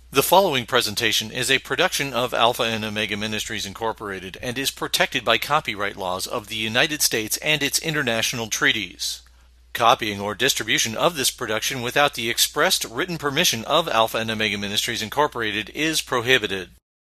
The following presentation is a production of Alpha and Omega Ministries Incorporated and is protected by copyright laws of the United States and its international treaties. Copying or distribution of this production without the expressed written permission of Alpha and Omega Ministries Incorporated is prohibited.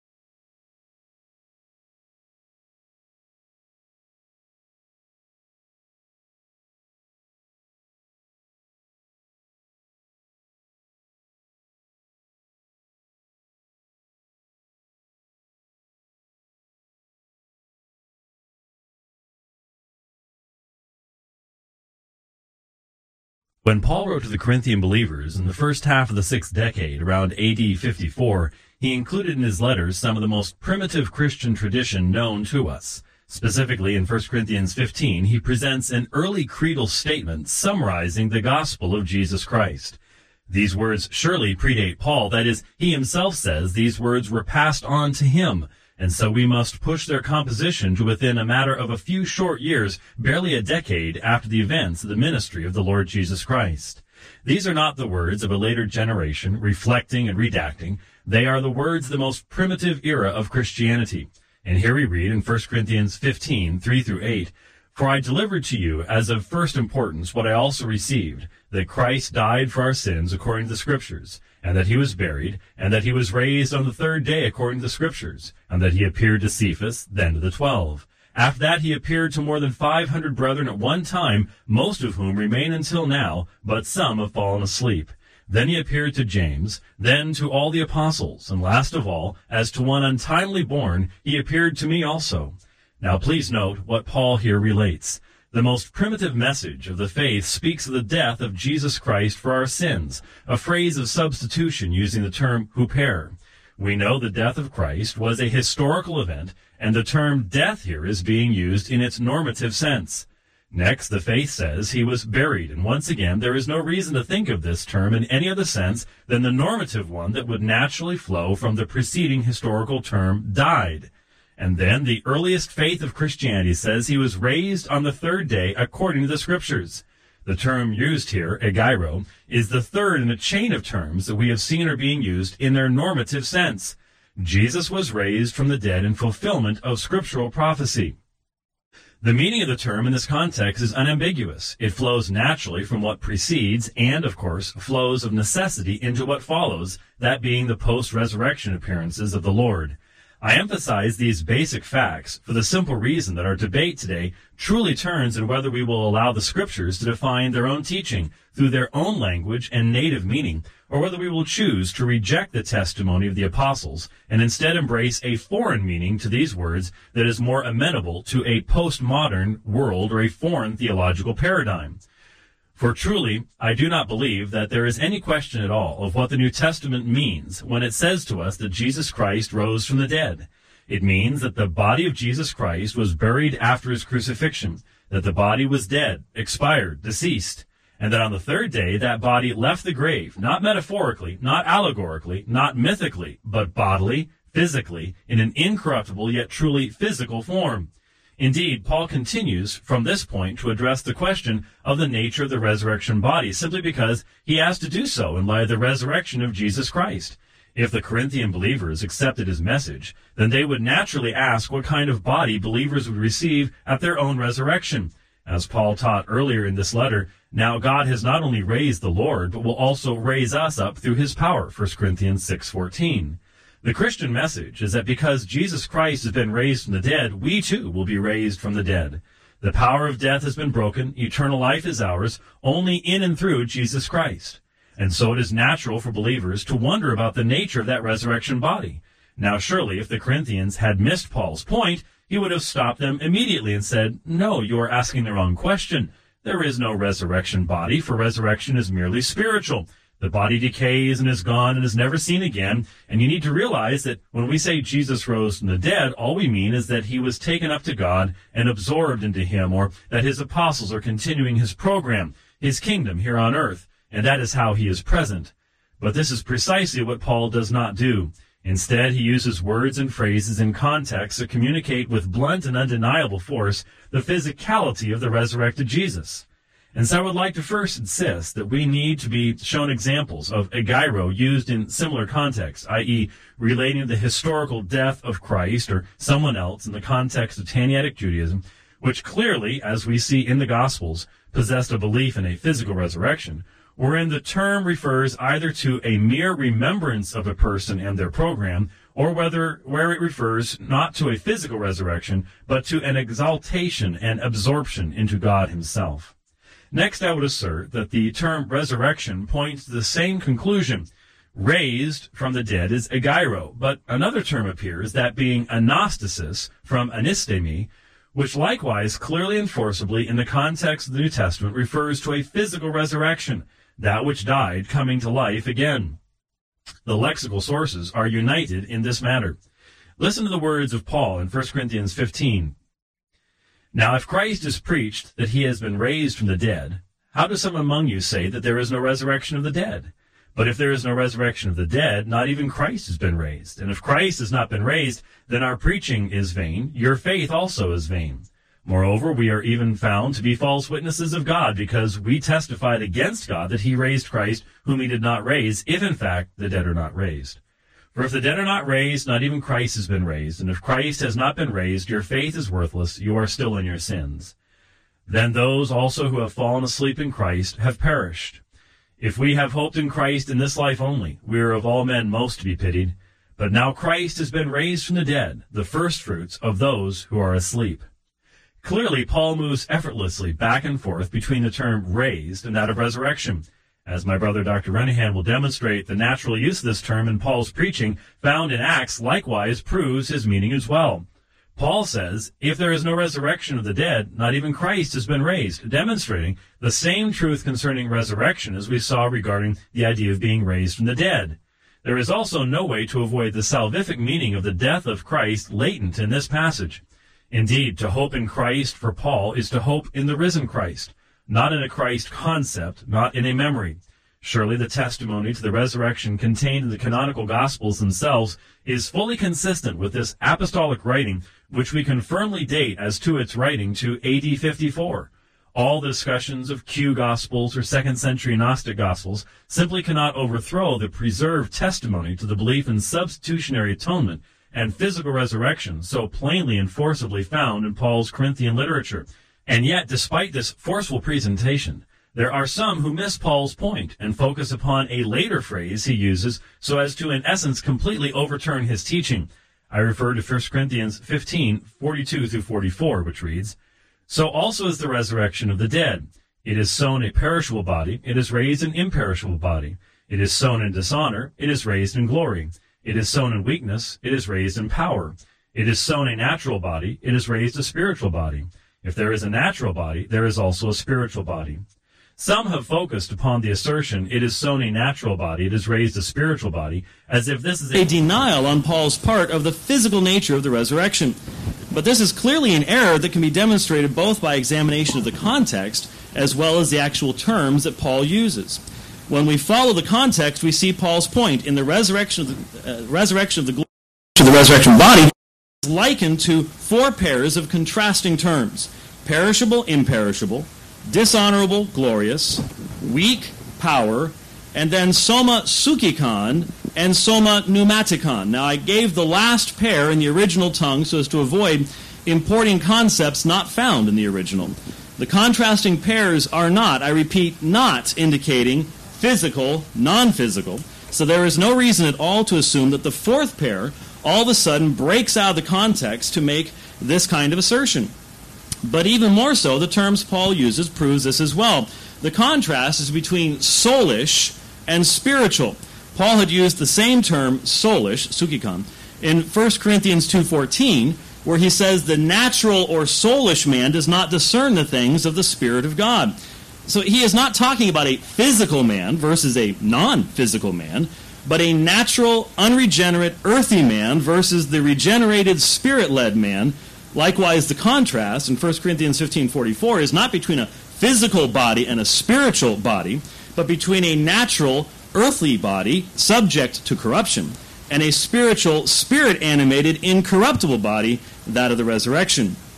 When Paul wrote to the Corinthian believers in the first half of the 6th decade, around AD 54, he included in his letters some of the most primitive Christian tradition known to us. Specifically, in 1 Corinthians 15, he presents an early creedal statement summarizing the gospel of Jesus Christ. These words surely predate Paul. That is, he himself says these words were passed on to him, and so we must push their composition to within a matter of a few short years, barely a decade after the events of the ministry of the Lord Jesus Christ. These are not the words of a later generation, reflecting and redacting. They are the words of the most primitive era of Christianity. And here we read in 1 Corinthians 15, 3-8, "For I delivered to you as of first importance what I also received, that Christ died for our sins according to the Scriptures, and that he was buried, and that he was raised on the third day according to the Scriptures, and that he appeared to Cephas, then to the 12. After that he appeared to more than 500 brethren at one time, most of whom remain until now, but some have fallen asleep. Then he appeared to James, then to all the apostles, and last of all, as to one untimely born, he appeared to me also." Now please note what Paul here relates. The most primitive message of the faith speaks of the death of Jesus Christ for our sins, a phrase of substitution using the term huper. We know the death of Christ was a historical event, and the term death here is being used in its normative sense. Next, the faith says he was buried, and once again, there is no reason to think of this term in any other sense than the normative one that would naturally flow from the preceding historical term died. And then the earliest faith of Christianity says he was raised on the third day according to the Scriptures. The term used here, egeiro, is the third in a chain of terms that we have seen are being used in their normative sense. Jesus was raised from the dead in fulfillment of scriptural prophecy. The meaning of the term in this context is unambiguous. It flows naturally from what precedes and, of course, flows of necessity into what follows, that being the post-resurrection appearances of the Lord. I emphasize these basic facts for the simple reason that our debate today truly turns on whether we will allow the Scriptures to define their own teaching through their own language and native meaning, or whether we will choose to reject the testimony of the apostles and instead embrace a foreign meaning to these words that is more amenable to a postmodern world or a foreign theological paradigm. For truly, I do not believe that there is any question at all of what the New Testament means when it says to us that Jesus Christ rose from the dead. It means that the body of Jesus Christ was buried after his crucifixion, that the body was dead, expired, deceased, and that on the third day that body left the grave, not metaphorically, not allegorically, not mythically, but bodily, physically, in an incorruptible yet truly physical form. Indeed, Paul continues from this point to address the question of the nature of the resurrection body, simply because he has to do so in light of the resurrection of Jesus Christ. If the Corinthian believers accepted his message, then they would naturally ask what kind of body believers would receive at their own resurrection. As Paul taught earlier in this letter, now God has not only raised the Lord, but will also raise us up through his power, 1 Corinthians 6:14. The Christian message is that because Jesus Christ has been raised from the dead, we too will be raised from the dead. The power of death has been broken. Eternal life is ours only in and through Jesus Christ. And so it is natural for believers to wonder about the nature of that resurrection body. Now surely if the Corinthians had missed Paul's point, he would have stopped them immediately and said, "No, you are asking the wrong question. There is no resurrection body, for resurrection is merely spiritual. The body decays and is gone and is never seen again, and you need to realize that when we say Jesus rose from the dead, all we mean is that he was taken up to God and absorbed into him, or that his apostles are continuing his program, his kingdom here on earth, and that is how he is present." But this is precisely what Paul does not do. Instead, he uses words and phrases in context that communicate with blunt and undeniable force the physicality of the resurrected Jesus. And so I would like to first insist that we need to be shown examples of egeiro used in similar contexts, i.e. relating the historical death of Christ or someone else in the context of Tannaitic Judaism, which clearly, as we see in the Gospels, possessed a belief in a physical resurrection, wherein the term refers either to a mere remembrance of a person and their program, or where it refers not to a physical resurrection, but to an exaltation and absorption into God himself. Next, I would assert that the term resurrection points to the same conclusion. Raised from the dead is egeiro, but another term appears, that being anastasis, from anistemi, which likewise clearly and forcibly in the context of the New Testament refers to a physical resurrection, that which died coming to life again. The lexical sources are united in this matter. Listen to the words of Paul in 1 Corinthians 15. Now, if Christ is preached that he has been raised from the dead, how do some among you say that there is no resurrection of the dead? But if there is no resurrection of the dead, not even Christ has been raised. And if Christ has not been raised, then our preaching is vain, your faith also is vain. Moreover, we are even found to be false witnesses of God, because we testified against God that he raised Christ, whom he did not raise, if in fact the dead are not raised. For if the dead are not raised, not even Christ has been raised. And if Christ has not been raised, your faith is worthless, you are still in your sins. Then those also who have fallen asleep in Christ have perished. If we have hoped in Christ in this life only, we are of all men most to be pitied. But now Christ has been raised from the dead, the firstfruits of those who are asleep. Clearly, Paul moves effortlessly back and forth between the term raised and that of resurrection. As my brother Dr. Renihan will demonstrate, the natural use of this term in Paul's preaching found in Acts likewise proves his meaning as well. Paul says, if there is no resurrection of the dead, not even Christ has been raised, demonstrating the same truth concerning resurrection as we saw regarding the idea of being raised from the dead. There is also no way to avoid the salvific meaning of the death of Christ latent in this passage. Indeed, to hope in Christ for Paul is to hope in the risen Christ, not in a Christ concept, not in a memory. Surely the testimony to the resurrection contained in the canonical Gospels themselves is fully consistent with this apostolic writing, which we can firmly date as to its writing to AD 54. All the discussions of Q Gospels or 2nd century Gnostic Gospels simply cannot overthrow the preserved testimony to the belief in substitutionary atonement and physical resurrection so plainly and forcibly found in Paul's Corinthian literature. And yet, despite this forceful presentation, there are some who miss Paul's point and focus upon a later phrase he uses so as to, in essence, completely overturn his teaching. I refer to 1 Corinthians 15, 42 through 44, which reads, So also is the resurrection of the dead. It is sown a perishable body, it is raised an imperishable body. It is sown in dishonor, it is raised in glory. It is sown in weakness, it is raised in power. It is sown a natural body, it is raised a spiritual body. If there is a natural body, there is also a spiritual body. Some have focused upon the assertion, it is sown a natural body, it is raised a spiritual body, as if this is a denial on Paul's part of the physical nature of the resurrection. But this is clearly an error that can be demonstrated both by examination of the context as well as the actual terms that Paul uses. When we follow the context, we see Paul's point in the resurrection of the glory to the resurrection body is likened to four pairs of contrasting terms: perishable, imperishable, dishonorable, glorious, weak, power, and then soma sukikon and soma pneumatikon. Now, I gave the last pair in the original tongue so as to avoid importing concepts not found in the original. The contrasting pairs are not, I repeat, not indicating physical, non-physical, so there is no reason at all to assume that the fourth pair all of a sudden breaks out of the context to make this kind of assertion. But even more so, the terms Paul uses proves this as well. The contrast is between soulish and spiritual. Paul had used the same term, soulish, sukikon, in 1 Corinthians 2:14, where he says the natural or soulish man does not discern the things of the Spirit of God. So he is not talking about a physical man versus a non-physical man, but a natural, unregenerate, earthy man versus the regenerated, spirit-led man. Likewise, the contrast in 1 Corinthians 15:44 is not between a physical body and a spiritual body, but between a natural, earthly body subject to corruption and a spiritual, spirit-animated, incorruptible body, that of the resurrection.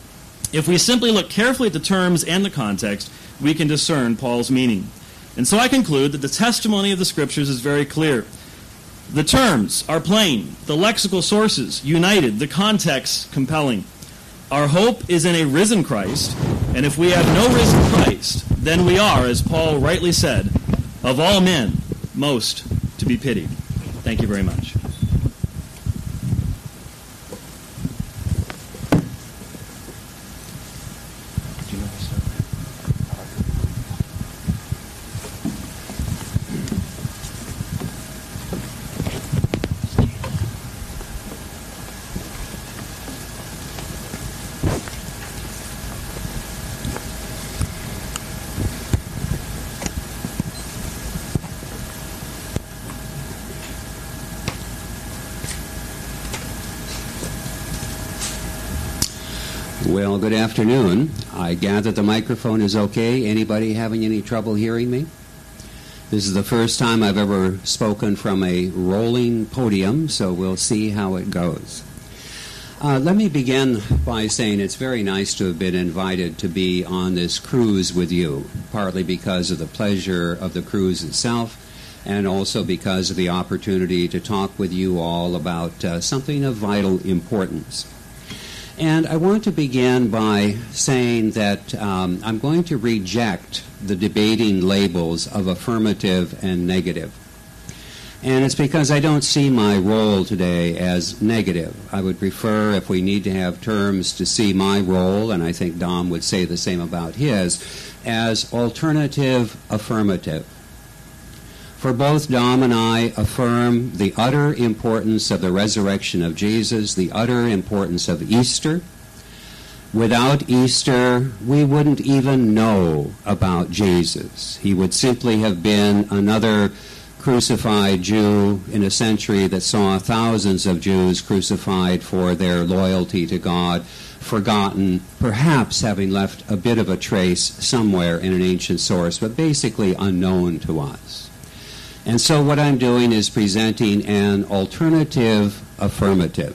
If we simply look carefully at the terms and the context, we can discern Paul's meaning. And so I conclude that the testimony of the Scriptures is very clear. The terms are plain, the lexical sources united, the context compelling. Our hope is in a risen Christ, and if we have no risen Christ, then we are, as Paul rightly said, of all men, most to be pitied. Thank you very much. Well, good afternoon. I gather the microphone is okay. Anybody having any trouble hearing me? This is the first time I've ever spoken from a rolling podium, so we'll see how it goes. Let me begin by saying it's very nice to have been invited to be on this cruise with you, partly because of the pleasure of the cruise itself, and also because of the opportunity to talk with you all about something of vital importance. And I want to begin by saying that I'm going to reject the debating labels of affirmative and negative. And it's because I don't see my role today as negative. I would prefer, if we need to have terms, to see my role, and I think Dom would say the same about his, as alternative affirmative. For both Dom and I affirm the utter importance of the resurrection of Jesus, the utter importance of Easter. Without Easter, we wouldn't even know about Jesus. He would simply have been another crucified Jew in a century that saw thousands of Jews crucified for their loyalty to God, forgotten, perhaps having left a bit of a trace somewhere in an ancient source, but basically unknown to us. And so what I'm doing is presenting an alternative affirmative.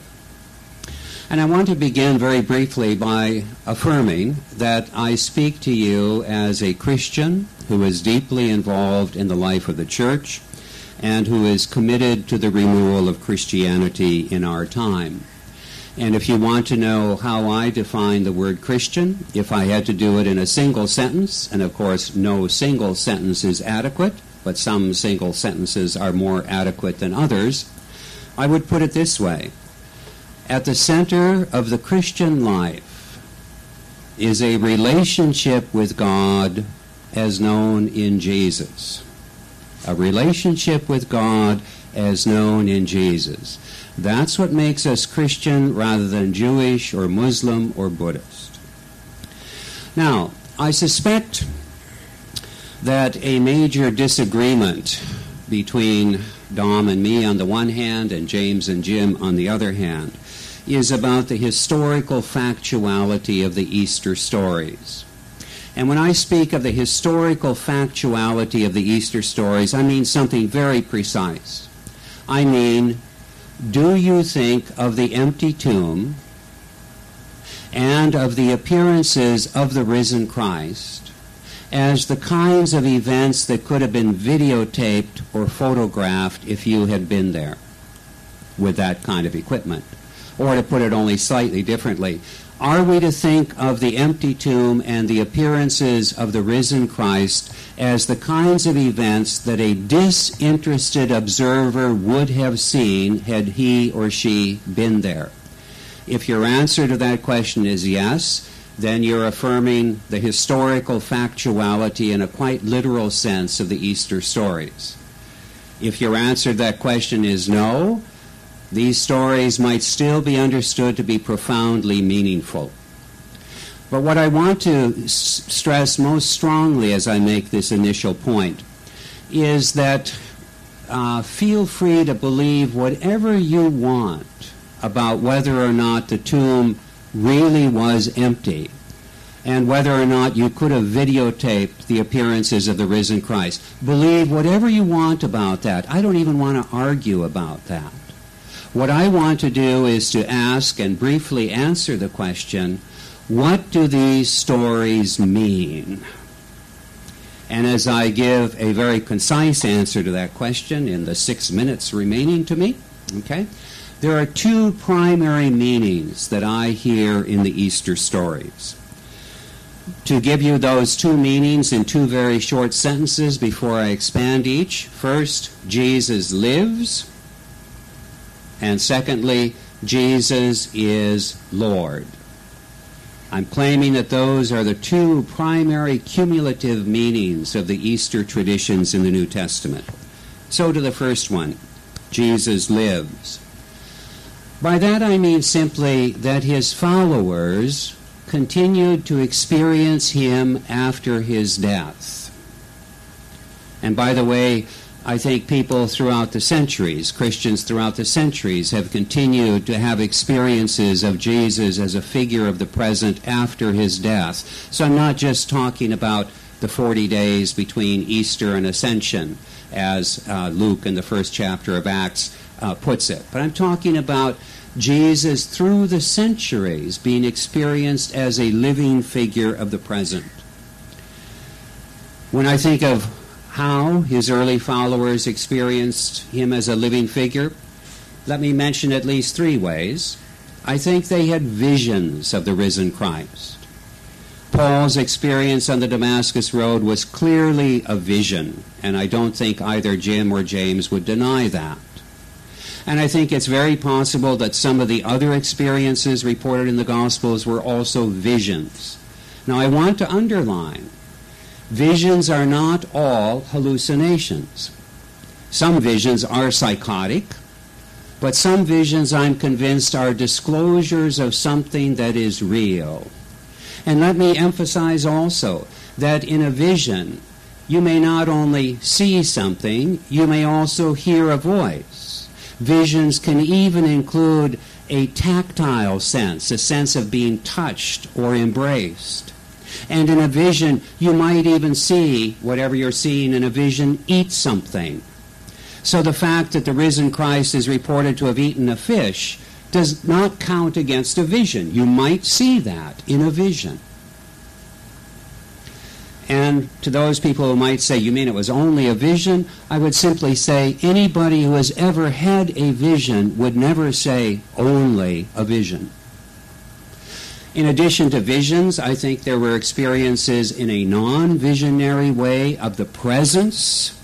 And I want to begin very briefly by affirming that I speak to you as a Christian who is deeply involved in the life of the church and who is committed to the renewal of Christianity in our time. And if you want to know how I define the word Christian, if I had to do it in a single sentence, and of course no single sentence is adequate, but some single sentences are more adequate than others, I would put it this way. At the center of the Christian life is a relationship with God as known in Jesus. A relationship with God as known in Jesus. That's what makes us Christian rather than Jewish or Muslim or Buddhist. Now, I suspect that a major disagreement between Dom and me on the one hand and James and Jim on the other hand is about the historical factuality of the Easter stories. And when I speak of the historical factuality of the Easter stories, I mean something very precise. I mean, do you think of the empty tomb and of the appearances of the risen Christ as the kinds of events that could have been videotaped or photographed if you had been there with that kind of equipment? Or to put it only slightly differently, are we to think of the empty tomb and the appearances of the risen Christ as the kinds of events that a disinterested observer would have seen had he or she been there? If your answer to that question is yes, then you're affirming the historical factuality in a quite literal sense of the Easter stories. If your answer to that question is no, these stories might still be understood to be profoundly meaningful. But what I want to stress most strongly as I make this initial point is that feel free to believe whatever you want about whether or not the tomb really was empty and whether or not you could have videotaped the appearances of the risen Christ. Believe whatever you want about that. I don't even want to argue about that. What I want to do is to ask and briefly answer the question, what do these stories mean? And as I give a very concise answer to that question in the 6 minutes remaining to me, okay, there are two primary meanings that I hear in the Easter stories. To give you those two meanings in two very short sentences before I expand each. First, Jesus lives. And secondly, Jesus is Lord. I'm claiming that those are the two primary cumulative meanings of the Easter traditions in the New Testament. So to the first one, Jesus lives. By that I mean simply that his followers continued to experience him after his death. And by the way, I think people throughout the centuries, Christians throughout the centuries, have continued to have experiences of Jesus as a figure of the present after his death. So I'm not just talking about the 40 days between Easter and Ascension, as Luke in the first chapter of Acts puts it, but I'm talking about Jesus through the centuries being experienced as a living figure of the present. When I think of how his early followers experienced him as a living figure, let me mention at least three ways. I think they had visions of the risen Christ. Paul's experience on the Damascus Road was clearly a vision, and I don't think either Jim or James would deny that. And I think it's very possible that some of the other experiences reported in the Gospels were also visions. Now I want to underline, visions are not all hallucinations. Some visions are psychotic, but some visions, I'm convinced, are disclosures of something that is real. And let me emphasize also that in a vision, you may not only see something, you may also hear a voice. Visions can even include a tactile sense, a sense of being touched or embraced. And in a vision, you might even see, whatever you're seeing in a vision, eat something. So the fact that the risen Christ is reported to have eaten a fish does not count against a vision. You might see that in a vision. And to those people who might say, you mean it was only a vision? I would simply say anybody who has ever had a vision would never say only a vision. In addition to visions, I think there were experiences in a non-visionary way of the presence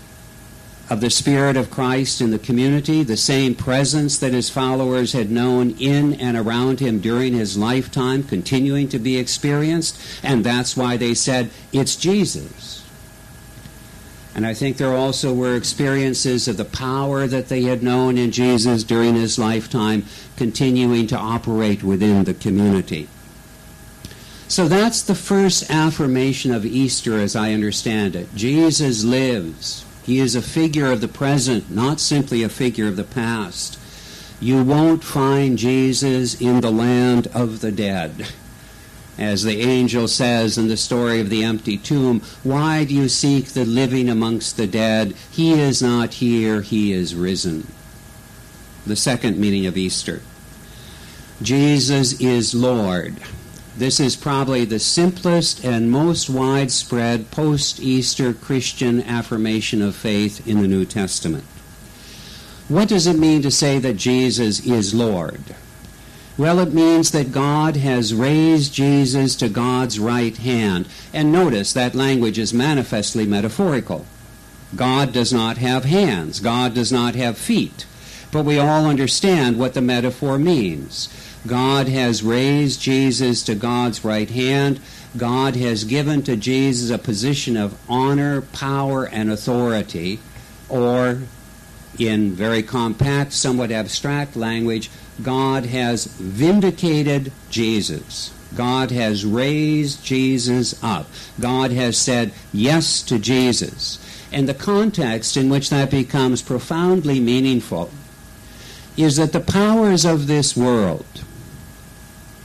of the Spirit of Christ in the community, the same presence that his followers had known in and around him during his lifetime, continuing to be experienced, and that's why they said, it's Jesus. And I think there also were experiences of the power that they had known in Jesus during his lifetime, continuing to operate within the community. So that's the first affirmation of Easter as I understand it. Jesus lives. He is a figure of the present, not simply a figure of the past. You won't find Jesus in the land of the dead. As the angel says in the story of the empty tomb, why do you seek the living amongst the dead? He is not here, he is risen. The second meaning of Easter. Jesus is Lord. This is probably the simplest and most widespread post-Easter Christian affirmation of faith in the New Testament. What does it mean to say that Jesus is Lord? Well, it means that God has raised Jesus to God's right hand. And notice that language is manifestly metaphorical. God does not have hands. God does not have feet. But we all understand what the metaphor means. God has raised Jesus to God's right hand. God has given to Jesus a position of honor, power, and authority. Or, in very compact, somewhat abstract language, God has vindicated Jesus. God has raised Jesus up. God has said yes to Jesus. And the context in which that becomes profoundly meaningful is that the powers of this world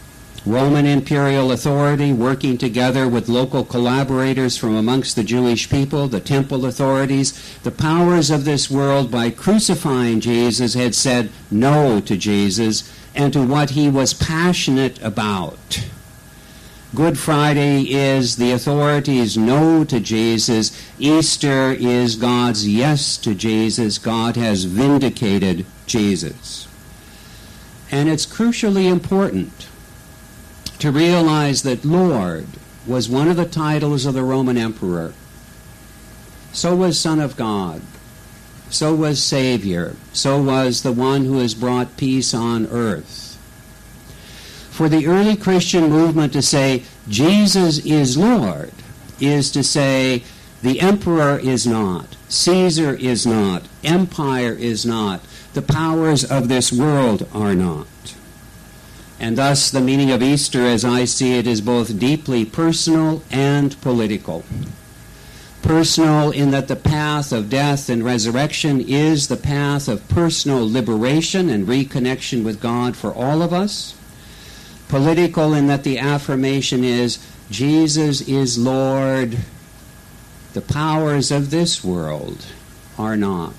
Roman imperial authority working together with local collaborators from amongst the Jewish people, the temple authorities, the powers of this world, by crucifying Jesus, had said no to Jesus and to what he was passionate about. Good Friday is the authorities' no to Jesus. Easter is God's yes to Jesus. God has vindicated Jesus. And it's crucially important to realize that Lord was one of the titles of the Roman emperor. So was Son of God. So was Savior. So was the one who has brought peace on earth. For the early Christian movement to say, Jesus is Lord, is to say, the emperor is not, Caesar is not, empire is not, the powers of this world are not. And thus the meaning of Easter, as I see it, is both deeply personal and political. Personal in that the path of death and resurrection is the path of personal liberation and reconnection with God for all of us. Political in that the affirmation is, Jesus is Lord. The powers of this world are not.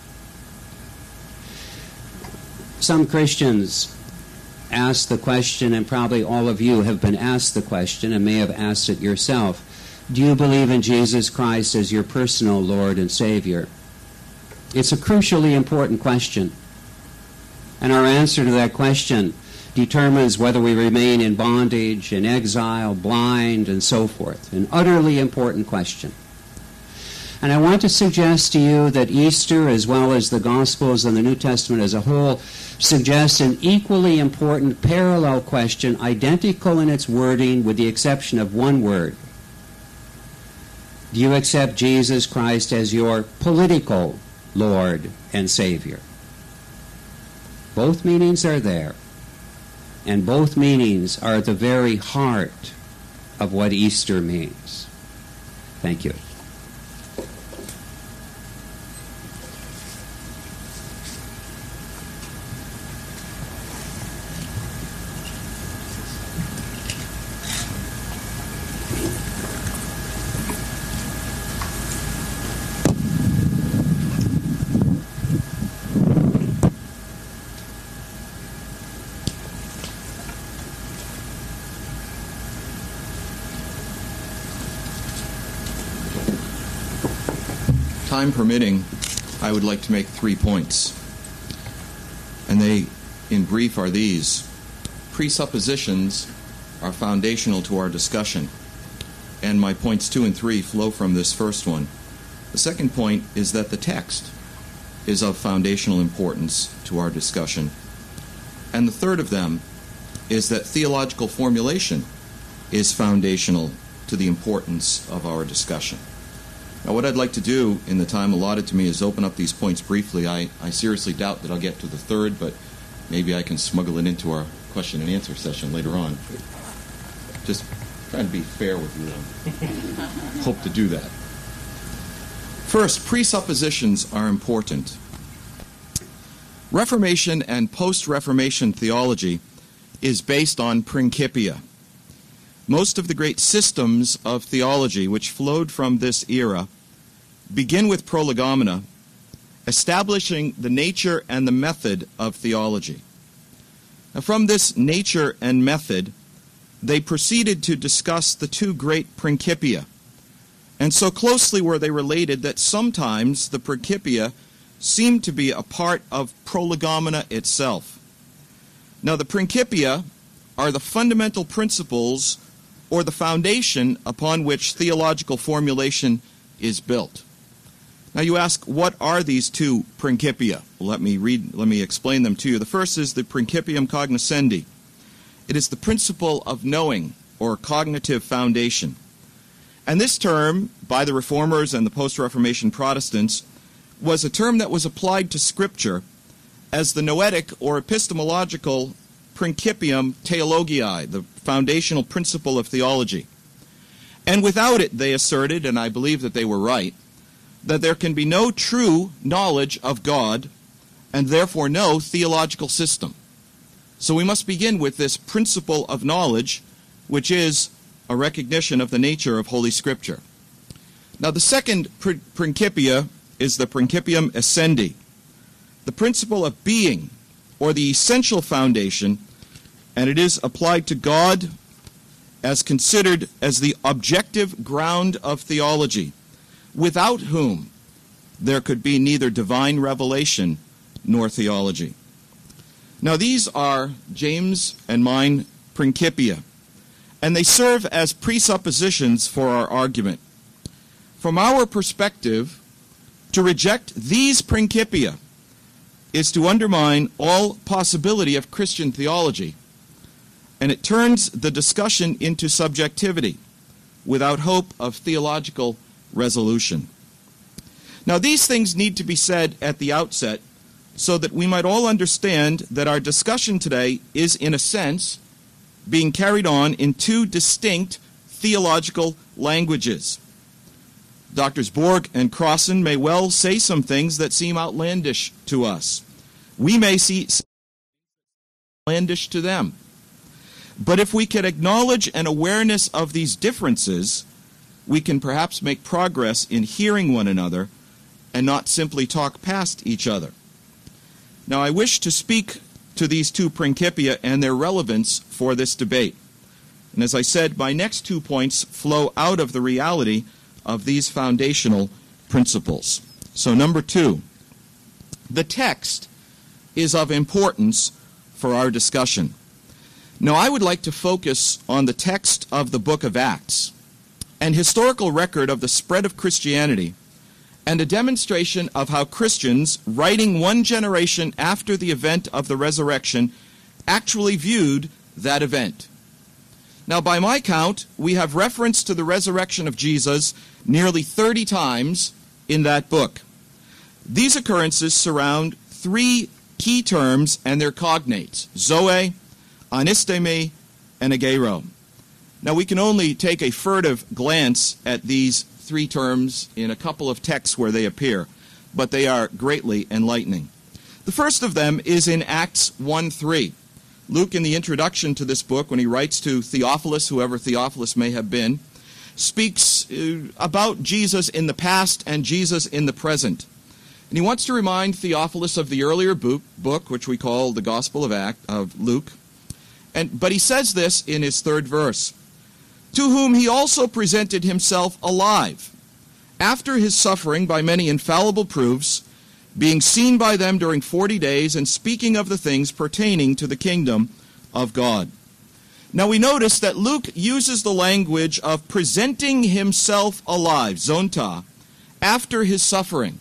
Some Christians ask the question, and probably all of you have been asked the question and may have asked it yourself, do you believe in Jesus Christ as your personal Lord and Savior? It's a crucially important question. And our answer to that question determines whether we remain in bondage, in exile, blind, and so forth. An utterly important question. And I want to suggest to you that Easter, as well as the Gospels and the New Testament as a whole, suggests an equally important parallel question, identical in its wording with the exception of one word. Do you accept Jesus Christ as your political Lord and Savior? Both meanings are there. And both meanings are at the very heart of what Easter means. Thank you. Time permitting, I would like to make 3 points. And they, in brief, are these. Presuppositions are foundational to our discussion. And my points 2 and 3 flow from this first one. The second point is that the text is of foundational importance to our discussion. And the third of them is that theological formulation is foundational to the importance of our discussion. Now, what I'd like to do in the time allotted to me is open up these points briefly. I seriously doubt that I'll get to the third, but maybe I can smuggle it into our question and answer session later on. Just trying to be fair with you. Hope to do that. First, presuppositions are important. Reformation and post-Reformation theology is based on Principia. Most of the great systems of theology which flowed from this era begin with prolegomena, establishing the nature and the method of theology. Now, from this nature and method, they proceeded to discuss the two great Principia. And so closely were they related that sometimes the Principia seemed to be a part of prolegomena itself. Now, the Principia are the fundamental principles or the foundation upon which theological formulation is built. Now you ask, what are these two Principia? Well, let me explain them to you. The first is the Principium Cognoscendi. It is the principle of knowing, or cognitive foundation. And this term, by the Reformers and the post-Reformation Protestants, was a term that was applied to Scripture as the noetic or epistemological Principium Theologiae, the foundational principle of theology. And without it, they asserted, and I believe that they were right, that there can be no true knowledge of God and therefore no theological system. So we must begin with this principle of knowledge, which is a recognition of the nature of Holy Scripture. Now, the second principia is the principium essendi, the principle of being, or the essential foundation, and it is applied to God as considered as the objective ground of theology, without whom there could be neither divine revelation nor theology. Now, these are James and mine principia, and they serve as presuppositions for our argument. From our perspective, to reject these principia is to undermine all possibility of Christian theology, and it turns the discussion into subjectivity without hope of theological resolution. Now, these things need to be said at the outset so that we might all understand that our discussion today is, in a sense, being carried on in two distinct theological languages. Drs. Borg and Crossan may well say some things that seem outlandish to us. We may see outlandish to them. But if we can acknowledge an awareness of these differences, we can perhaps make progress in hearing one another and not simply talk past each other. Now, I wish to speak to these two principia and their relevance for this debate. And as I said, my next 2 points flow out of the reality of these foundational principles. So, number 2, the text is of importance for our discussion. Now, I would like to focus on the text of the book of Acts, an historical record of the spread of Christianity, and a demonstration of how Christians, writing one generation after the event of the resurrection, actually viewed that event. Now, by my count, we have reference to the resurrection of Jesus nearly 30 times in that book. These occurrences surround 3 key terms and their cognates: zoe, anistemi, and agero. Now, we can only take a furtive glance at these 3 terms in a couple of texts where they appear, but they are greatly enlightening. The first of them is in Acts 1:3. Luke, in the introduction to this book, when he writes to Theophilus, whoever Theophilus may have been, speaks about Jesus in the past and Jesus in the present. And he wants to remind Theophilus of the earlier book, which we call the Gospel of Luke. But he says this in his 3rd verse: "To whom he also presented himself alive, after his suffering by many infallible proofs, being seen by them during 40 days, and speaking of the things pertaining to the kingdom of God." Now we notice that Luke uses the language of presenting himself alive, zonta, after his suffering.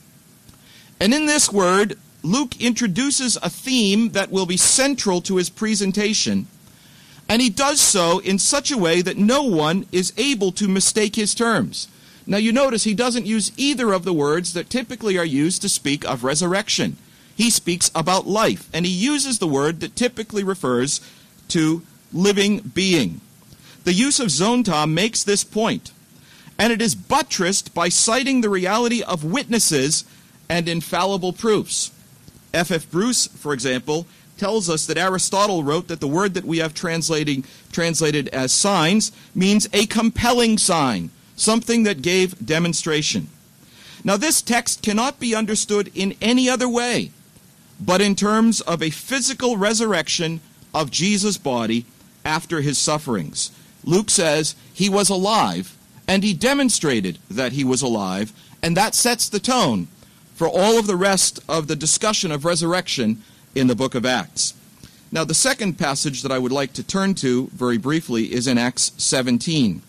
And in this word, Luke introduces a theme that will be central to his presentation, and he does so in such a way that no one is able to mistake his terms. Now you notice he doesn't use either of the words that typically are used to speak of resurrection. He speaks about life, and he uses the word that typically refers to living being. The use of zonta makes this point, and it is buttressed by citing the reality of witnesses and infallible proofs. F.F. Bruce, for example, tells us that Aristotle wrote that the word that we have translated as signs means a compelling sign, something that gave demonstration. Now, this text cannot be understood in any other way but in terms of a physical resurrection of Jesus' body after his sufferings. Luke says he was alive, and he demonstrated that he was alive, and that sets the tone for all of the rest of the discussion of resurrection in the book of Acts. Now, the second passage that I would like to turn to very briefly is in Acts 17.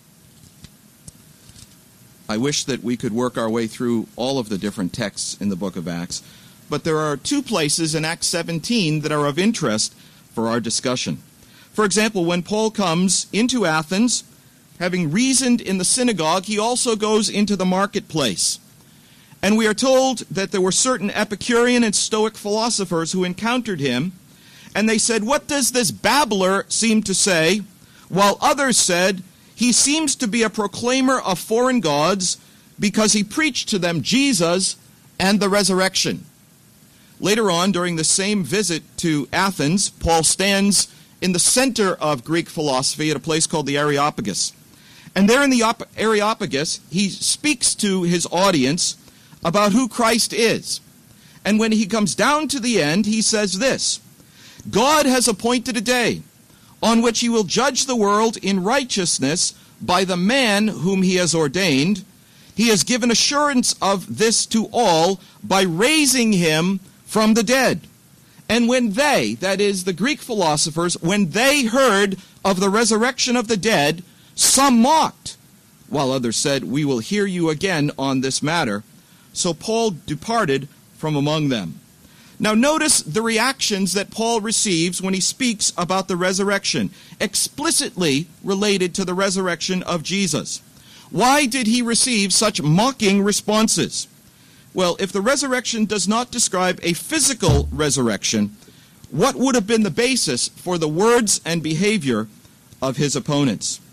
I wish that we could work our way through all of the different texts in the book of Acts, but there are 2 places in Acts 17 that are of interest for our discussion. For example, when Paul comes into Athens, having reasoned in the synagogue, he also goes into the marketplace. And we are told that there were certain Epicurean and Stoic philosophers who encountered him, and they said, "What does this babbler seem to say?" While others said, "He seems to be a proclaimer of foreign gods because he preached to them Jesus and the resurrection." Later on, during the same visit to Athens, Paul stands in the center of Greek philosophy at a place called the Areopagus. And there in the Areopagus, he speaks to his audience about who Christ is. And when he comes down to the end, he says this: God has appointed a day on which he will judge the world in righteousness by the man whom he has ordained. He has given assurance of this to all by raising him from the dead. And when they, that is the Greek philosophers, when they heard of the resurrection of the dead, some mocked, while others said, we will hear you again on this matter. So Paul departed from among them. Now notice the reactions that Paul receives when he speaks about the resurrection, explicitly related to the resurrection of Jesus. Why did he receive such mocking responses? Well, if the resurrection does not describe a physical resurrection, what would have been the basis for the words and behavior of his opponents?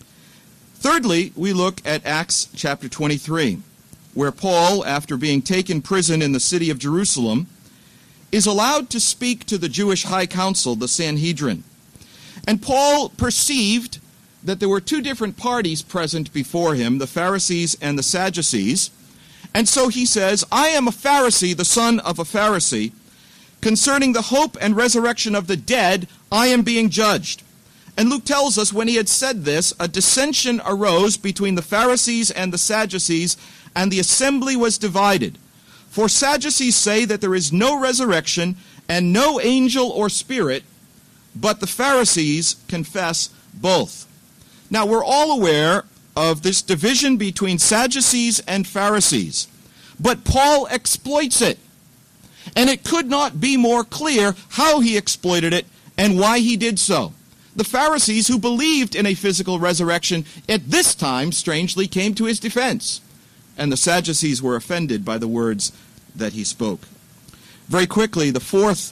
Thirdly, we look at Acts chapter 23, where Paul, after being taken prison in the city of Jerusalem, is allowed to speak to the Jewish high council, the Sanhedrin. And Paul perceived that there were two different parties present before him, the Pharisees and the Sadducees. And so he says, I am a Pharisee, the son of a Pharisee. Concerning the hope and resurrection of the dead, I am being judged. And Luke tells us when he had said this, a dissension arose between the Pharisees and the Sadducees, and the assembly was divided. For Sadducees say that there is no resurrection and no angel or spirit, but the Pharisees confess both. Now, we're all aware of this division between Sadducees and Pharisees, but Paul exploits it. And it could not be more clear how he exploited it and why he did so. The Pharisees, who believed in a physical resurrection, at this time, strangely, came to his defense. And the Sadducees were offended by the words that he spoke. Very quickly, the fourth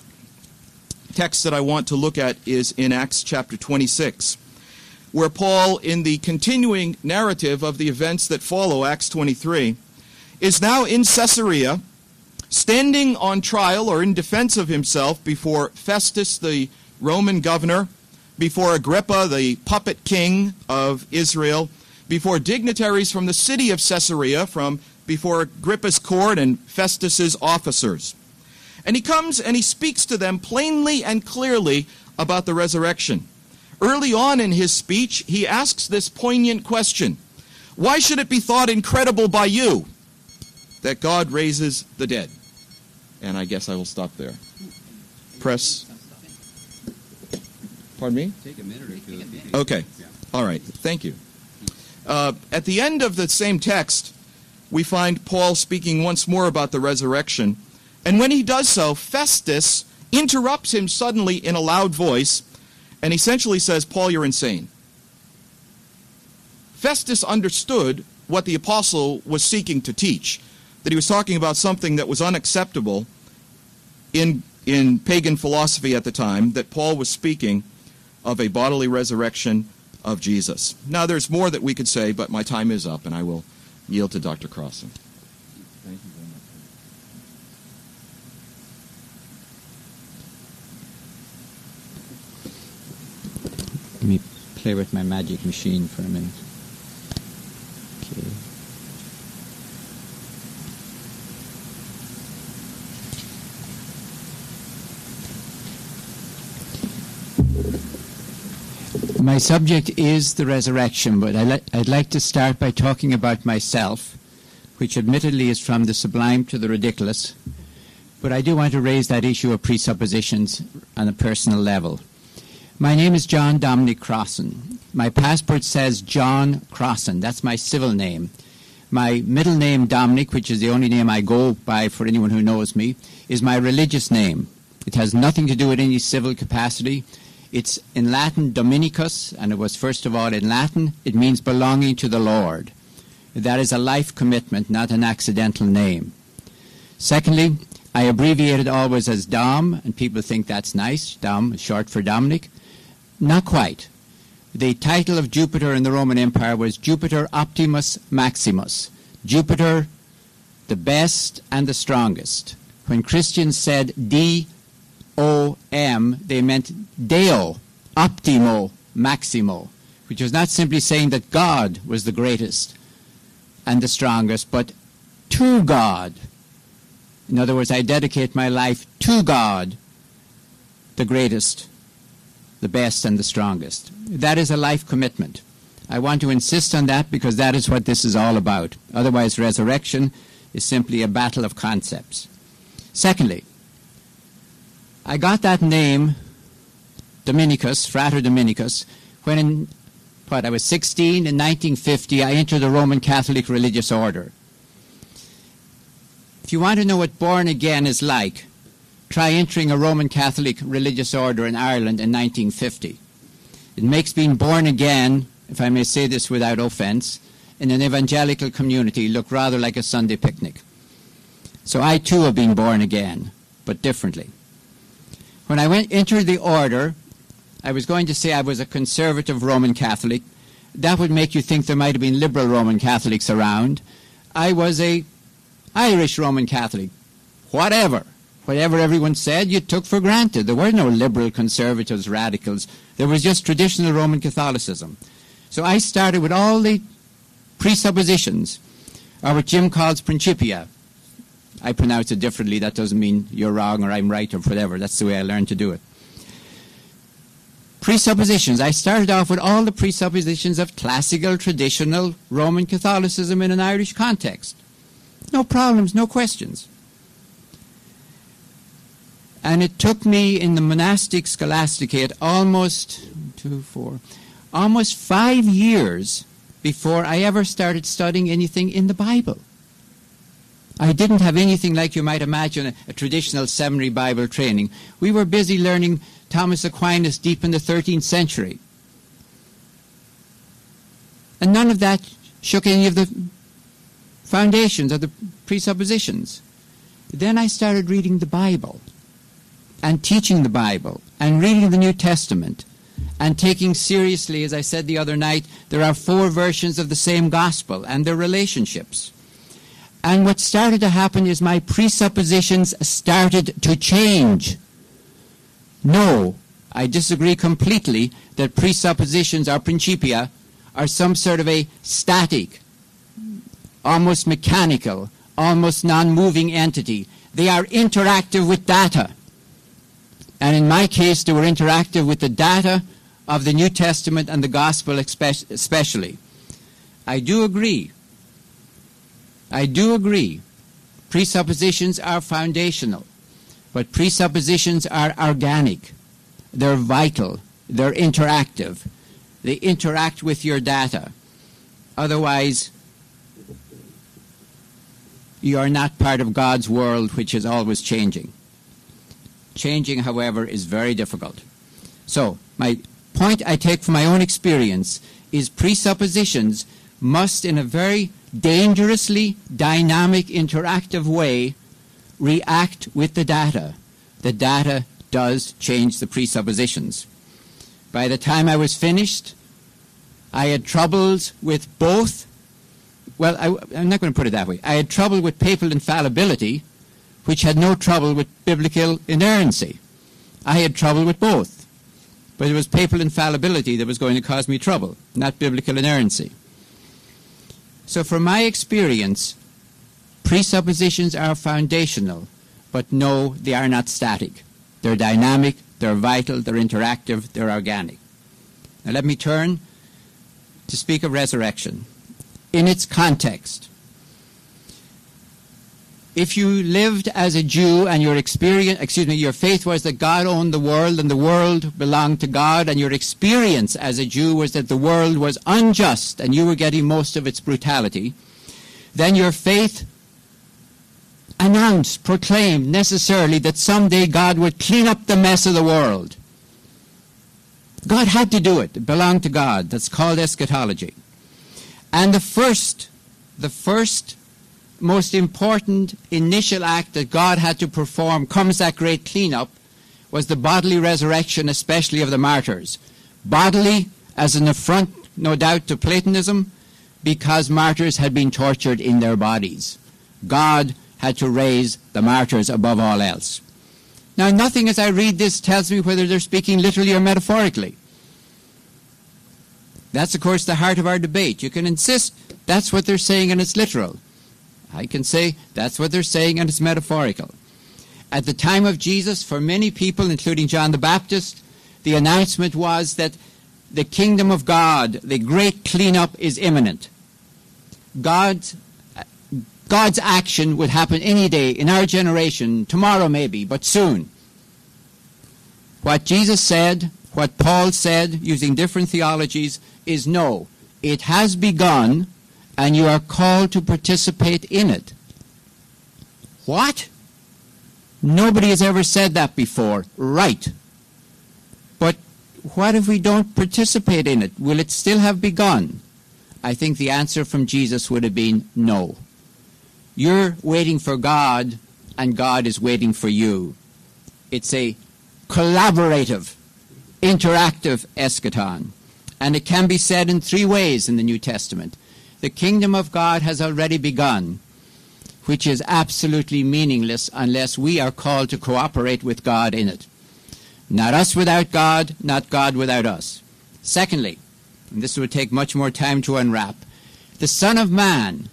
text that I want to look at is in Acts chapter 26, where Paul, in the continuing narrative of the events that follow Acts 23, is now in Caesarea, standing on trial or in defense of himself before Festus, the Roman governor, before Agrippa, the puppet king of Israel, before dignitaries from the city of Caesarea, from before Agrippa's court and Festus's officers. And he comes and he speaks to them plainly and clearly about the resurrection. Early on in his speech, he asks this poignant question: why should it be thought incredible by you that God raises the dead? And I guess I will stop there. Press. Pardon me? Take a minute or two. Okay. All right. Thank you. At the end of the same text, we find Paul speaking once more about the resurrection. And when he does so, Festus interrupts him suddenly in a loud voice and essentially says, Paul, you're insane. Festus understood what the apostle was seeking to teach, that he was talking about something that was unacceptable in pagan philosophy at the time, that Paul was speaking of a bodily resurrection of Jesus. Now, there's more that we could say, but my time is up, and I will yield to Dr. Crossan. Thank you very much. Let me play with my magic machine for a minute. Okay. My subject is the resurrection, but I'd like to start by talking about myself, which admittedly is from the sublime to the ridiculous, but I do want to raise that issue of presuppositions on a personal level. My name is John Dominic Crossan. My passport says John Crossan. That's my civil name. My middle name, Dominic, which is the only name I go by for anyone who knows me, is my religious name. It has nothing to do with any civil capacity. It's in Latin Dominicus, and it was first of all in Latin. It means belonging to the Lord. That is a life commitment, not an accidental name. Secondly, I abbreviate it always as Dom, and people think that's nice. Dom is short for Dominic. Not quite. The title of Jupiter in the Roman Empire was Jupiter Optimus Maximus. Jupiter, the best and the strongest. When Christians said D-O-M, they meant Deo, Optimo, Maximo, which was not simply saying that God was the greatest and the strongest, but to God. In other words, I dedicate my life to God, the greatest, the best, and the strongest. That is a life commitment. I want to insist on that because that is what this is all about. Otherwise, resurrection is simply a battle of concepts. Secondly, I got that name, Dominicus, Frater Dominicus, when I was 16 in 1950, I entered the Roman Catholic religious order. If you want to know what born again is like, try entering a Roman Catholic religious order in Ireland in 1950. It makes being born again, if I may say this without offense, in an evangelical community look rather like a Sunday picnic. So I too have been born again, but differently. When I entered the order, I was going to say I was a conservative Roman Catholic. That would make you think there might have been liberal Roman Catholics around. I was a Irish Roman Catholic. Whatever everyone said, you took for granted. There were no liberal conservatives, radicals. There was just traditional Roman Catholicism. So I started with all the presuppositions, or what Jim calls principia. I pronounce it differently. That doesn't mean you're wrong or I'm right or whatever. That's the way I learned to do it. Presuppositions. I started off with all the presuppositions of classical, traditional Roman Catholicism in an Irish context. No problems, no questions. And it took me in the monastic scholasticate almost 5 years before I ever started studying anything in the Bible. I didn't have anything like you might imagine a traditional seminary Bible training. We were busy learning Thomas Aquinas deep in the 13th century. And none of that shook any of the foundations or the presuppositions. Then I started reading the Bible and teaching the Bible and reading the New Testament and taking seriously, as I said the other night, there are 4 versions of the same gospel and their relationships. And what started to happen is my presuppositions started to change. No, I disagree completely that presuppositions or principia are some sort of a static, almost mechanical, almost non-moving entity. They are interactive with data. And in my case, they were interactive with the data of the New Testament and the Gospel especially. I do agree. Presuppositions are foundational, but presuppositions are organic. They're vital. They're interactive. They interact with your data. Otherwise, you are not part of God's world, which is always changing. Changing, however, is very difficult. So, my point I take from my own experience is presuppositions must, in a very dangerously dynamic, interactive way, react with the data. The data does change the presuppositions. By the time I was finished, I had troubles with both. Well, I'm not going to put it that way. I had trouble with papal infallibility, which had no trouble with biblical inerrancy. I had trouble with both. But it was papal infallibility that was going to cause me trouble, not biblical inerrancy. So from my experience, presuppositions are foundational, but no, they are not static. They're dynamic, they're vital, they're interactive, they're organic. Now let me turn to speak of resurrection in its context. If you lived as a Jew and your faith was that God owned the world and the world belonged to God, and your experience as a Jew was that the world was unjust and you were getting most of its brutality, then your faith announced, proclaimed necessarily that someday God would clean up the mess of the world. God had to do it. It belonged to God. That's called eschatology. And the first most important initial act that God had to perform comes that great cleanup was the bodily resurrection, especially of the martyrs. Bodily as an affront, no doubt, to Platonism, because martyrs had been tortured in their bodies. God had to raise the martyrs above all else. Now, nothing as I read this tells me whether they're speaking literally or metaphorically. That's, of course, the heart of our debate. You can insist that's what they're saying and it's literal. I can say that's what they're saying and it's metaphorical. At the time of Jesus, for many people, including John the Baptist, the announcement was that the kingdom of God, the great cleanup, is imminent. God's action would happen any day, in our generation, tomorrow maybe, but soon. What Jesus said, what Paul said, using different theologies, is no. It has begun, and you are called to participate in it. What? Nobody has ever said that before. Right. But what if we don't participate in it? Will it still have begun? I think the answer from Jesus would have been no. You're waiting for God, and God is waiting for you. It's a collaborative, interactive eschaton. And it can be said in three ways in the New Testament. The kingdom of God has already begun, which is absolutely meaningless unless we are called to cooperate with God in it. Not us without God, not God without us. Secondly, and this would take much more time to unwrap, the Son of Man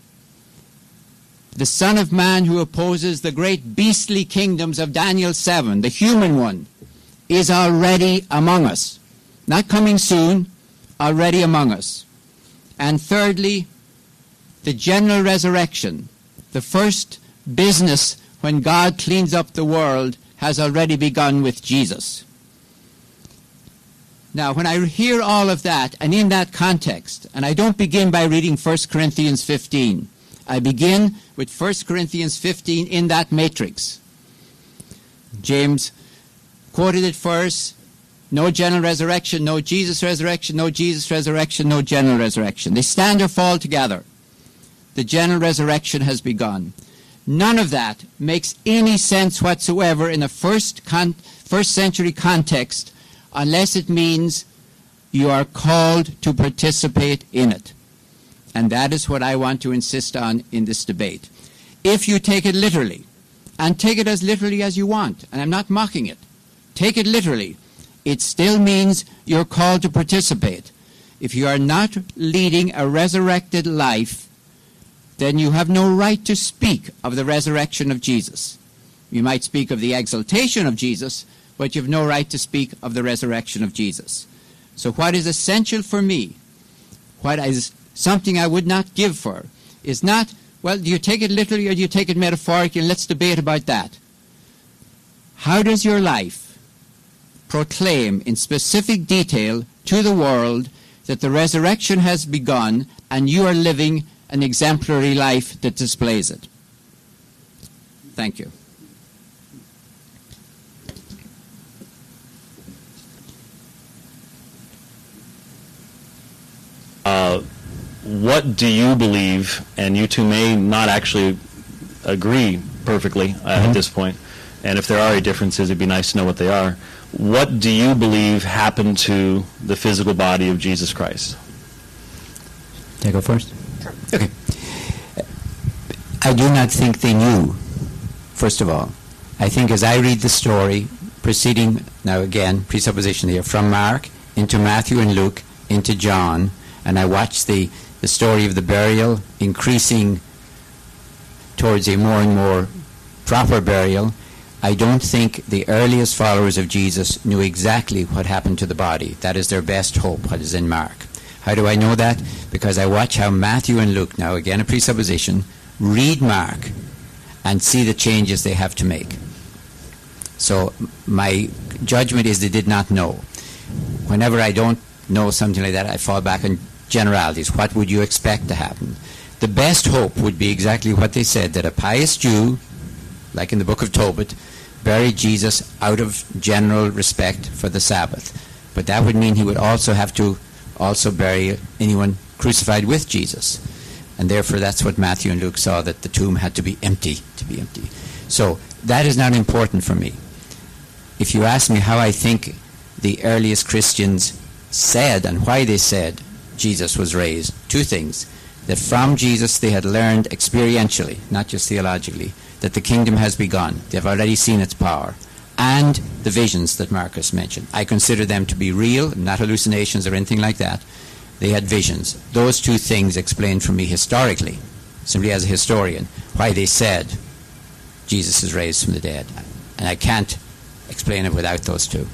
who opposes the great beastly kingdoms of Daniel 7, the human one, is already among us. Not coming soon, already among us. And thirdly, the general resurrection, the first business when God cleans up the world, has already begun with Jesus. Now, when I hear all of that, and in that context, and I don't begin by reading 1 Corinthians 15. I begin with 1 Corinthians 15 in that matrix. James quoted it first. No general resurrection, no Jesus resurrection, no Jesus resurrection, no general resurrection. They stand or fall together. The general resurrection has begun. None of that makes any sense whatsoever in a first century context unless it means you are called to participate in it. And that is what I want to insist on in this debate. If you take it literally, and take it as literally as you want, and I'm not mocking it, take it literally, it still means you're called to participate. If you are not leading a resurrected life, then you have no right to speak of the resurrection of Jesus. You might speak of the exaltation of Jesus, but you have no right to speak of the resurrection of Jesus. So what is essential for me, what is something I would not give for, is not, well, do you take it literally or do you take it metaphorically? And let's debate about that. How does your life proclaim in specific detail to the world that the resurrection has begun and you are living an exemplary life that displays it? Thank you. What do you believe, and you two may not actually agree perfectly at this point, and if there are any differences, it'd be nice to know what they are. What do you believe happened to the physical body of Jesus Christ? Can I go first? Sure. Okay. I do not think they knew, first of all. I think as I read the story, proceeding, now again, presupposition here, from Mark into Matthew and Luke into John, and I watch the story of the burial increasing towards a more and more proper burial, I don't think the earliest followers of Jesus knew exactly what happened to the body. That is their best hope, what is in Mark. How do I know that? Because I watch how Matthew and Luke, now again a presupposition, read Mark and see the changes they have to make. So my judgment is they did not know. Whenever I don't know something like that, I fall back on generalities. What would you expect to happen? The best hope would be exactly what they said, that a pious Jew, like in the book of Tobit, buried Jesus out of general respect for the Sabbath. But that would mean he would also have to also bury anyone crucified with Jesus. And therefore that's what Matthew and Luke saw, that the tomb had to be empty. So that is not important for me. If you ask me how I think the earliest Christians said and why they said Jesus was raised, two things. That from Jesus they had learned experientially, not just theologically, that the kingdom has begun. They've already seen its power. And the visions that Marcus mentioned. I consider them to be real, not hallucinations or anything like that. They had visions. Those two things explain for me historically, simply as a historian, why they said Jesus is raised from the dead. And I can't explain it without those two.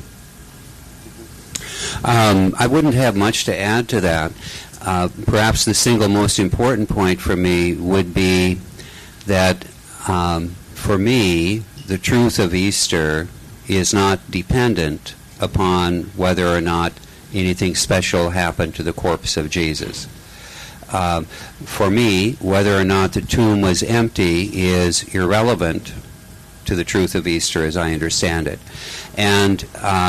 I wouldn't have much to add to that. Perhaps the single most important point for me would be that for me, the truth of Easter is not dependent upon whether or not anything special happened to the corpse of Jesus. For me, whether or not the tomb was empty is irrelevant to the truth of Easter as I understand it. And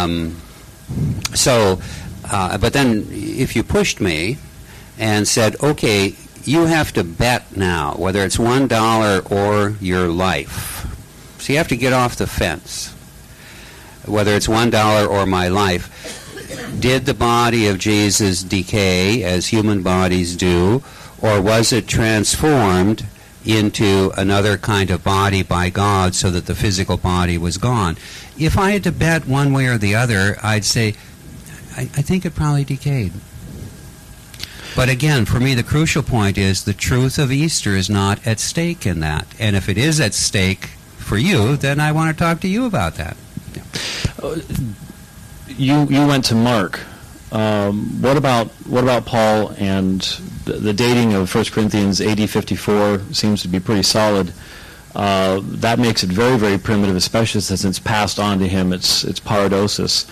but then if you pushed me and said, okay, you have to bet now, whether it's $1 or your life. So you have to get off the fence, whether it's $1 or my life. Did the body of Jesus decay as human bodies do, or was it transformed into another kind of body by God so that the physical body was gone? If I had to bet one way or the other, I'd say, I think it probably decayed. But again, for me, the crucial point is the truth of Easter is not at stake in that. And if it is at stake for you, then I want to talk to you about that. You went to Mark. What about Paul and the dating of 1 Corinthians AD 54 seems to be pretty solid. That makes it very, very primitive, especially since it's passed on to him. It's paradosis.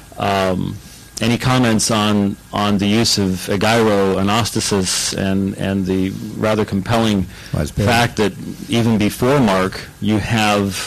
Any comments on the use of ageiro, anastasis, and the rather compelling fact that even before Mark, you have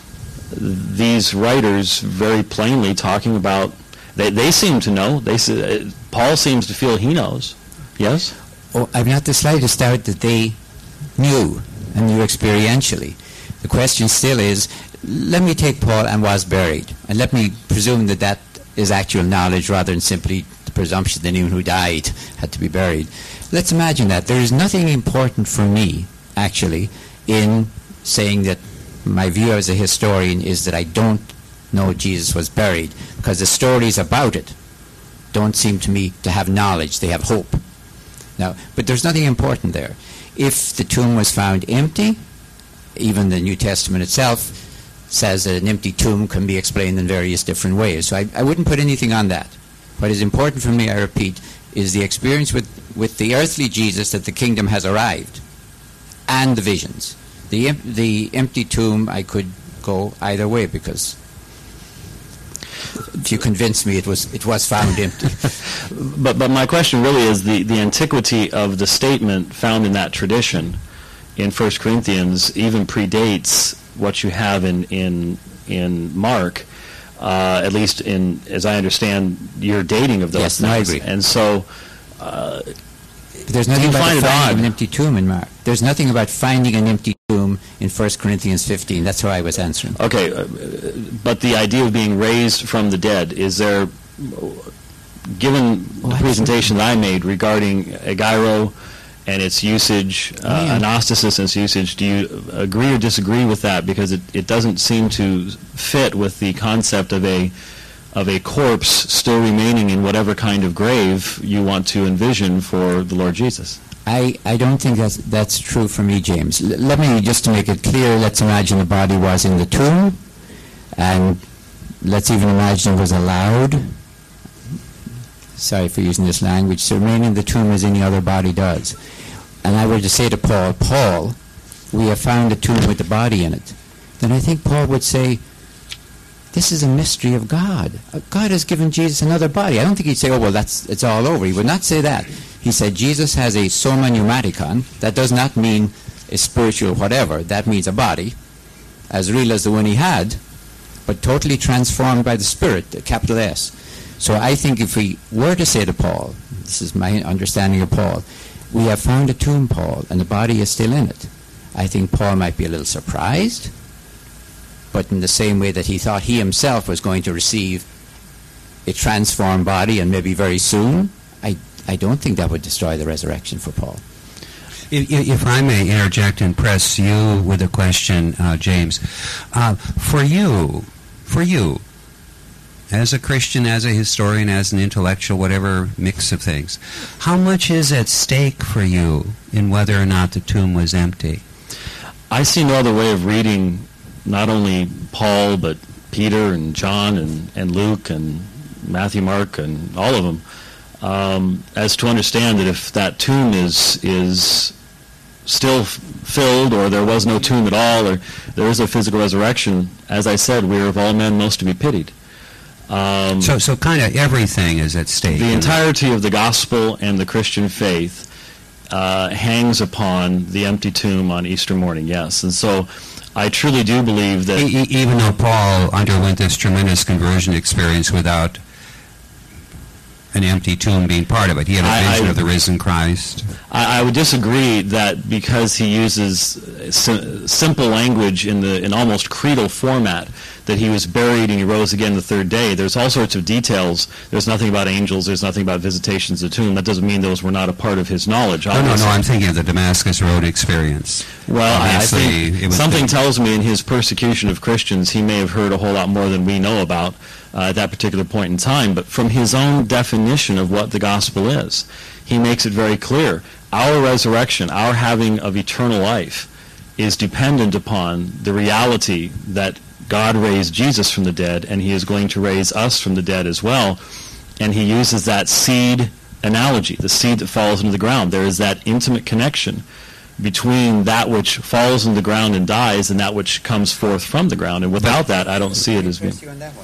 these writers very plainly talking about, they seem to know, Paul seems to feel he knows. Yes? Oh, I've not the slightest doubt that they knew, and knew experientially. The question still is, let me take Paul and was buried, and let me presume that that is actual knowledge rather than simply the presumption that anyone who died had to be buried. Let's imagine that. There is nothing important for me, actually, in saying that my view as a historian is that I don't know Jesus was buried, because the stories about it don't seem to me to have knowledge. They have hope. Now, but there's nothing important there. If the tomb was found empty, even the New Testament itself says that an empty tomb can be explained in various different ways. So I wouldn't put anything on that. What is important for me, I repeat, is the experience with the earthly Jesus that the kingdom has arrived, and the visions. The empty tomb, I could go either way, because if you convince me it was found empty. But my question really is the antiquity of the statement found in that tradition in 1 Corinthians even predates what you have in Mark, at least as I understand your dating of those things. No, I agree. And so there's nothing about finding an empty tomb in Mark. There's nothing about finding an empty tomb in 1 Corinthians 15. That's how I was answering. Okay, but the idea of being raised from the dead, is there, given the presentation that I made regarding ageiro and its usage, anastasis and its usage, do you agree or disagree with that? Because it doesn't seem to fit with the concept of a corpse still remaining in whatever kind of grave you want to envision for the Lord Jesus. I don't think that's true for me, James. Let me, just to make it clear, let's imagine the body was in the tomb, and let's even imagine it was allowed, sorry for using this language, to remain in the tomb as any other body does. And I were to say to Paul, we have found a tomb with the body in it, then I think Paul would say, this is a mystery of God. God has given Jesus another body. I don't think he'd say, oh, well, it's all over. He would not say that. He said Jesus has a soma pneumaticon. That does not mean a spiritual whatever. That means a body, as real as the one he had, but totally transformed by the Spirit, capital S. So I think if we were to say to Paul, this is my understanding of Paul, we have found a tomb, Paul, and the body is still in it. I think Paul might be a little surprised, but in the same way that he thought he himself was going to receive a transformed body, and maybe very soon, I don't think that would destroy the resurrection for Paul. If I may interject and press you with a question, James, for you, as a Christian, as a historian, as an intellectual, whatever mix of things, how much is at stake for you in whether or not the tomb was empty? I see no other way of reading not only Paul, but Peter and John and Luke and Matthew, Mark, and all of them, as to understand that if that tomb is still filled, or there was no tomb at all, or there is a physical resurrection, as I said, we are of all men most to be pitied. So kind of everything is at stake. The entirety of the gospel and the Christian faith hangs upon the empty tomb on Easter morning, yes. And so I truly do believe that... Even though Paul underwent this tremendous conversion experience without an empty tomb being part of it. He had a vision of the risen Christ. I would disagree that because he uses simple language in almost creedal format, that he was buried and he rose again the third day. There's all sorts of details. There's nothing about angels. There's nothing about visitations of the tomb. That doesn't mean those were not a part of his knowledge. No, I'm thinking of the Damascus Road experience. Well, I think something tells me in his persecution of Christians, he may have heard a whole lot more than we know about at that particular point in time. But from his own definition of what the gospel is, he makes it very clear. Our resurrection, our having of eternal life, is dependent upon the reality that God raised Jesus from the dead, and he is going to raise us from the dead as well. And he uses that seed analogy, the seed that falls into the ground. There is that intimate connection between that which falls into the ground and dies and that which comes forth from the ground. And without that, I don't see it as being...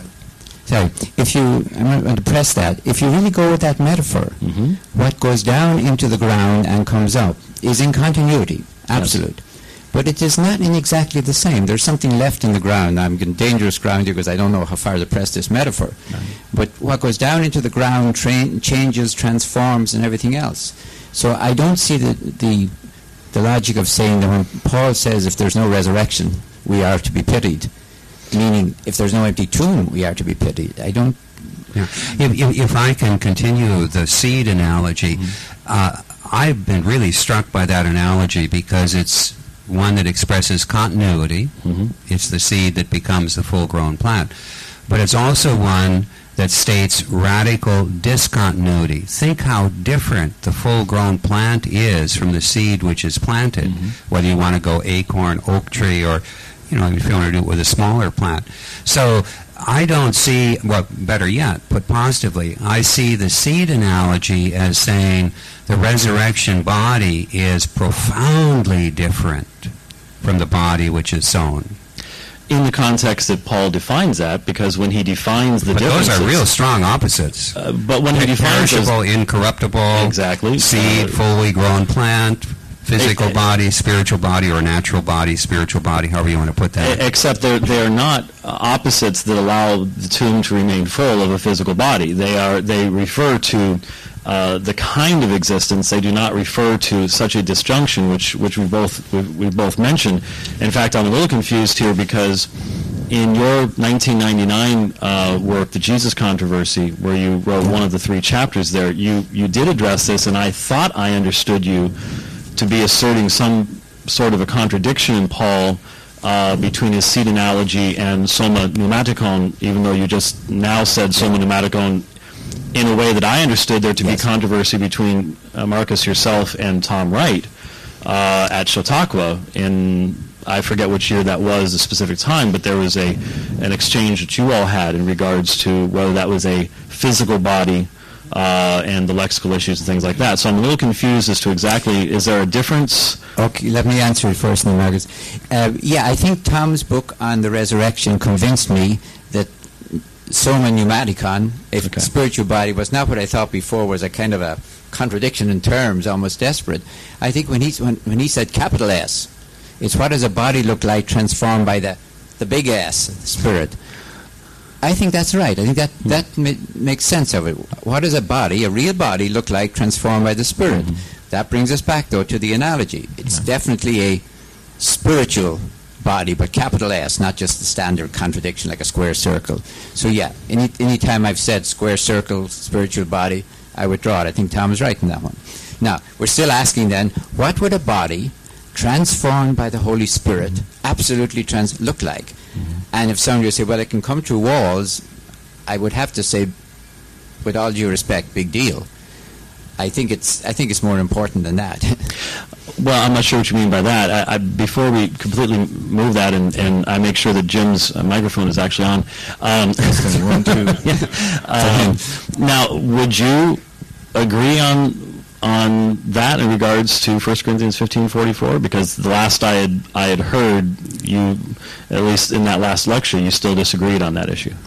So, I'm going to press that. If you really go with that metaphor, what goes down into the ground and comes up is in continuity, absolute. Yes. But it is not in exactly the same. There's something left in the ground. I'm in dangerous ground here because I don't know how far to press this metaphor. Right. But what goes down into the ground changes, transforms, and everything else. So I don't see the logic of saying that when Paul says if there's no resurrection, we are to be pitied, meaning if there's no empty tomb, we are to be pitied. I don't... Yeah. If I can continue the seed analogy, I've been really struck by that analogy because it's one that expresses continuity. It's the seed that becomes the full-grown plant. But it's also one that states radical discontinuity. Think how different the full-grown plant is from the seed which is planted, whether you want to go acorn, oak tree, or, if you want to do it with a smaller plant. So I don't see, well, better yet, put positively, I see the seed analogy as saying the resurrection body is profoundly different from the body which is sown. In the context that Paul defines that, because when he defines the differences... Those are real strong opposites. But when he defines... Perishable, incorruptible, exactly. Seed, fully grown plant, physical body, spiritual body, or natural body, spiritual body, however you want to put that. Except they're not opposites that allow the tomb to remain full of a physical body. They refer to the kind of existence. They do not refer to such a disjunction, which we both mentioned. In fact, I'm a little confused here because in your 1999 work, The Jesus Controversy, where you wrote one of the 3 chapters there, you did address this, and I thought I understood you to be asserting some sort of a contradiction in Paul between his seed analogy and soma pneumatikon, even though you just now said soma pneumatikon in a way that I understood there to be controversy between Marcus, yourself, and Tom Wright at Chautauqua in, I forget which year that was, a specific time, but there was an exchange that you all had in regards to whether that was a physical body and the lexical issues and things like that. So I'm a little confused as to exactly, is there a difference? Okay, let me answer it first, then, Marcus. I think Tom's book on the resurrection convinced me that soma pneumatikon, a spiritual body, was not what I thought before was a kind of a contradiction in terms, almost desperate. I think when he said capital S, it's what does a body look like transformed by the big S, the spirit. I think that's right. I think that makes sense of it. What does a body, a real body, look like transformed by the Spirit? That brings us back, though, to the analogy. It's definitely a spiritual body, but capital S, not just the standard contradiction like a square circle. So, any time I've said square circle, spiritual body, I withdraw it. I think Tom is right in that one. Now, we're still asking then, what would a body transformed by the Holy Spirit absolutely look like? And if somebody would say, well, it can come through walls, I would have to say, with all due respect, big deal. I think it's more important than that. Well, I'm not sure what you mean by that. Before we completely move that, and I make sure that Jim's microphone is actually on. Now, would you agree on that in regards to 1 Corinthians 15:44? Because the last I had heard you, at least in that last lecture, you still disagreed on that issue.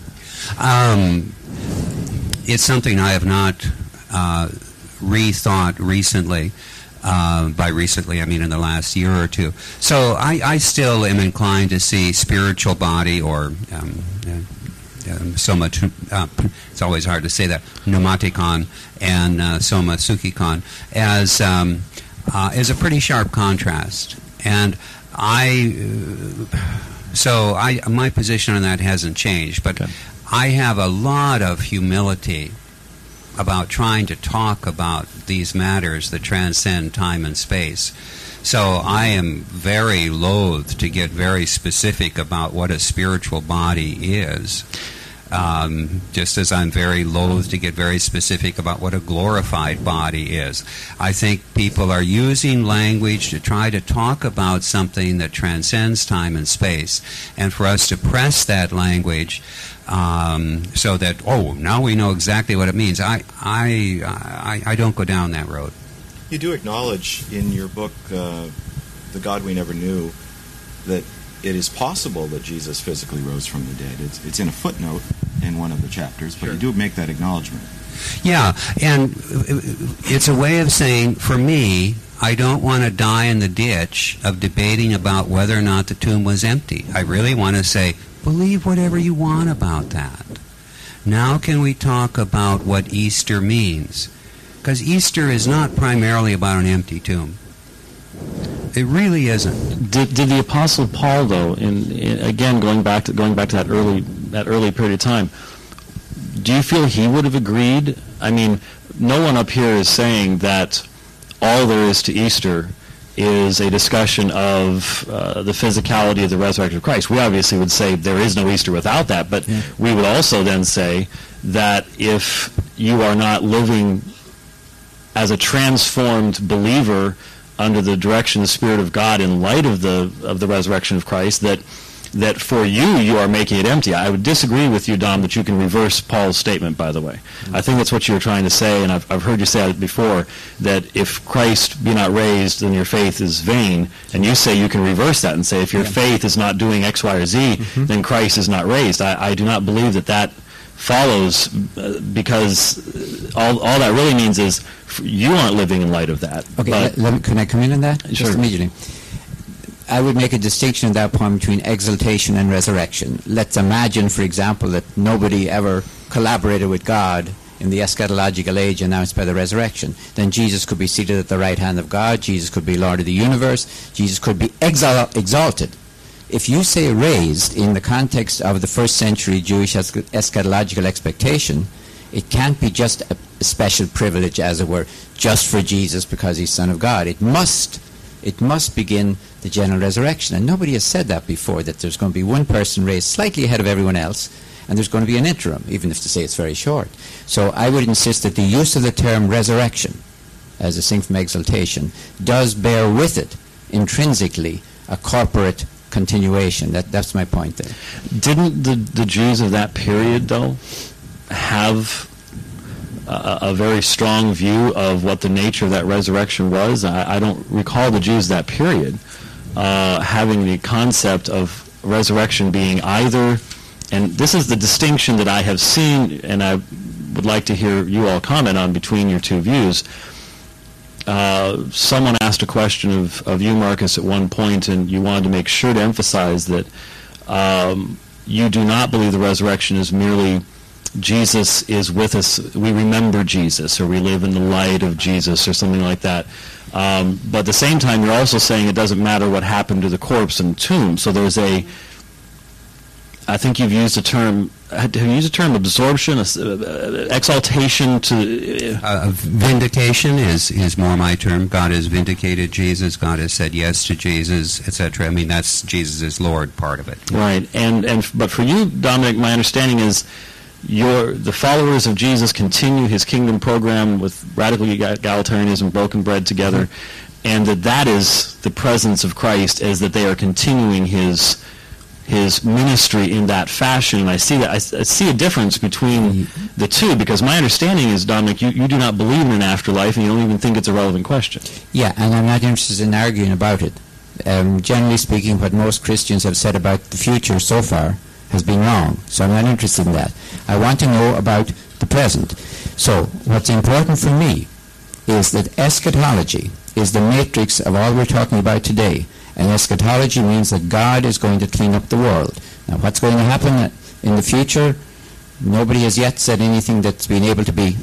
It's something I have not rethought recently. By recently, I mean in the last year or two. So I still am inclined to see spiritual body, or soma, it's always hard to say that, pneumatikon and soma sukikon, as a pretty sharp contrast. And my position on that hasn't changed, but okay. I have a lot of humility about trying to talk about these matters that transcend time and space. So I am very loath to get very specific about what a spiritual body is, just as I'm very loath to get very specific about what a glorified body is. I think people are using language to try to talk about something that transcends time and space, and for us to press that language so that, now we know exactly what it means. I don't go down that road. You do acknowledge in your book, The God We Never Knew, that it is possible that Jesus physically rose from the dead. It's in a footnote in one of the chapters, but sure. You do make that acknowledgement. Yeah, and it's a way of saying, for me, I don't want to die in the ditch of debating about whether or not the tomb was empty. I really want to say, believe whatever you want about that. Now can we talk about what Easter means? Because Easter is not primarily about an empty tomb. It really isn't. Did the Apostle Paul, though, again going back to that early period of time, do you feel he would have agreed? I mean, no one up here is saying that all there is to Easter is a discussion of the physicality of the resurrection of Christ. We obviously would say there is no Easter without that, but we would also then say that if you are not living as a transformed believer under the direction of the Spirit of God in light of the resurrection of Christ, that for you are making it empty. I would disagree with you, Dom, that you can reverse Paul's statement, by the way. Mm-hmm. I think that's what you were trying to say, and I've heard you say it before, that if Christ be not raised, then your faith is vain, and you say you can reverse that and say if your faith is not doing X, Y, or Z, then Christ is not raised. I do not believe that follows, because all that really means is you aren't living in light of that. Okay, can I come in on that? Sure. Just immediately. I would make a distinction at that point between exaltation and resurrection. Let's imagine, for example, that nobody ever collaborated with God in the eschatological age announced by the resurrection. Then Jesus could be seated at the right hand of God, Jesus could be Lord of the universe, Jesus could be exalted. If you say raised in the context of the first century Jewish eschatological expectation, it can't be just a special privilege, as it were, just for Jesus because he's Son of God. It must begin the general resurrection. And nobody has said that before, that there's going to be one person raised slightly ahead of everyone else, and there's going to be an interim, even if to say it's very short. So I would insist that the use of the term resurrection, as distinct from exaltation, does bear with it intrinsically a corporate continuation. That's my point there. Didn't the Jews of that period, though, have a very strong view of what the nature of that resurrection was? I don't recall the Jews of that period having the concept of resurrection being either, and this is the distinction that I have seen, and I would like to hear you all comment on between your two views. Someone asked a question of you, Marcus, at one point, and you wanted to make sure to emphasize that you do not believe the resurrection is merely Jesus is with us, we remember Jesus, or we live in the light of Jesus, or something like that. But at the same time, you're also saying it doesn't matter what happened to the corpse in the tomb. So there's I think you've used the term. Have you used the term absorption, exaltation to vindication is more my term. God has vindicated Jesus. God has said yes to Jesus, etc. I mean, that's Jesus is Lord part of it. Right, but for you, Dominic, my understanding is the followers of Jesus continue his kingdom program with radical egalitarianism, broken bread together, and that is the presence of Christ, as that they are continuing his ministry in that fashion. And I see that I see a difference between the two, because my understanding is, Dominic, you do not believe in an afterlife, and you don't even think it's a relevant question. Yeah, and I'm not interested in arguing about it. Generally speaking, what most Christians have said about the future so far has been wrong, so I'm not interested in that. I want to know about the present. So what's important for me is that eschatology is the matrix of all we're talking about today. And eschatology means that God is going to clean up the world. Now, what's going to happen in the future? Nobody has yet said anything that's been able to be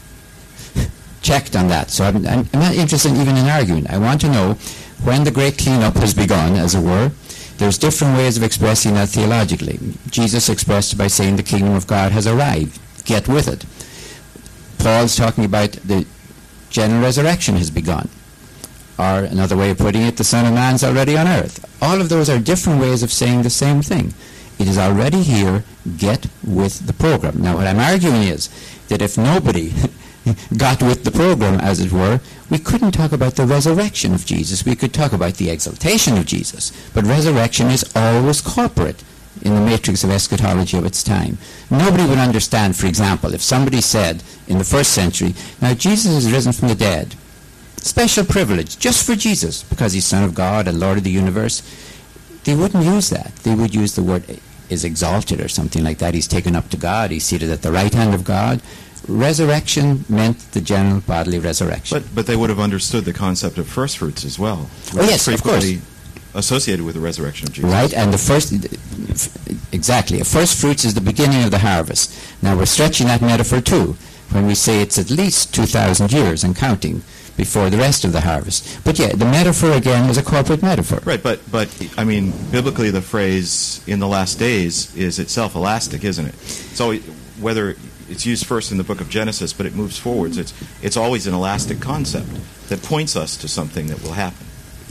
checked on that. So I'm not interested even in arguing. I want to know when the great cleanup has begun, as it were. There's different ways of expressing that theologically. Jesus expressed it by saying the kingdom of God has arrived. Get with it. Paul's talking about the general resurrection has begun. Or another way of putting it, the Son of Man's already on earth. All of those are different ways of saying the same thing. It is already here. Get with the program. Now, what I'm arguing is that if nobody got with the program, as it were, we couldn't talk about the resurrection of Jesus. We could talk about the exaltation of Jesus. But resurrection is always corporate in the matrix of eschatology of its time. Nobody would understand, for example, if somebody said in the first century, now Jesus is risen from the dead. Special privilege, just for Jesus, because he's Son of God and Lord of the universe. They wouldn't use that. They would use the word is exalted or something like that. He's taken up to God. He's seated at the right hand of God. Resurrection meant the general bodily resurrection. But they would have understood the concept of first fruits as well. Oh, yes, of course. Associated with the resurrection of Jesus. Right, and the first, exactly, first fruits is the beginning of the harvest. Now we're stretching that metaphor too, when we say it's at least 2,000 years and counting before the rest of the harvest. But yeah, the metaphor again is a corporate metaphor. Right, but I mean, biblically the phrase "in the last days" is itself elastic, isn't it? So whether it's used first in the book of Genesis, but it moves forwards, it's always an elastic concept that points us to something that will happen.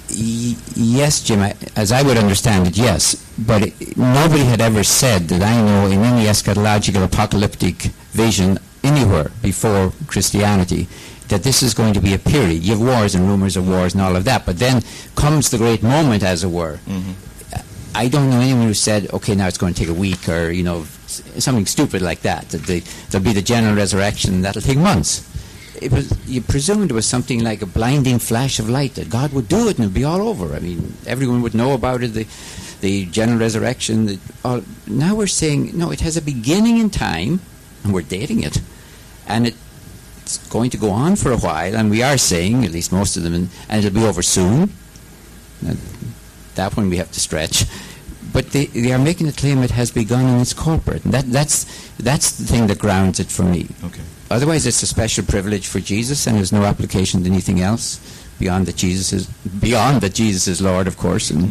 Yes, Jim, as I would understand it, yes. But nobody had ever said that I know in any eschatological apocalyptic vision anywhere before Christianity that this is going to be a period. You have wars and rumors of wars and all of that, but then comes the great moment, as it were. Mm-hmm. I don't know anyone who said, okay, now it's going to take a week, or, you know, something stupid like that, that there'll be the general resurrection, that'll take months. You presumed it was something like a blinding flash of light, that God would do it and it'd be all over. I mean, everyone would know about it, the general resurrection. Now we're saying, no, it has a beginning in time, and we're dating it, and it's going to go on for a while, and we are saying, at least most of them, and it'll be over soon. That one we have to stretch. But they are making the claim it has begun and it's corporate. And that's the thing that grounds it for me. Okay. Otherwise, it's a special privilege for Jesus, and there's no application to anything else beyond that Jesus is Lord, of course. And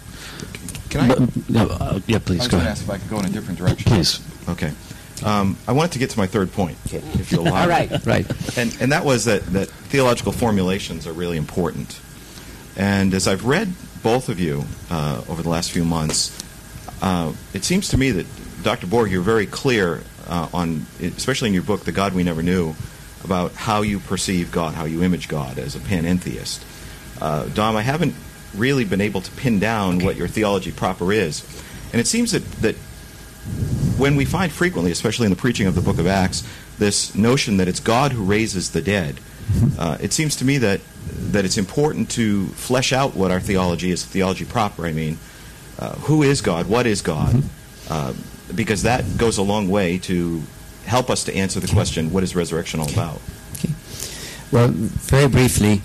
Can I? Yeah, please go ahead. Ask if I could go in a different direction. Please. Okay. I wanted to get to my third point, if you'll allow all me. right. And that was that theological formulations are really important. And as I've read both of you over the last few months, it seems to me that, Dr. Borg, you're very clear on, especially in your book, The God We Never Knew, about how you perceive God, how you image God as a panentheist. Dom, I haven't really been able to pin down what your theology proper is. And it seems that when we find frequently, especially in the preaching of the book of Acts, this notion that it's God who raises the dead, it seems to me that it's important to flesh out what our theology is, theology proper, I mean. Who is God? What is God? Because that goes a long way to help us to answer the question, what is resurrection all about? Okay. Well, very briefly,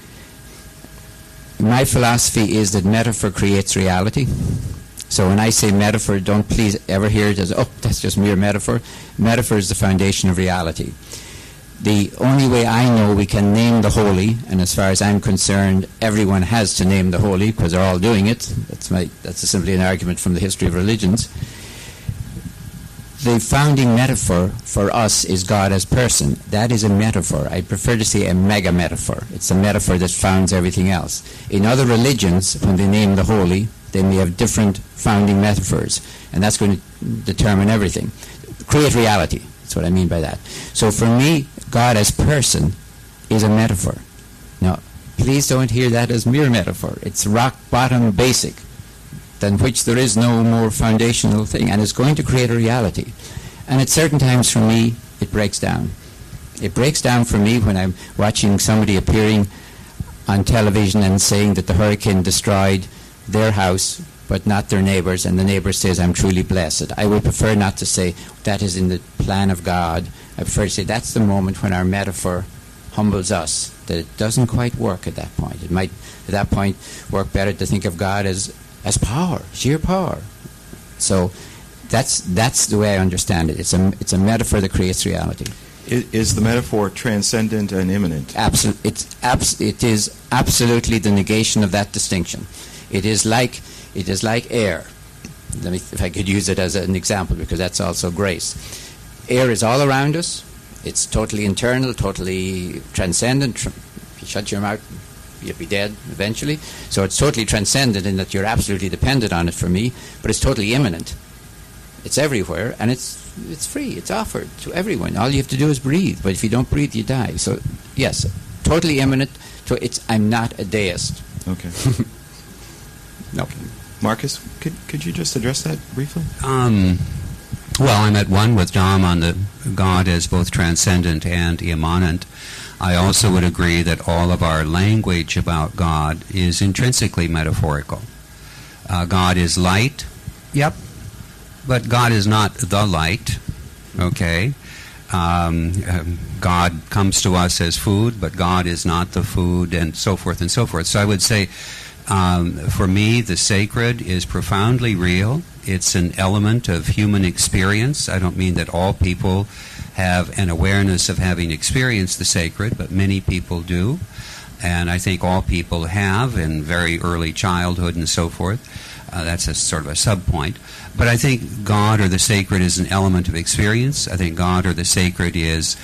my philosophy is that metaphor creates reality. So when I say metaphor, don't please ever hear it as, oh, that's just mere metaphor. Metaphor is the foundation of reality. The only way I know we can name the holy, and as far as I'm concerned, everyone has to name the holy because they're all doing it. That's simply an argument from the history of religions. the founding metaphor for us is God as person. That is a metaphor. I prefer to say a mega-metaphor. It's a metaphor that founds everything else. In other religions, when they name the holy, they may have different founding metaphors, and that's going to determine everything. Create reality. That's what I mean by that. So for me, God as person is a metaphor. Now, please don't hear that as mere metaphor. It's rock bottom basic, than which there is no more foundational thing, and it's going to create a reality. And at certain times for me, it breaks down. It breaks down for me when I'm watching somebody appearing on television and saying that the hurricane destroyed their house but not their neighbors, and the neighbor says, I'm truly blessed. I would prefer not to say that is in the plan of God. I prefer to say that's the moment when our metaphor humbles us, that it doesn't quite work at that point. It might at that point work better to think of God as power, sheer power. So that's the way I understand it. It's a metaphor that creates reality. Is the metaphor transcendent and immanent? It is absolutely the negation of that distinction. It is like air. If I could use it as an example, because that's also grace. Air is all around us. It's totally internal, totally transcendent. If you shut your mouth, you'll be dead eventually. So it's totally transcendent in that you're absolutely dependent on it for me, but it's totally immanent. It's everywhere, and it's free. It's offered to everyone. All you have to do is breathe, but if you don't breathe, you die. So, yes, totally immanent. So I'm not a deist. Okay. No. Marcus, could you just address that briefly? Well, I'm at one with Dom on the God as both transcendent and immanent. I also would agree that all of our language about God is intrinsically metaphorical. God is light, yep, but God is not the light, okay? God comes to us as food, but God is not the food, and so forth and so forth. So I would say, for me, the sacred is profoundly real. It's an element of human experience. I don't mean that all people have an awareness of having experienced the sacred, but many people do. And I think all people have in very early childhood and so forth. That's a sort of a sub-point. But I think God or the sacred is an element of experience. I think God or the sacred is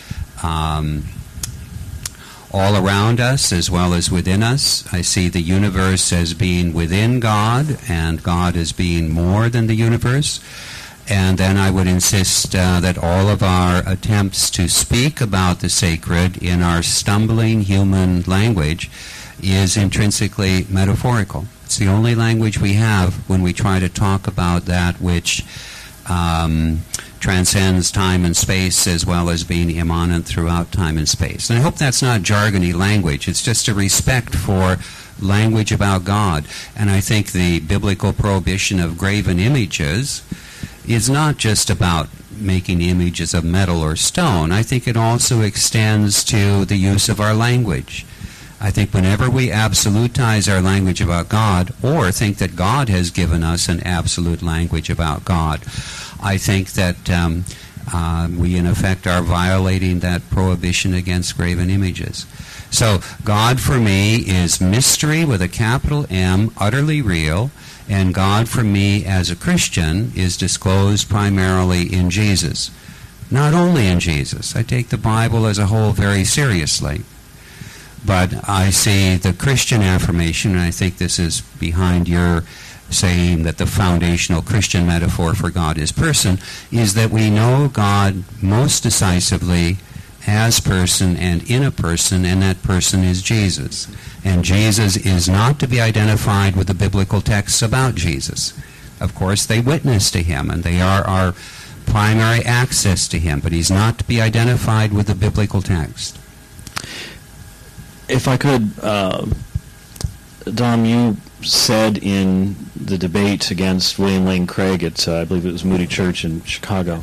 all around us as well as within us. I see the universe as being within God, and God as being more than the universe. And then I would insist that all of our attempts to speak about the sacred in our stumbling human language is intrinsically metaphorical. It's the only language we have when we try to talk about that which transcends time and space as well as being immanent throughout time and space. And I hope that's not jargony language. It's just a respect for language about God. And I think the biblical prohibition of graven images is not just about making images of metal or stone. I think it also extends to the use of our language. I think whenever we absolutize our language about God, or think that God has given us an absolute language about God, I think that we in effect are violating that prohibition against graven images. So God for me is mystery with a capital M, utterly real, and God for me as a Christian is disclosed primarily in Jesus. Not only in Jesus. I take the Bible as a whole very seriously. But I see the Christian affirmation, and I think this is behind your saying that the foundational Christian metaphor for God is person, is that we know God most decisively as person and in a person, and that person is Jesus. And Jesus is not to be identified with the biblical texts about Jesus. Of course, they witness to him, and they are our primary access to him, but he's not to be identified with the biblical text. If I could, Dom, you said in the debate against William Lane Craig at, I believe it was Moody Church in Chicago,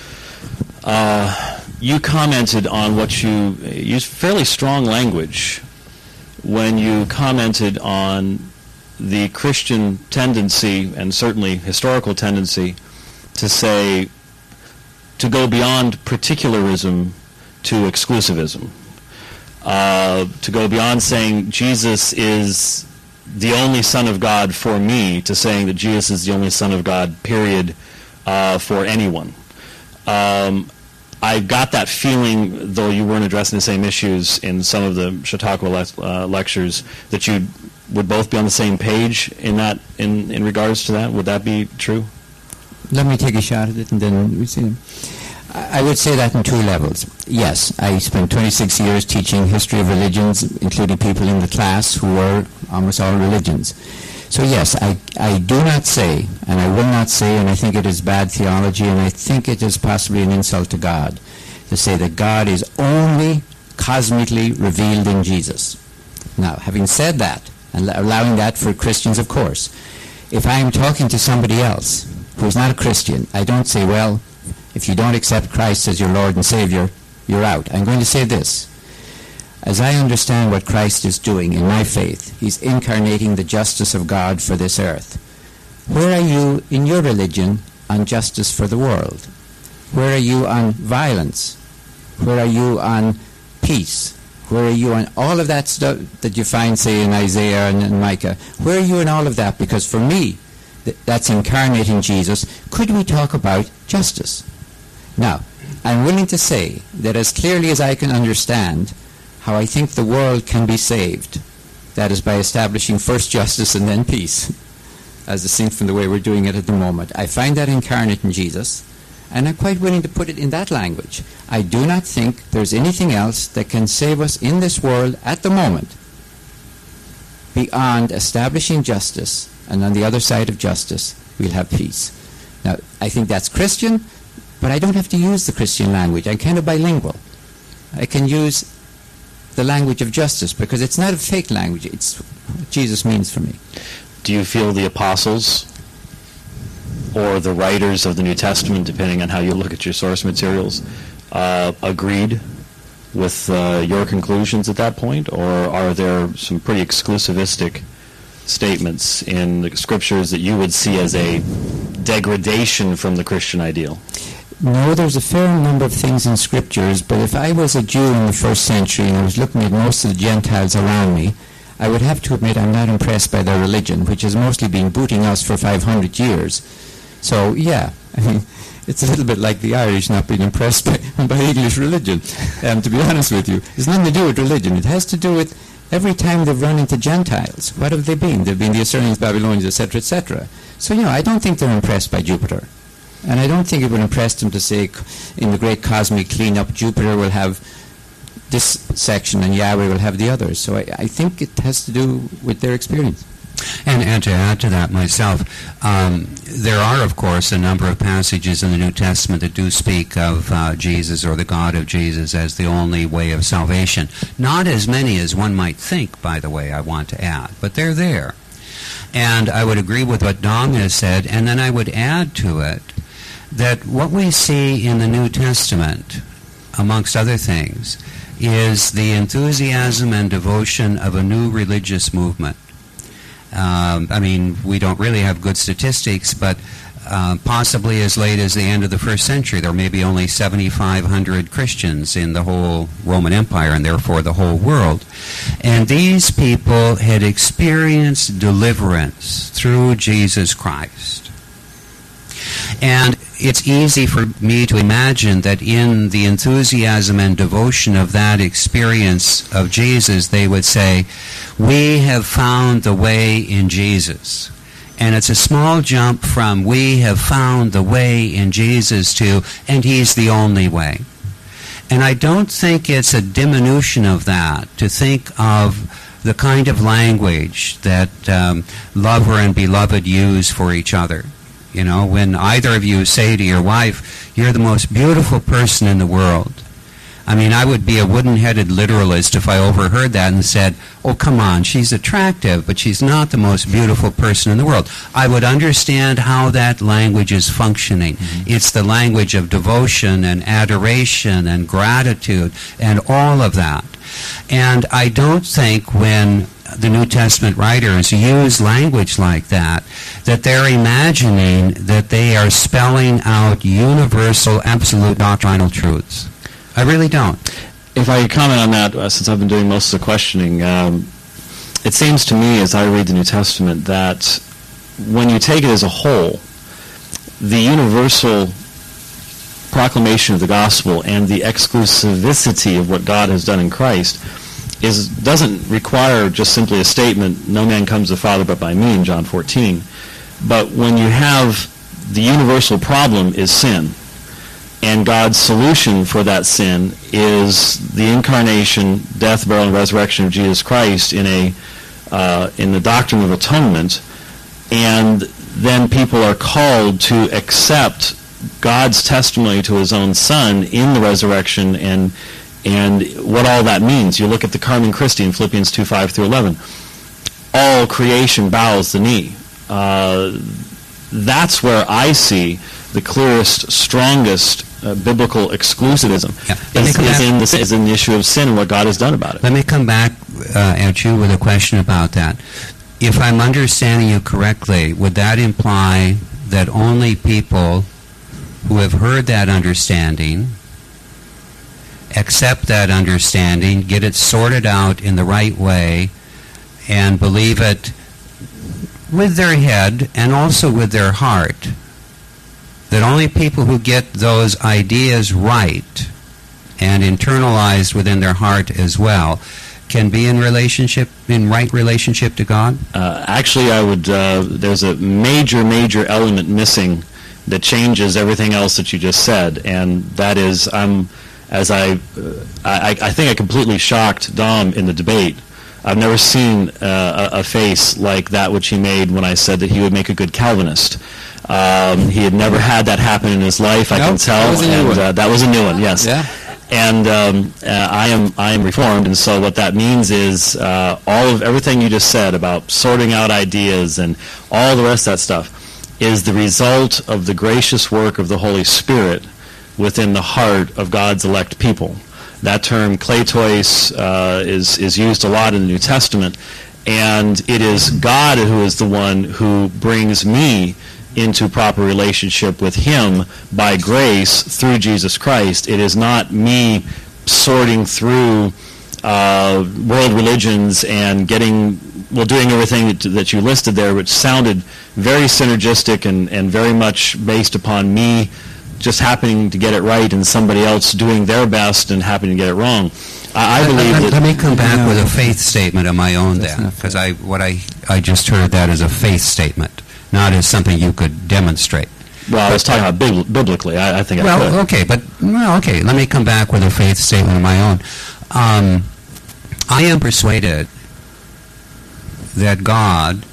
you commented on what you used fairly strong language when you commented on the Christian tendency, and certainly historical tendency, to say, to go beyond particularism to exclusivism. To go beyond saying Jesus is the only Son of God for me, to saying that Jesus is the only Son of God, period, for anyone. I got that feeling, though you weren't addressing the same issues in some of the Chautauqua lectures, that you would both be on the same page in that, in regards to that. Would that be true? Let me take a shot at it, and then we see. I would say that in two levels. Yes, I spent 26 years teaching history of religions, including people in the class who were almost all religions. So yes, I do not say, and I will not say, and I think it is bad theology, and I think it is possibly an insult to God, to say that God is only cosmically revealed in Jesus. Now, having said that, and allowing that for Christians, of course, if I am talking to somebody else who is not a Christian, I don't say, well, if you don't accept Christ as your Lord and Savior, you're out. I'm going to say this. As I understand what Christ is doing in my faith, he's incarnating the justice of God for this earth. Where are you in your religion on justice for the world? Where are you on violence? Where are you on peace? Where are you on all of that stuff that you find, say, in Isaiah and Micah? Where are you in all of that? Because for me, that's incarnating Jesus. Could we talk about justice? Now, I'm willing to say that as clearly as I can understand how I think the world can be saved, that is by establishing first justice and then peace, as distinct from the way we're doing it at the moment. I find that incarnate in Jesus, and I'm quite willing to put it in that language. I do not think there's anything else that can save us in this world at the moment beyond establishing justice, and on the other side of justice, we'll have peace. Now, I think that's Christian, but I don't have to use the Christian language. I'm kind of bilingual. I can use the language of justice because it's not a fake language. It's what Jesus means for me. Do you feel the apostles or the writers of the New Testament, depending on how you look at your source materials, agreed with your conclusions at that point, or are there some pretty exclusivistic statements in the scriptures that you would see as a degradation from the Christian ideal? No, there's a fair number of things in scriptures, but if I was a Jew in the first century and I was looking at most of the Gentiles around me, I would have to admit I'm not impressed by their religion, which has mostly been booting us for 500 years. So, yeah, I mean, it's a little bit like the Irish not being impressed by English religion, to be honest with you. It's nothing to do with religion. It has to do with every time they've run into Gentiles. What have they been? They've been the Assyrians, Babylonians, etc., etc. So, I don't think they're impressed by Jupiter. And I don't think it would impress them to say, in the great cosmic cleanup, Jupiter will have this section and Yahweh will have the others. So I think it has to do with their experience. And to add to that myself, there are, of course, a number of passages in the New Testament that do speak of Jesus or the God of Jesus as the only way of salvation. Not as many as one might think, by the way, I want to add, but they're there. And I would agree with what Dong has said, and then I would add to it that what we see in the New Testament, amongst other things, is the enthusiasm and devotion of a new religious movement. I mean, we don't really have good statistics, but possibly as late as the end of the first century, there may be only 7,500 Christians in the whole Roman Empire, and therefore the whole world. And these people had experienced deliverance through Jesus Christ. And it's easy for me to imagine that in the enthusiasm and devotion of that experience of Jesus, they would say, we have found the way in Jesus. And it's a small jump from we have found the way in Jesus to, and he's the only way. And I don't think it's a diminution of that to think of the kind of language that lover and beloved use for each other. When either of you say to your wife, you're the most beautiful person in the world. I mean, I would be a wooden-headed literalist if I overheard that and said, oh, come on, she's attractive, but she's not the most beautiful person in the world. I would understand how that language is functioning. Mm-hmm. It's the language of devotion and adoration and gratitude and all of that. And I don't think when the New Testament writers use language like that they're imagining that they are spelling out universal, absolute doctrinal truths. I really don't. If I could comment on that, since I've been doing most of the questioning, it seems to me as I read the New Testament that when you take it as a whole, the universal proclamation of the gospel and the exclusivity of what God has done in Christ doesn't require just simply a statement, no man comes to the Father but by me, in John 14. But when you have the universal problem is sin, and God's solution for that sin is the incarnation, death, burial, and resurrection of Jesus Christ in the doctrine of atonement, and then people are called to accept God's testimony to his own Son in the resurrection and what all that means. You look at the Carmen Christi in Philippians 2:5 through 11. All creation bows the knee. That's where I see the clearest, strongest biblical exclusivism is in the issue of sin and what God has done about it. Let me come back at you with a question about that. If I'm understanding you correctly, would that imply that only people who have heard that understanding, accept that understanding, get it sorted out in the right way, and believe it with their head and also with their heart, that only people who get those ideas right and internalized within their heart as well can be in right relationship to God? Actually, I would. There's a major element missing that changes everything else that you just said, and that is, I think I completely shocked Dom in the debate. I've never seen a face like that which he made when I said that he would make a good Calvinist. He had never had that happen in his life, I can tell, that was a new one, yes. Yeah. And I am Reformed, and so what that means is everything you just said about sorting out ideas and all the rest of that stuff is the result of the gracious work of the Holy Spirit within the heart of God's elect people. That term, kleitois, is used a lot in the New Testament, and it is God who is the one who brings me into proper relationship with him by grace through Jesus Christ. It is not me sorting through world religions and doing everything that you listed there, which sounded very synergistic and very much based upon me just happening to get it right and somebody else doing their best and happening to get it wrong. I believe that... Let me come back with a faith statement of my own then, because what I just heard that as a faith statement, not as something you could demonstrate. Well, I was talking about biblically. I think I could. Okay, let me come back with a faith statement of my own. I am persuaded that God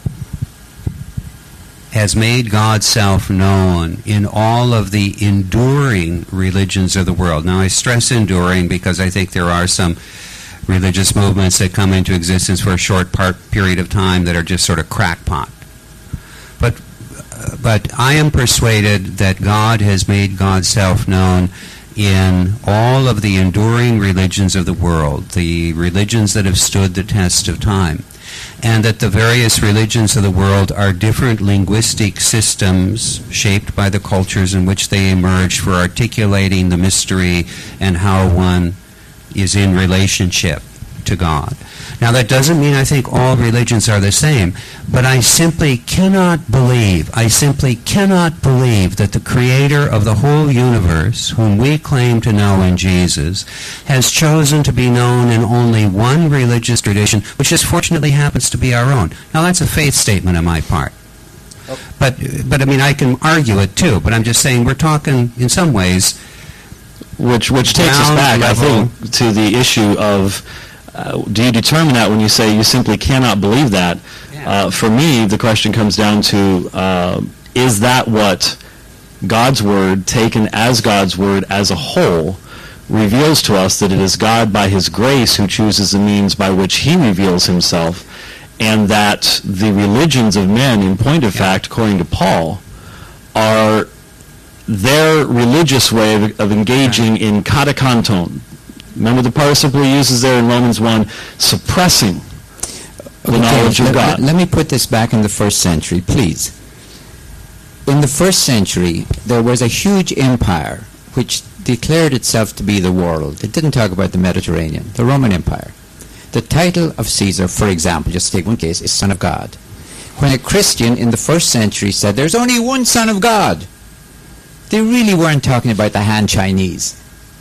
has made God's self known in all of the enduring religions of the world. Now, I stress enduring because I think there are some religious movements that come into existence for a short period of time that are just sort of crackpot. But I am persuaded that God has made God's self known in all of the enduring religions of the world, the religions that have stood the test of time, and that the various religions of the world are different linguistic systems shaped by the cultures in which they emerged for articulating the mystery and how one is in relationship to God. Now, that doesn't mean I think all religions are the same, but I simply cannot believe that the creator of the whole universe, whom we claim to know in Jesus, has chosen to be known in only one religious tradition, which just fortunately happens to be our own. Now, that's a faith statement on my part. But I mean, I can argue it too, but I'm just saying we're talking, in some ways... Which takes us back, I think, to the issue of... do you determine that when you say you simply cannot believe that? Yeah. For me, the question comes down to, is that what God's Word, taken as God's Word as a whole, reveals to us, that it is God by His grace who chooses the means by which He reveals Himself, and that the religions of men, in point of fact, according to Paul, are their religious way of engaging in katakanton. Remember the participle he uses there in Romans 1, suppressing the knowledge of God. Let me put this back in the first century, please. In the first century, there was a huge empire which declared itself to be the world. It didn't talk about the Mediterranean, the Roman Empire. The title of Caesar, for example, just to take one case, is Son of God. When a Christian in the first century said, there's only one Son of God, they really weren't talking about the Han Chinese.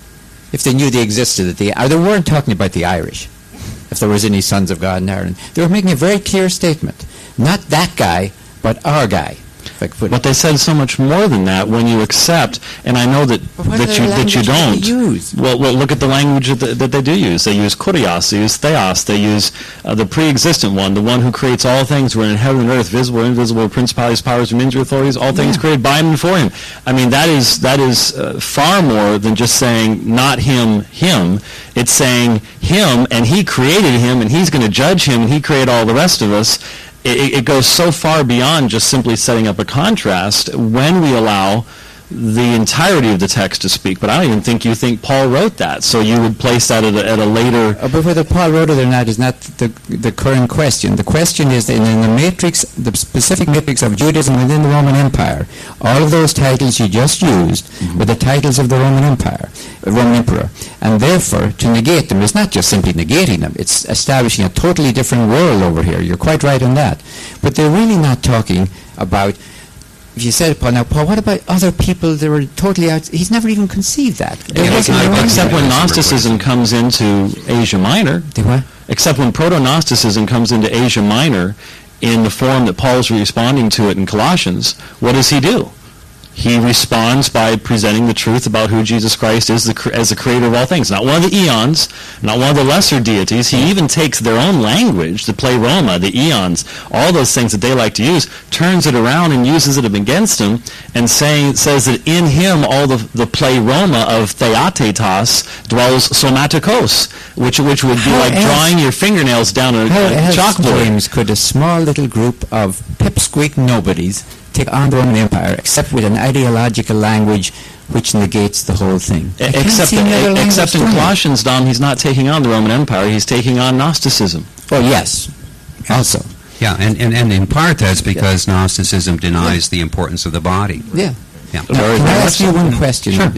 If they knew they existed, or they weren't talking about the Irish, if there was any sons of God in Ireland. They were making a very clear statement. Not that guy, but our guy. But they said so much more than that when you accept, and I know that you don't. Use? Well, look at the language that they do use. They use kurios, they use theos, they use the pre-existent one, the one who creates all things, who are in heaven and earth, visible, invisible, principalities, powers, dominions, authorities, all things created by him and for him. I mean, that is far more than just saying not him, him. It's saying him, and he created him, and he's going to judge him, and he created all the rest of us. It goes so far beyond just simply setting up a contrast when we allow the entirety of the text to speak. But I don't even think you think Paul wrote that, so you would place that at a later... But whether Paul wrote it or not is not the current question. The question is in the matrix, the specific matrix of Judaism within the Roman Empire, all of those titles you just used were the titles of the Roman Empire, Roman Emperor. And therefore, to negate them is not just simply negating them, it's establishing a totally different world over here. You're quite right on that. But they're really not talking about... If you said, Paul, what about other people that were totally out? He's never even conceived that. Except when Gnosticism comes into Asia Minor. Except when Proto-Gnosticism comes into Asia Minor in the form that Paul's responding to it in Colossians, what does he do? He responds by presenting the truth about who Jesus Christ is as the creator of all things. Not one of the eons, not one of the lesser deities. He even takes their own language, the pleroma, the eons, all those things that they like to use, turns it around and uses it against him, and says that in him all the pleroma of theatetos dwells somatikos, which would be like drawing your fingernails down a chalkboard. James, could a small little group of pipsqueak nobodies take on the Roman Empire except with an ideological language which negates the whole thing? Except in Colossians, Dom, he's not taking on the Roman Empire, he's taking on Gnosticism. Oh, yes, also. Yeah, and in part that's because Gnosticism denies the importance of the body. Yeah. Can I ask you one question? Sure.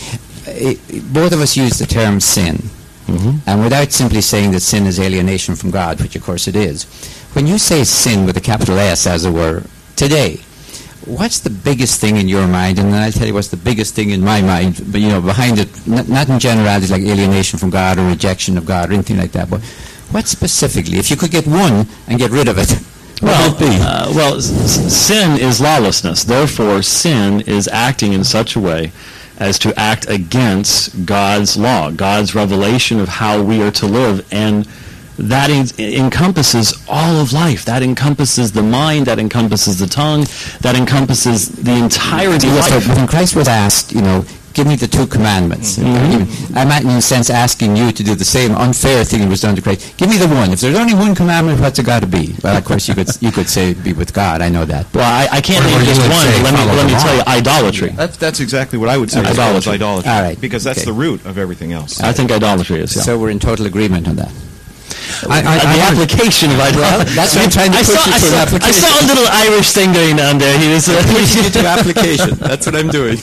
Both of us use the term sin, and without simply saying that sin is alienation from God, which of course it is, when you say sin with a capital S, as it were, today, what's the biggest thing in your mind? And then I'll tell you what's the biggest thing in my mind, but behind it, not in generalities like alienation from God or rejection of God or anything like that, but what specifically, if you could get one and get rid of it, what would it be? Sin is lawlessness. Therefore, sin is acting in such a way as to act against God's law, God's revelation of how we are to live, and that encompasses all of life. That encompasses the mind, that encompasses the tongue, that encompasses the entirety of life. When Christ was asked, give me the 2 commandments. I'm not, in a sense, asking you to do the same unfair thing that was done to Christ. Give me the one. If there's only one commandment, what's it got to be? Well, of course, you could say be with God. I know that. Well, I can't name just one. Let me tell you, idolatry. That's exactly what I would say. Idolatry. All right. Because that's the root of everything else. I think idolatry is, yeah. So we're in total agreement on that. The application of idolatry. That's what I'm trying to push you to an application. I saw a little Irish thing going on there. He was pushing you to application. That's what I'm doing.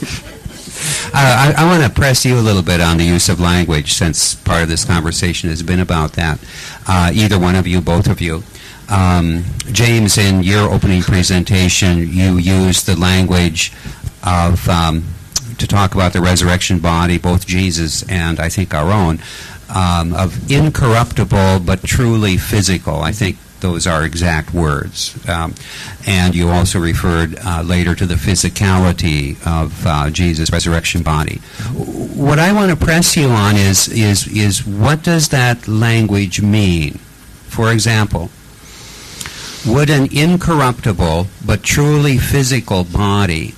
I want to press you a little bit on the use of language, since part of this conversation has been about that. Either one of you, both of you. James, in your opening presentation, you used the language of to talk about the resurrection body, both Jesus and I think our own, of incorruptible but truly physical. I think those are exact words. And you also referred later to the physicality of Jesus' resurrection body. What I want to press you on is what does that language mean? For example, would an incorruptible but truly physical body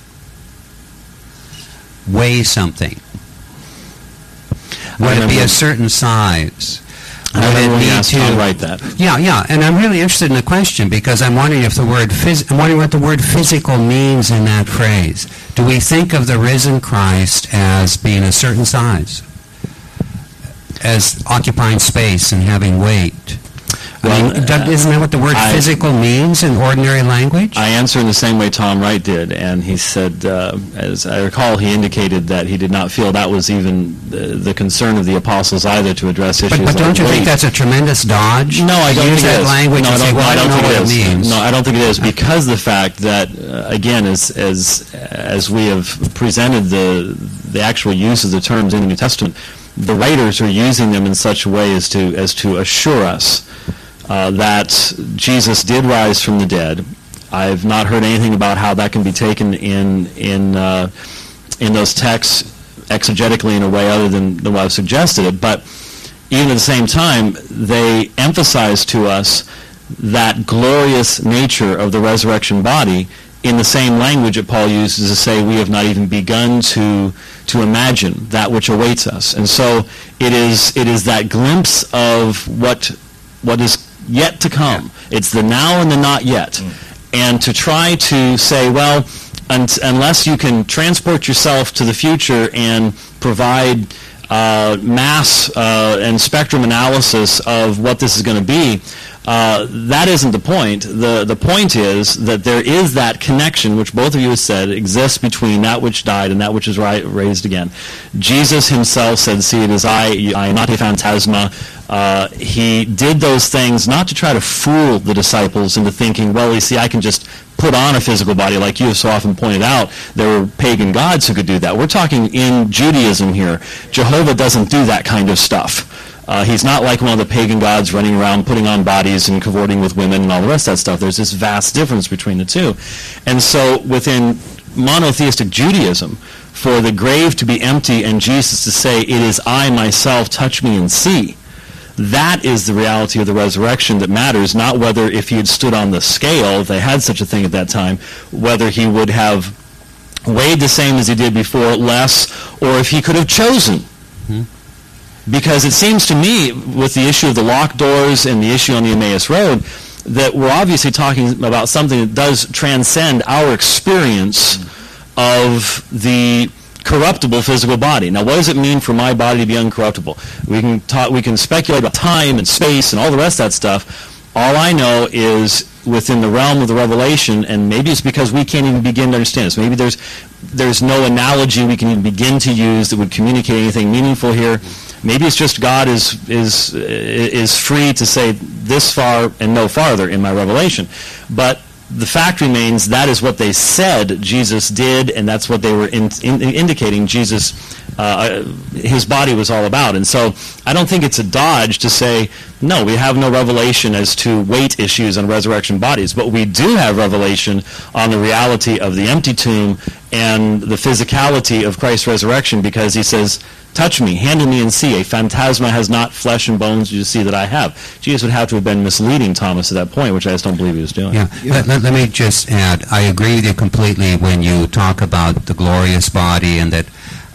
weigh something? Would it be a certain size? I'll write that. Yeah, and I'm really interested in the question because I'm wondering if I'm wondering what the word physical means in that phrase. Do we think of the risen Christ as being a certain size, as occupying space and having weight? Well, isn't that what the word physical means in ordinary language? I answer in the same way Tom Wright did, and he said, as I recall, he indicated that he did not feel that was even the concern of the apostles either, to address issues But don't you think that's a tremendous dodge? No, I don't use think that it is. language and say, well, I don't know what it means. No, I don't think it is, because the fact that, again, as we have presented the actual use of the terms in the New Testament, the writers are using them in such a way as to assure us that Jesus did rise from the dead. I've not heard anything about how that can be taken in those texts exegetically in a way other than what I've suggested it. But even at the same time, they emphasize to us that glorious nature of the resurrection body in the same language that Paul uses to say we have not even begun to imagine that which awaits us. And so it is that glimpse of what is yet to come. It's the now and the not yet. And to try to say, well, unless you can transport yourself to the future and provide mass and spectrum analysis of what this is going to be, that isn't the point. The point is that there is that connection, which both of you have said exists between that which died and that which is raised again. Jesus himself said, "See, it is I am not a phantasma." He did those things not to try to fool the disciples into thinking, well, you see, I can just put on a physical body, like you have so often pointed out. There were pagan gods who could do that. We're talking in Judaism here. Jehovah doesn't do that kind of stuff. He's not like one of the pagan gods running around putting on bodies and cavorting with women and all the rest of that stuff. There's this vast difference between the two. And so within monotheistic Judaism, for the grave to be empty and Jesus to say, "It is I myself, touch me and see," that is the reality of the resurrection that matters, not whether if he had stood on the scale, if they had such a thing at that time, whether he would have weighed the same as he did before, less, or if he could have chosen. Because it seems to me, with the issue of the locked doors and the issue on the Emmaus Road, that we're obviously talking about something that does transcend our experience of the corruptible physical body. Now, what does it mean for my body to be uncorruptible? We can speculate about time and space and all the rest of that stuff. All I know is within the realm of the revelation, and maybe it's because we can't even begin to understand this. Maybe there's no analogy we can even begin to use that would communicate anything meaningful here. Maybe it's just God is free to say this far and no farther in my revelation. But the fact remains that is what they said Jesus did, and that's what they were indicating Jesus, his body was all about. And so I don't think it's a dodge to say, no, we have no revelation as to weight issues on resurrection bodies, but we do have revelation on the reality of the empty tomb and the physicality of Christ's resurrection, because he says, "Touch me, handle me and see. A phantasma has not flesh and bones you see that I have." Jesus would have to have been misleading Thomas at that point, which I just don't believe he was doing. Yeah. Let me just add, I agree with you completely when you talk about the glorious body and that,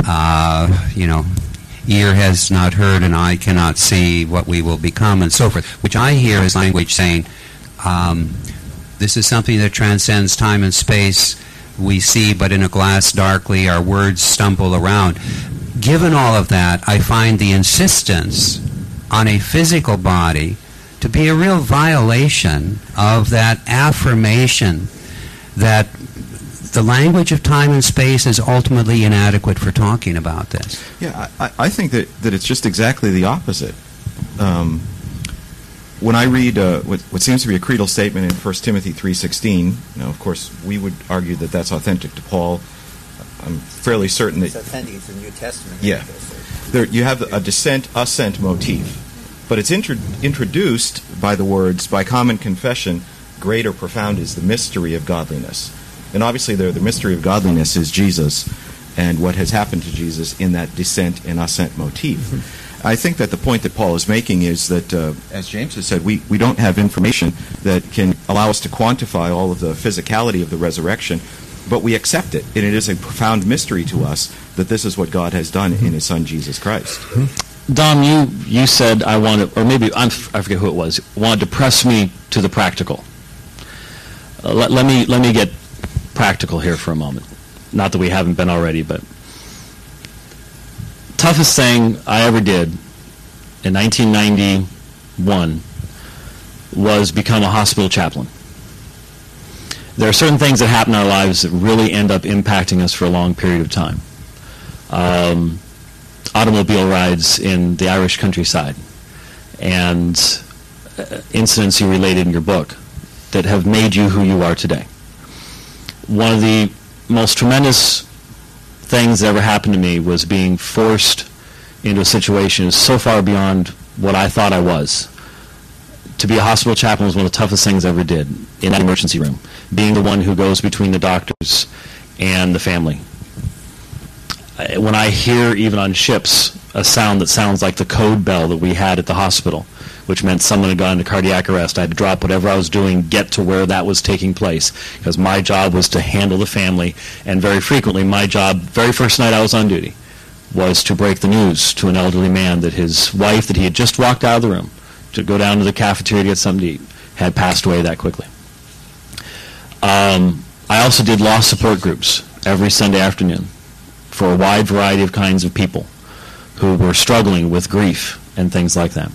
ear has not heard and eye cannot see what we will become and so forth, which I hear as language saying, this is something that transcends time and space. We see but in a glass darkly, our words stumble around. Given all of that, I find the insistence on a physical body to be a real violation of that affirmation that the language of time and space is ultimately inadequate for talking about this. Yeah, I think that it's just exactly the opposite. When I read what seems to be a creedal statement in 1 Timothy 3:16, of course, we would argue that that's authentic to Paul. I'm fairly certain that... It's authentic to the New Testament. Yeah. There, you have a descent-ascent motif. But it's introduced by the words, by common confession, great or profound is the mystery of godliness. And obviously the mystery of godliness is Jesus and what has happened to Jesus in that descent and ascent motif. Mm-hmm. I think that the point that Paul is making is that, as James has said, we don't have information that can allow us to quantify all of the physicality of the resurrection, but we accept it, and it is a profound mystery to us that this is what God has done in His Son, Jesus Christ. Dom, you said I wanted, or maybe I forget who it was, wanted to press me to the practical. Let me get practical here for a moment. Not that we haven't been already, but toughest thing I ever did in 1991 was become a hospital chaplain. There are certain things that happen in our lives that really end up impacting us for a long period of time. Automobile rides in the Irish countryside and incidents you related in your book that have made you who you are today. One of the most tremendous things that ever happened to me was being forced into a situation so far beyond what I thought I was. To be a hospital chaplain was one of the toughest things I ever did in that emergency room, being the one who goes between the doctors and the family. When I hear, even on ships, a sound that sounds like the code bell that we had at the hospital, which meant someone had gone into cardiac arrest, I had to drop whatever I was doing, get to where that was taking place, because my job was to handle the family, and very frequently my job, very first night I was on duty, was to break the news to an elderly man that his wife, that he had just walked out of the room to go down to the cafeteria to get something to eat, had passed away that quickly. I also did law support groups every Sunday afternoon for a wide variety of kinds of people who were struggling with grief and things like that.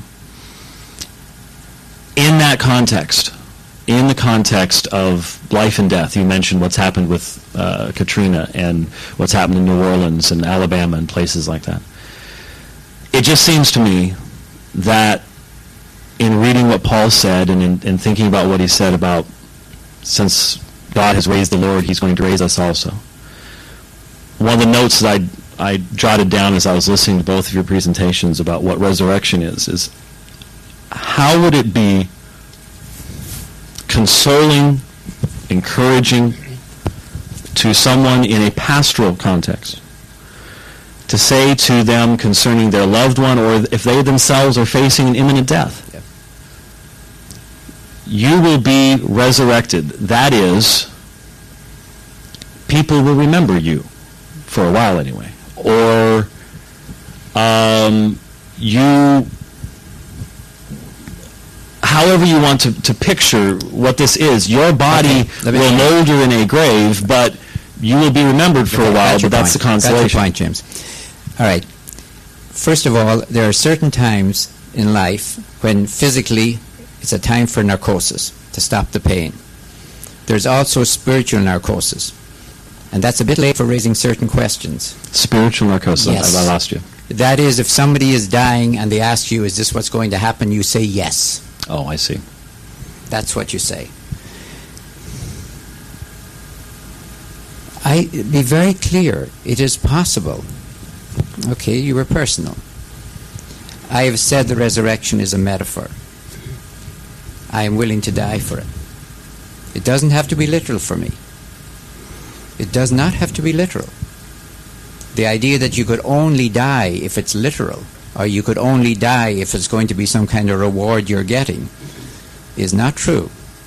In that context, in the context of life and death, you mentioned what's happened with Katrina and what's happened in New Orleans and Alabama and places like that. It just seems to me that in reading what Paul said and in thinking about what he said about, since God has raised the Lord, he's going to raise us also. One of the notes that I jotted down as I was listening to both of your presentations about what resurrection is how would it be consoling, encouraging to someone in a pastoral context to say to them concerning their loved one, or if they themselves are facing an imminent death, you will be resurrected. That is, people will remember you, for a while anyway. Or you, however you want to picture what this is, your body will molder in a grave, but you will be remembered for a while, but that's the consolation. That's your point, James. All right. First of all, there are certain times in life when physically it's a time for narcosis, to stop the pain. There's also spiritual narcosis. And that's a bit late for raising certain questions. Spiritual narcosis, yes. I lost you. That is, if somebody is dying and they ask you, is this what's going to happen, you say yes. Oh, I see. That's what you say. Be very clear. It is possible. Okay, you were personal. I have said the resurrection is a metaphor. I am willing to die for it. It doesn't have to be literal for me. It does not have to be literal. The idea that you could only die if it's literal, or you could only die if it's going to be some kind of reward you're getting, is not true.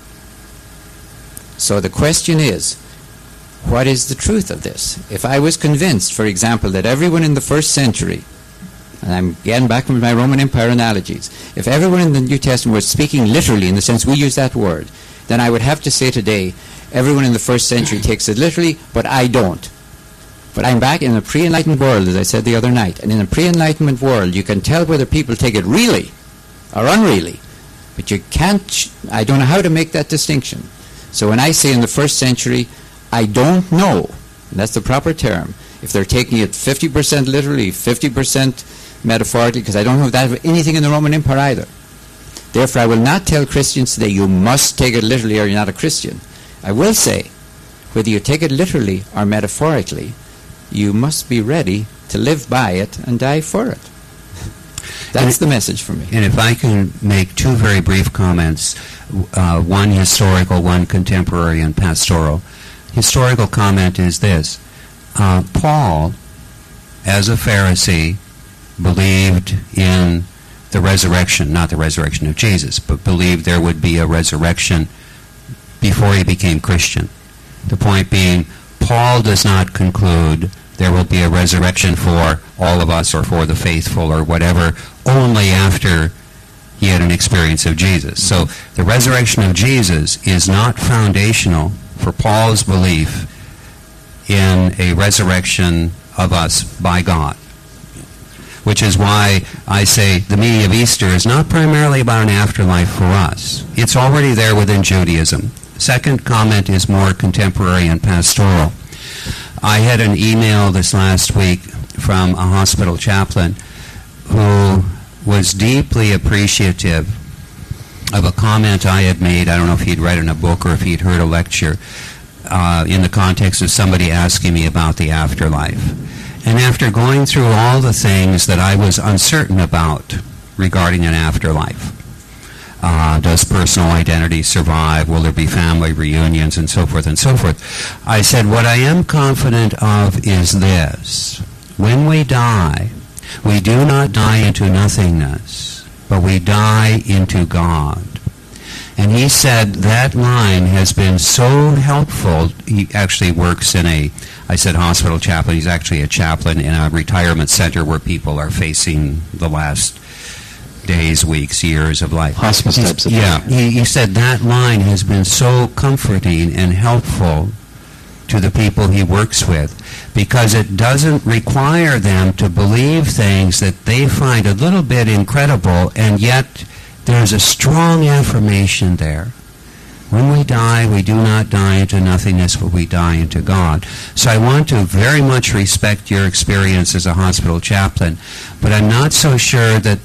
So the question is, what is the truth of this? If I was convinced, for example, that everyone in the first century, and I'm getting back with my Roman Empire analogies, if everyone in the New Testament was speaking literally in the sense we use that word, then I would have to say today, everyone in the first century takes it literally, but I don't. But I'm back in a pre-enlightenment world, as I said the other night, and in a pre-enlightenment world you can tell whether people take it really or unreally, but you can't, I don't know how to make that distinction. So when I say in the first century, I don't know, and that's the proper term, if they're taking it 50% literally, 50% metaphorically, because I don't know if that has anything in the Roman Empire either. Therefore, I will not tell Christians today, you must take it literally or you're not a Christian. I will say, whether you take it literally or metaphorically, you must be ready to live by it and die for it. That's the message for me. And if I can make two very brief comments, one historical, one contemporary and pastoral. Historical comment is this. Paul, as a Pharisee, believed in the resurrection, not the resurrection of Jesus, but believed there would be a resurrection before he became Christian. The point being, Paul does not conclude there will be a resurrection for all of us or for the faithful or whatever, only after he had an experience of Jesus. So the resurrection of Jesus is not foundational for Paul's belief in a resurrection of us by God. which is why I say the meaning of Easter is not primarily about an afterlife for us. It's already there within Judaism. Second comment is more contemporary and pastoral. I had an email this last week from a hospital chaplain who was deeply appreciative of a comment I had made. I don't know if he'd read in a book or if he'd heard a lecture in the context of somebody asking me about the afterlife. And after going through all the things that I was uncertain about regarding an afterlife, does personal identity survive? Will there be family reunions and so forth, I said, what I am confident of is this. When we die, we do not die into nothingness, but we die into God. And he said that line has been so helpful. He actually works in I said hospital chaplain, he's actually a chaplain in a retirement center where people are facing the last days, weeks, years of life. Hospice types of Yeah, he said that line has been so comforting and helpful to the people he works with, because it doesn't require them to believe things that they find a little bit incredible, and yet there's a strong affirmation there. When we die, we do not die into nothingness, but we die into God. So I want to very much respect your experience as a hospital chaplain, but I'm not so sure that,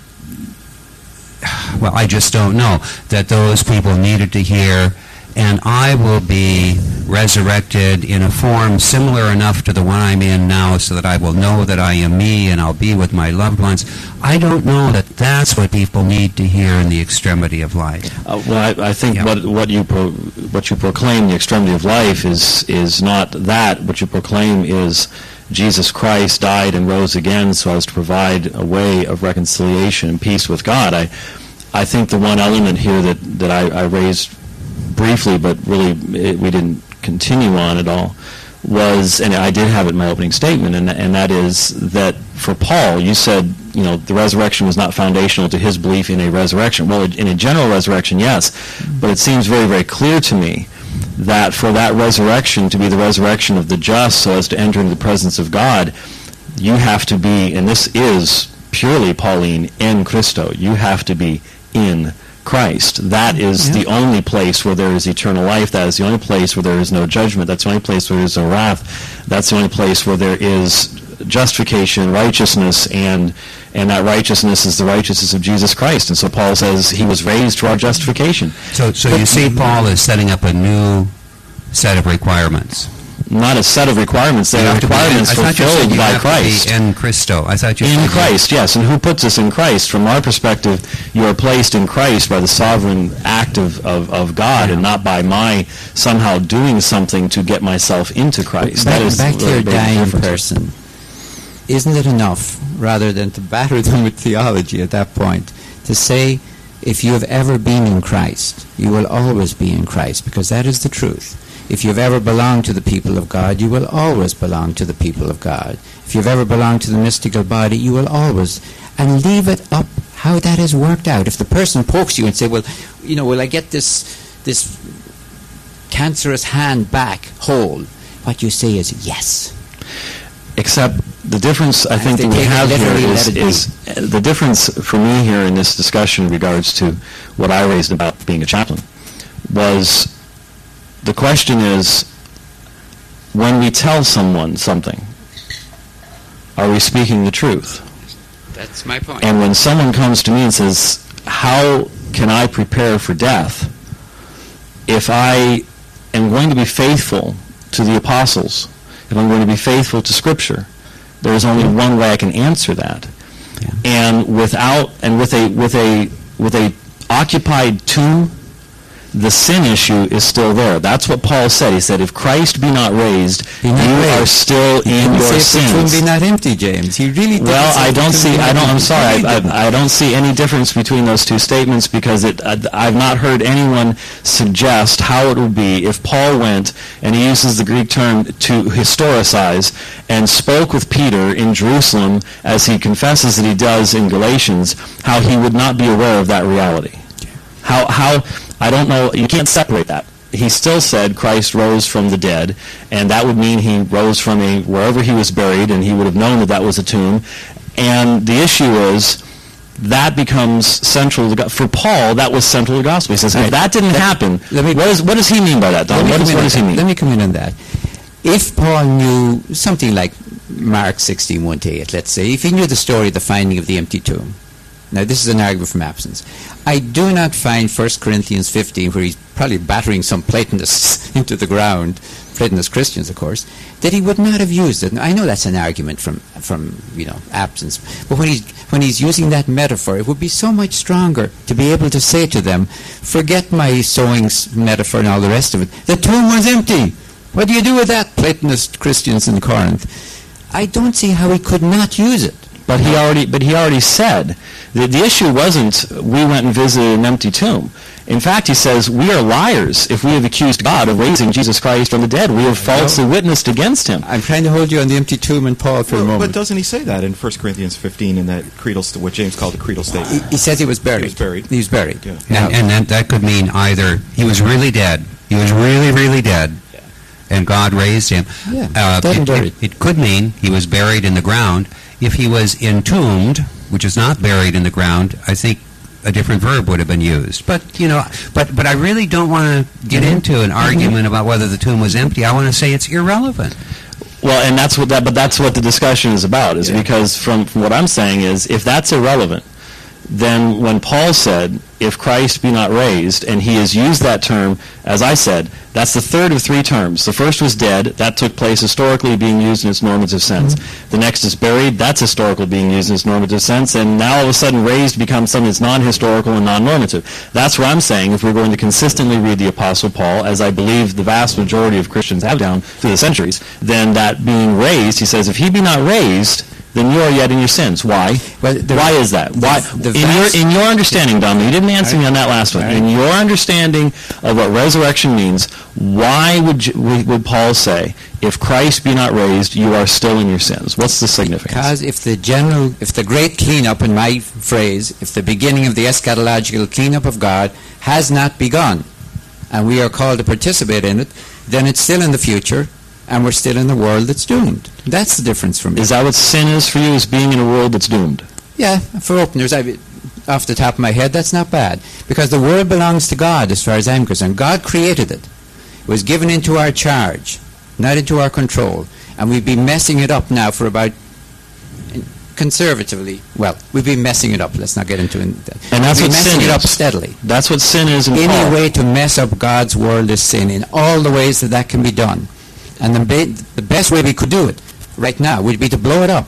well, I just don't know that those people needed to hear, and I will be resurrected in a form similar enough to the one I'm in now so that I will know that I am me and I'll be with my loved ones. I don't know that that's what people need to hear in the extremity of life. Well, I think what you proclaim, the extremity of life, is not that. What you proclaim is Jesus Christ died and rose again so as to provide a way of reconciliation and peace with God. I think the one element here that I raised briefly, but really we didn't continue on at all, was, and I did have it in my opening statement, and that is that for Paul, you said, the resurrection was not foundational to his belief in a resurrection. Well, in a general resurrection, yes, but it seems very, very clear to me that for that resurrection to be the resurrection of the just so as to enter into the presence of God, you have to be, and this is purely Pauline, in Christo. You have to be in Christ. That is the only place where there is eternal life. That is the only place where there is no judgment. That's the only place where there is no wrath. That's the only place where there is justification, righteousness, and that righteousness is the righteousness of Jesus Christ. And so Paul says he was raised for our justification. So you see Paul is setting up a new set of requirements. Not a set of requirements. They are requirements fulfilled by Christ. In Christo. I thought you in Christ, yes. And who puts us in Christ? From our perspective, you are placed in Christ by the sovereign act of God, and not by my somehow doing something to get myself into Christ. Back to your dying person. Isn't it enough, rather than to batter them with theology at that point, to say, if you have ever been in Christ, you will always be in Christ, because that is the truth. If you've ever belonged to the people of God, you will always belong to the people of God. If you've ever belonged to the mystical body, you will always. And leave it up how that has worked out. If the person pokes you and say, well, will I get this cancerous hand back whole? What you say is yes. Except the difference I think that we have here is the difference for me here in this discussion in regards to what I raised about being a chaplain was, the question is, when we tell someone something, are we speaking the truth? That's my point. And when someone comes to me and says, how can I prepare for death if I am going to be faithful to the apostles, if I'm going to be faithful to Scripture? There is only one way I can answer that. Yeah. And with a occupied tomb, the sin issue is still there. That's what Paul said. He said, if Christ be not raised, you are still in your sins. The tomb be not empty, James. He really did. Well, I don't see any difference between those two statements, because I've not heard anyone suggest how it would be if Paul went, and he uses the Greek term to historicize, and spoke with Peter in Jerusalem, as he confesses that he does in Galatians, how he would not be aware of that reality. How I don't know. You can't separate that. He still said Christ rose from the dead, and that would mean he rose from wherever he was buried, and he would have known that was a tomb. And the issue is that becomes central to for Paul. That was central to the gospel. He says, if that didn't happen, what does he mean by that, Don? What does he mean? Let me come in on that. If Paul knew something like Mark 16:1-8, let's say, if he knew the story of the finding of the empty tomb. Now, this is an argument from absence. I do not find 1 Corinthians 15, where he's probably battering some Platonists into the ground, Platonist Christians, of course, that he would not have used it. Now, I know that's an argument from absence, but when he's using that metaphor, it would be so much stronger to be able to say to them, forget my sowing metaphor and all the rest of it. The tomb was empty. What do you do with that, Platonist Christians in Corinth? I don't see how he could not use it. But he already said that the issue wasn't we went and visited an empty tomb. In fact, he says we are liars if we have accused God of raising Jesus Christ from the dead. We have falsely witnessed against him. I'm trying to hold you on the empty tomb and Paul for a moment. But doesn't he say that in 1 Corinthians 15 in that creedal, what James called the creedal statement? He says he was buried. He was buried. Yeah. Now, And that could mean either he was really dead, he was really, really dead, and God raised him. Yeah, dead and buried. It could mean he was buried in the ground. If he was entombed, which is not buried in the ground, I think a different verb would have been used. But but I really don't want to get into an argument about whether the tomb was empty. I want to say it's irrelevant. Well, and that's what the discussion is about. Because from what I'm saying is, if that's irrelevant, then when Paul said, if Christ be not raised, and he has used that term, as I said, that's the third of three terms. The first was dead. That took place historically being used in its normative sense. The next is buried. That's historical being used in its normative sense. And now all of a sudden raised becomes something that's non-historical and non-normative. That's what I'm saying. If we're going to consistently read the Apostle Paul, as I believe the vast majority of Christians have down through the centuries, then that being raised, he says, if he be not raised, then you are yet in your sins. Why? Well, why is that? Why? In your understanding, Don, you didn't answer me on that last one. In your understanding of what resurrection means, why would Paul say, if Christ be not raised, you are still in your sins? What's the significance? Because if the great cleanup, in my phrase, if the beginning of the eschatological cleanup of God has not begun, and we are called to participate in it, then it's still in the future, and we're still in the world that's doomed. That's the difference for me. Is that what sin is for you, is being in a world that's doomed? Yeah, for openers, off the top of my head, that's not bad. Because the world belongs to God, as far as I'm concerned. God created it. It was given into our charge, not into our control. And we've been messing it up now for about, conservatively, well, we've been messing it up. Let's not get into it. And that's what sin is. Messing it up steadily. That's what sin is in Paul. Any way to mess up God's world is sin, in all the ways that can be done. And the best way we could do it right now would be to blow it up.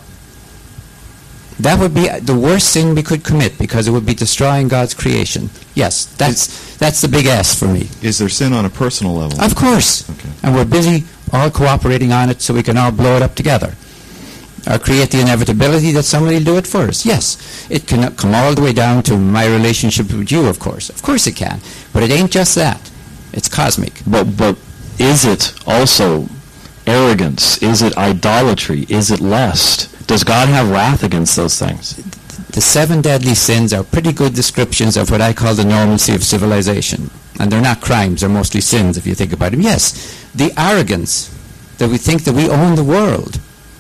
That would be the worst sin we could commit, because it would be destroying God's creation. Yes, that's the big S for me. Is there sin on a personal level? Of course. Okay. And we're busy all cooperating on it so we can all blow it up together. Or create the inevitability that somebody will do it for us. Yes, it can come all the way down to my relationship with you, of course. Of course it can. But it ain't just that. It's cosmic. But is it also arrogance? Is it idolatry? Is it lust? Does God have wrath against those things? The 7 deadly sins are pretty good descriptions of what I call the normalcy of civilization. And they're not crimes, they're mostly sins if you think about them. Yes, the arrogance that we think that we own the world,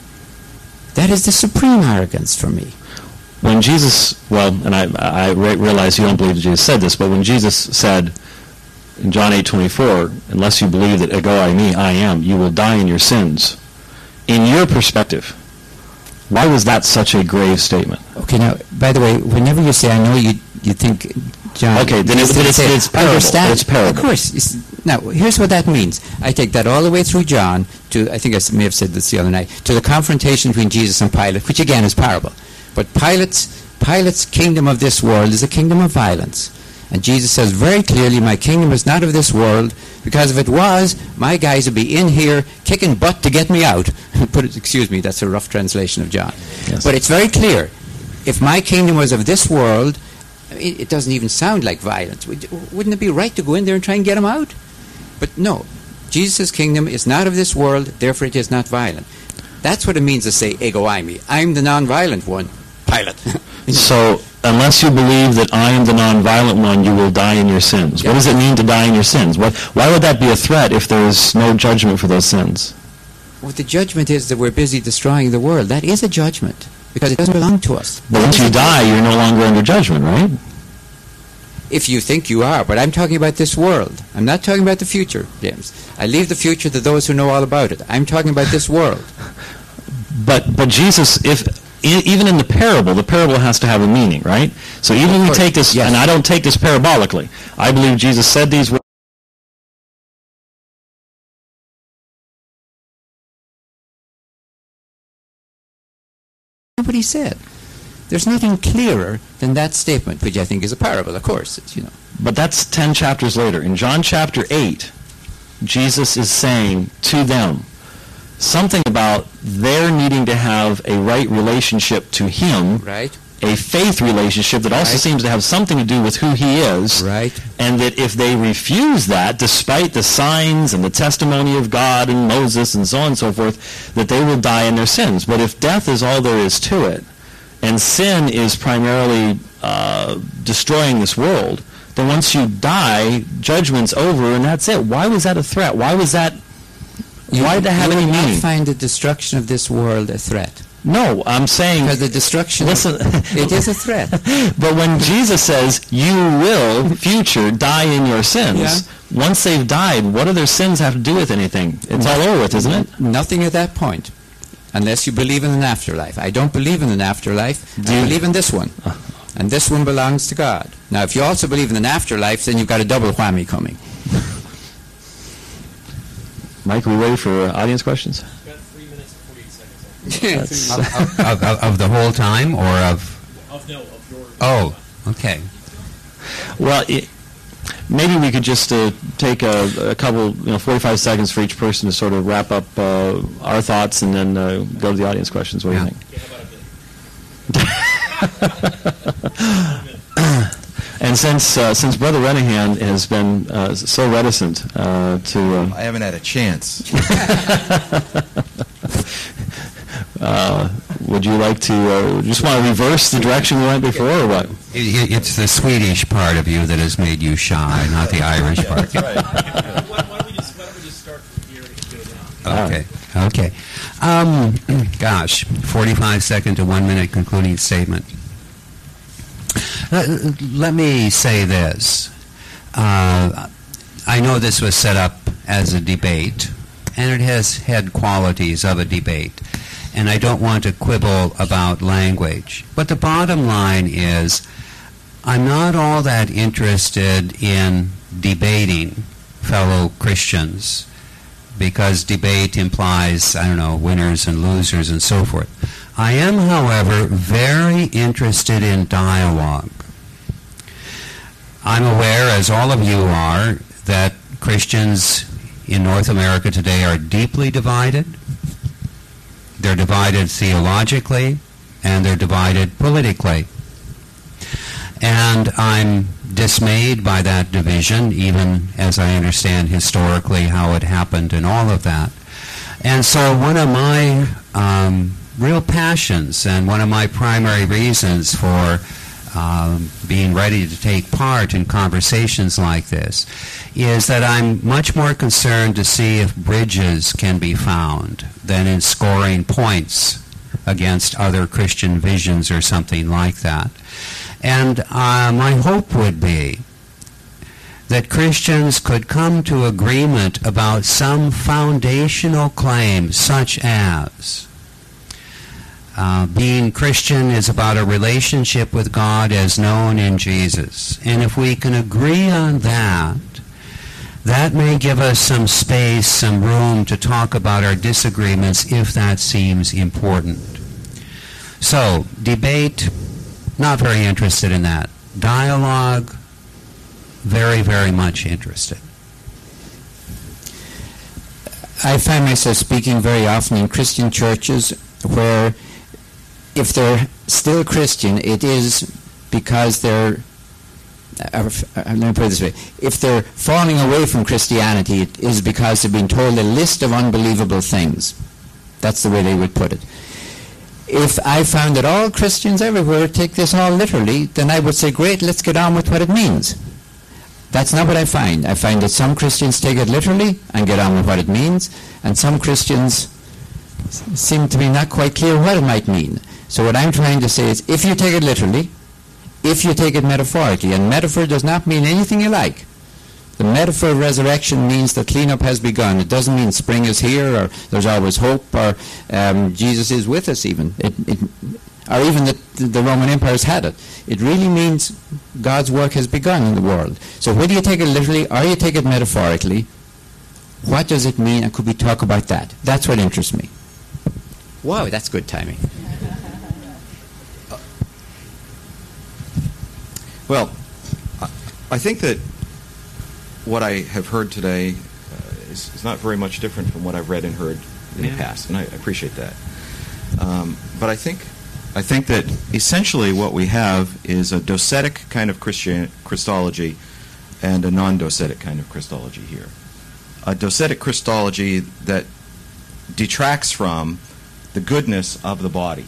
that is the supreme arrogance for me. When Jesus, and I realize you don't believe that Jesus said this, but when Jesus said in John 8:24, unless you believe that ego eimi, I am, you will die in your sins. In your perspective, why was that such a grave statement? Okay, now, by the way, whenever you say, I know you think, John... Okay, then it's parable. It's parable. Of course. Now, here's what that means. I take that all the way through John to, I think I may have said this the other night, to the confrontation between Jesus and Pilate, which again is parable. But Pilate's kingdom of this world is a kingdom of violence. And Jesus says very clearly, my kingdom is not of this world, because if it was, my guys would be in here kicking butt to get me out. Excuse me, that's a rough translation of John. Yes. But it's very clear. If my kingdom was of this world, it doesn't even sound like violence. Wouldn't it be right to go in there and try and get him out? But no, Jesus' kingdom is not of this world, therefore it is not violent. That's what it means to say, ego eimi. I'm the non-violent one, Pilate. So, unless you believe that I am the non-violent one, you will die in your sins. Yeah. What does it mean to die in your sins? Why would that be a threat if there is no judgment for those sins? Well, the judgment is that we're busy destroying the world. That is a judgment. because it doesn't belong to us. But once you die, you're no longer under judgment, right? If you think you are, but I'm talking about this world. I'm not talking about the future, James. I leave the future to those who know all about it. I'm talking about this world. But Jesus, even in the parable has to have a meaning, right? So even when we take this, yes. and I don't take this parabolically, I believe Jesus said these words. What he said. There's nothing clearer than that statement, which I think is a parable, of course. But that's 10 chapters later. In John chapter 8, Jesus is saying to them something about their needing to have a right relationship to him, right? A faith relationship that also seems to have something to do with who he is, right? And that if they refuse that, despite the signs and the testimony of God and Moses and so on and so forth, that they will die in their sins. But if death is all there is to it, and sin is primarily destroying this world, then once you die, judgment's over, and that's it. Why was that a threat? Why was that? Why did that have any meaning? You would not find the destruction of this world a threat. No, I'm saying... Because the destruction... Listen, it is a threat. But when Jesus says, you will, future, die in your sins, once they've died, what do their sins have to do with anything? It's all over with, isn't it? Nothing at that point. Unless you believe in an afterlife. I don't believe in an afterlife. I believe in this one. And this one belongs to God. Now, if you also believe in an afterlife, then you've got a double whammy coming. Mike, are we ready for audience questions? We've got 3 minutes and 48 seconds. Of the whole time, or of... Of your... Oh, okay. Well, maybe we could just take a couple, 45 seconds for each person to sort of wrap up our thoughts and then go to the audience questions. What do you think? And since Brother Renahan has been so reticent to... I haven't had a chance. Would you like to just want to reverse the direction we went before, or what? It's the Swedish part of you that has made you shy, not the Irish part. Why don't we just start from here and get it down? Okay. Gosh, 45 second to 1 minute concluding statement. Let me say this. I know this was set up as a debate, and it has had qualities of a debate, and I don't want to quibble about language. But the bottom line is, I'm not all that interested in debating fellow Christians, because debate implies, winners and losers and so forth. I am, however, very interested in dialogue. I'm aware, as all of you are, that Christians in North America today are deeply divided. They're divided theologically, and they're divided politically. And I'm dismayed by that division, even as I understand historically how it happened and all of that. And so one of my real passions and one of my primary reasons for being ready to take part in conversations like this is that I'm much more concerned to see if bridges can be found than in scoring points against other Christian visions or something like that. And my hope would be that Christians could come to agreement about some foundational claims, such as being Christian is about a relationship with God as known in Jesus. And if we can agree on that, that may give us some space, some room to talk about our disagreements if that seems important. So, debate, not very interested in that. Dialogue, very, very much interested. I find myself speaking very often in Christian churches where if they're still Christian, it is because they're, let me put it this way, if they're falling away from Christianity, it is because they've been told a list of unbelievable things. That's the way they would put it. If I found that all Christians everywhere take this all literally, then I would say, great, let's get on with what it means. That's not what I find. I find that some Christians take it literally and get on with what it means, and some Christians seem to be not quite clear what it might mean. So what I'm trying to say is, if you take it literally, if you take it metaphorically, and metaphor does not mean anything you like. The metaphor of resurrection means the cleanup has begun. It doesn't mean spring is here, or there's always hope, or Jesus is with us even. Or even the Roman empires had it. It really means God's work has begun in the world. So whether you take it literally or you take it metaphorically, what does it mean, and could we talk about that? That's what interests me. Wow, that's good timing. Well, I think that what I have heard today is not very much different from what I've read and heard in the past, and I appreciate that. But I think that essentially what we have is a docetic kind of Christology and a non-docetic kind of Christology here. A docetic Christology that detracts from the goodness of the body,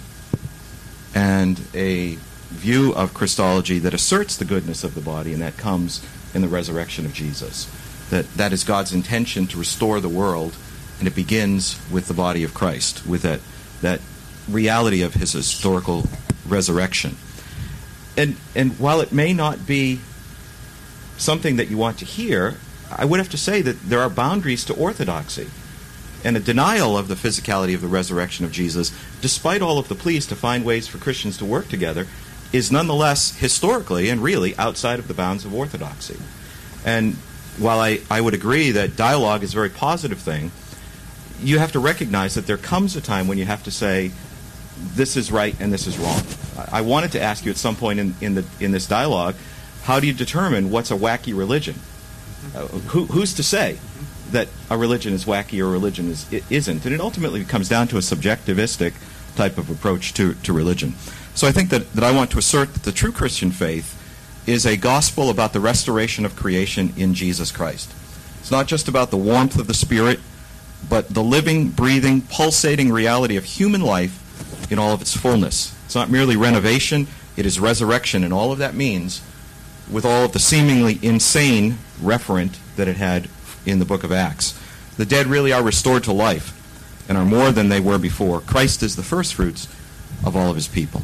and a view of Christology that asserts the goodness of the body, and that comes in the resurrection of Jesus. That is God's intention to restore the world, and it begins with the body of Christ, with that reality of his historical resurrection. And while it may not be something that you want to hear, I would have to say that there are boundaries to orthodoxy. And a denial of the physicality of the resurrection of Jesus, despite all of the pleas to find ways for Christians to work together, is nonetheless historically and really outside of the bounds of orthodoxy. And while I would agree that dialogue is a very positive thing, you have to recognize that there comes a time when you have to say, this is right and this is wrong. I wanted to ask you at some point in this dialogue, how do you determine what's a wacky religion? Who's to say that a religion is wacky or a religion isn't? And it ultimately comes down to a subjectivistic type of approach to religion. So I think that I want to assert that the true Christian faith is a gospel about the restoration of creation in Jesus Christ. It's not just about the warmth of the Spirit, but the living, breathing, pulsating reality of human life in all of its fullness. It's not merely renovation, it is resurrection, and all of that means, with all of the seemingly insane referent that it had in the book of Acts. The dead really are restored to life and are more than they were before. Christ is the first fruits of all of his people.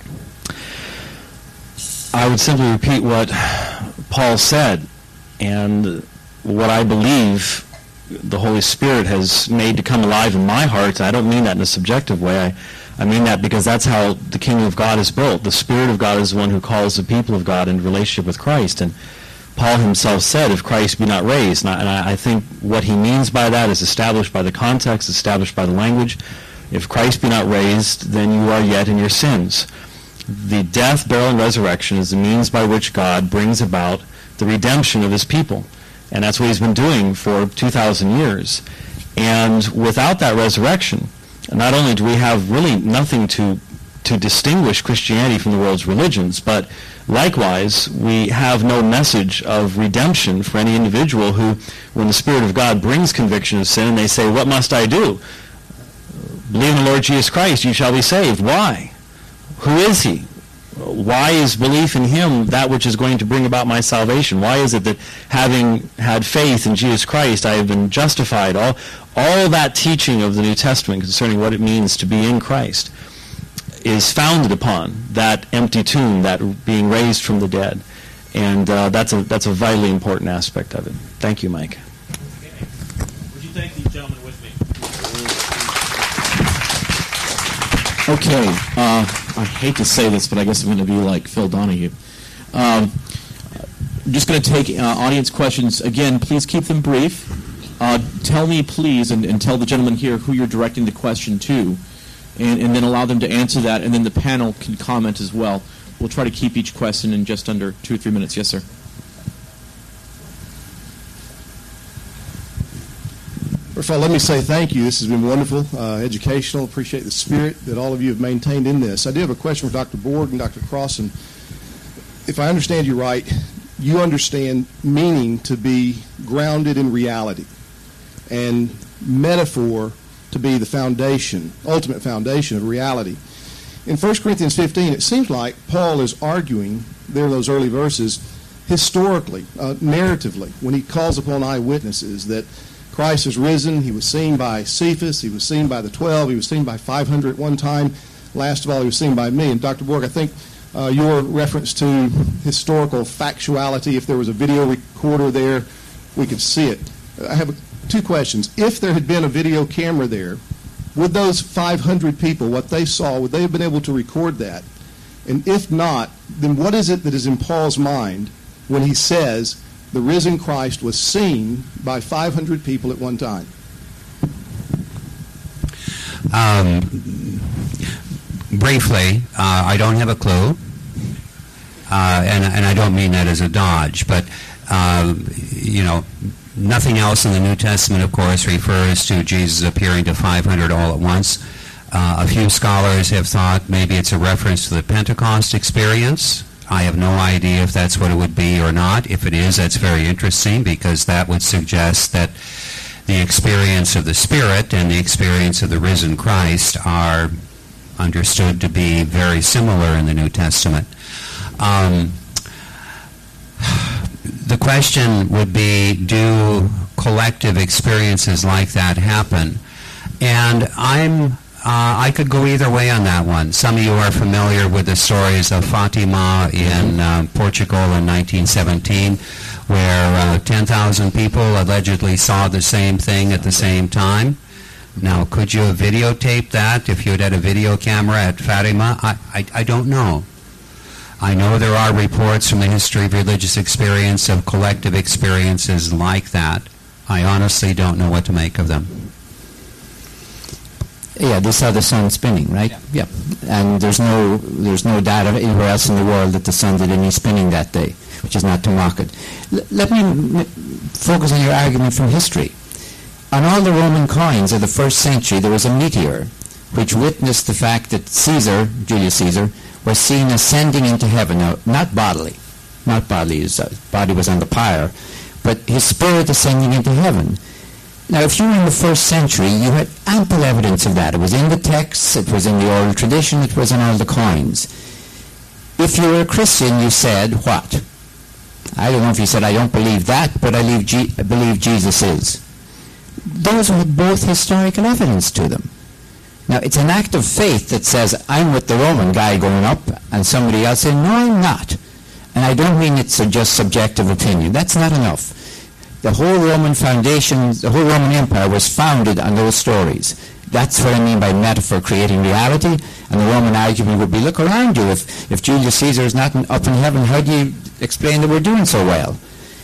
I would simply repeat what Paul said, and what I believe the Holy Spirit has made to come alive in my heart. I don't mean that in a subjective way. I mean that because that's how the kingdom of God is built. The Spirit of God is the one who calls the people of God into relationship with Christ. And Paul himself said, if Christ be not raised. And I think what he means by that is established by the context, established by the language. If Christ be not raised, then you are yet in your sins. The death, burial, and resurrection is the means by which God brings about the redemption of his people. And that's what he's been doing for 2,000 years. And without that resurrection, not only do we have really nothing to distinguish Christianity from the world's religions, but likewise, we have no message of redemption for any individual who, when the Spirit of God brings conviction of sin, and they say, what must I do? Believe in the Lord Jesus Christ, you shall be saved. Why? Who is he? Why is belief in him that which is going to bring about my salvation? Why is it that having had faith in Jesus Christ, I have been justified? All that teaching of the New Testament concerning what it means to be in Christ is founded upon that empty tomb, that being raised from the dead. And that's a vitally important aspect of it. Thank you, Mike. Okay. Would you thank these gentlemen with me? Okay, I hate to say this, but I guess I'm going to be like Phil Donahue. I'm just going to take audience questions. Again, please keep them brief. Tell me, please, and tell the gentleman here who you're directing the question to, and then allow them to answer that, and then the panel can comment as well. We'll try to keep each question in just under 2 or 3 minutes. Yes, sir. First of all, let me say thank you. This has been wonderful, educational. Appreciate the spirit that all of you have maintained in this. I do have a question for Dr. Borg and Dr. Crossan. If I understand you right, you understand meaning to be grounded in reality and metaphor to be the foundation, ultimate foundation of reality. In 1 Corinthians 15, it seems like Paul is arguing there in those early verses historically, narratively, when he calls upon eyewitnesses that Christ has risen. He was seen by Cephas. He was seen by the 12. He was seen by 500 at one time. last of all, he was seen by me. And Dr. Borg, I think your reference to historical factuality, if there was a video recorder there, we could see it. I have two questions. If there had been a video camera there, would those 500 people, what they saw, would they have been able to record that? And if not, then what is it that is in Paul's mind when he says the risen Christ was seen by 500 people at one time? Briefly, I don't have a clue, and I don't mean that as a dodge, but, nothing else in the New Testament, of course, refers to Jesus appearing to 500 all at once. A few scholars have thought maybe it's a reference to the Pentecost experience. I have no idea if that's what it would be or not. If it is, that's very interesting, because that would suggest that the experience of the Spirit and the experience of the risen Christ are understood to be very similar in the New Testament. The question would be, do collective experiences like that happen? And I could go either way on that one. Some of you are familiar with the stories of Fatima in Portugal in 1917, where 10,000 people allegedly saw the same thing at the same time. Now, could you have videotaped that if you had a video camera at Fatima? I don't know. I know there are reports from the history of religious experience of collective experiences like that. I honestly don't know what to make of them. Yeah, they saw the sun spinning, right? Yeah. And there's no data anywhere else in the world that the sun did any spinning that day, which is not to mock it. Let me focus on your argument from history. On all the Roman coins of the first century, there was a meteor which witnessed the fact that Caesar, Julius Caesar, was seen ascending into heaven. Now, not bodily. His body was on the pyre, but his spirit ascending into heaven. Now, if you were in the first century, you had ample evidence of that. It was in the texts, it was in the oral tradition, it was in all the coins. If you were a Christian, you said, what? I don't know if you said, I don't believe that, but I believe Jesus is. Those had both historical evidence to them. Now, it's an act of faith that says, I'm with the Roman guy going up, and somebody else saying, no, I'm not. And I don't mean it's just subjective opinion. That's not enough. The whole Roman foundation, the whole Roman Empire was founded on those stories. That's what I mean by metaphor creating reality. And the Roman argument would be, look around you. If Julius Caesar is not up in heaven, how do you explain that we're doing so well?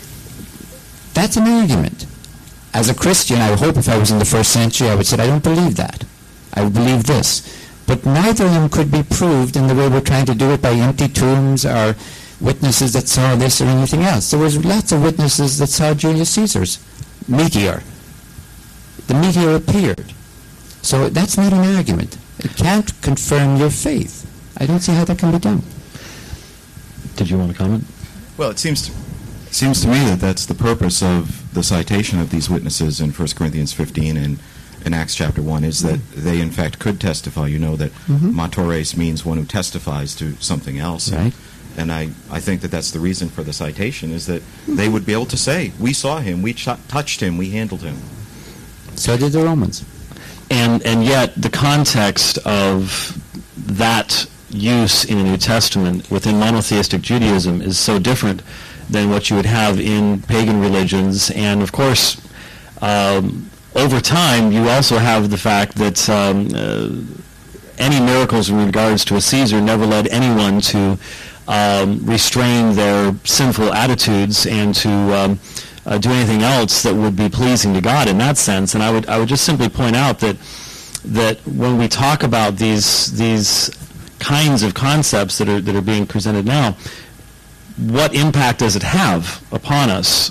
That's an argument. As a Christian, I hope if I was in the first century, I would say, I don't believe that. I believe this. But neither of them could be proved in the way we're trying to do it by empty tombs or witnesses that saw this or anything else. There was lots of witnesses that saw Julius Caesar's meteor. The meteor appeared. So that's not an argument. It can't confirm your faith. I don't see how that can be done. Did you want to comment? Well, it seems to me that that's the purpose of the citation of these witnesses in 1 Corinthians 15 and in Acts chapter 1 is that they in fact could testify. You know that matores means one who testifies to something else. Right. And I think that that's the reason for the citation, is that they would be able to say, we saw him, we touched him, we handled him. So did the Romans. And yet the context of that use in the New Testament within monotheistic Judaism is so different than what you would have in pagan religions. And of course, over time, you also have the fact that any miracles in regards to a Caesar never led anyone to restrain their sinful attitudes and to do anything else that would be pleasing to God in that sense. And I would just simply point out that when we talk about these kinds of concepts that are being presented now, what impact does it have upon us?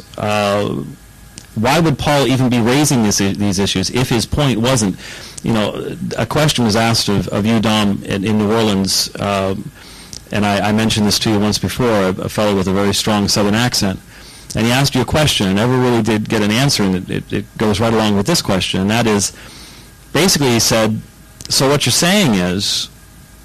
Why would Paul even be raising these issues if his point wasn't, a question was asked of you, Dom, in New Orleans, and I mentioned this to you once before, a fellow with a very strong Southern accent, and he asked you a question and never really did get an answer, and it goes right along with this question, and that is, basically he said, so what you're saying is,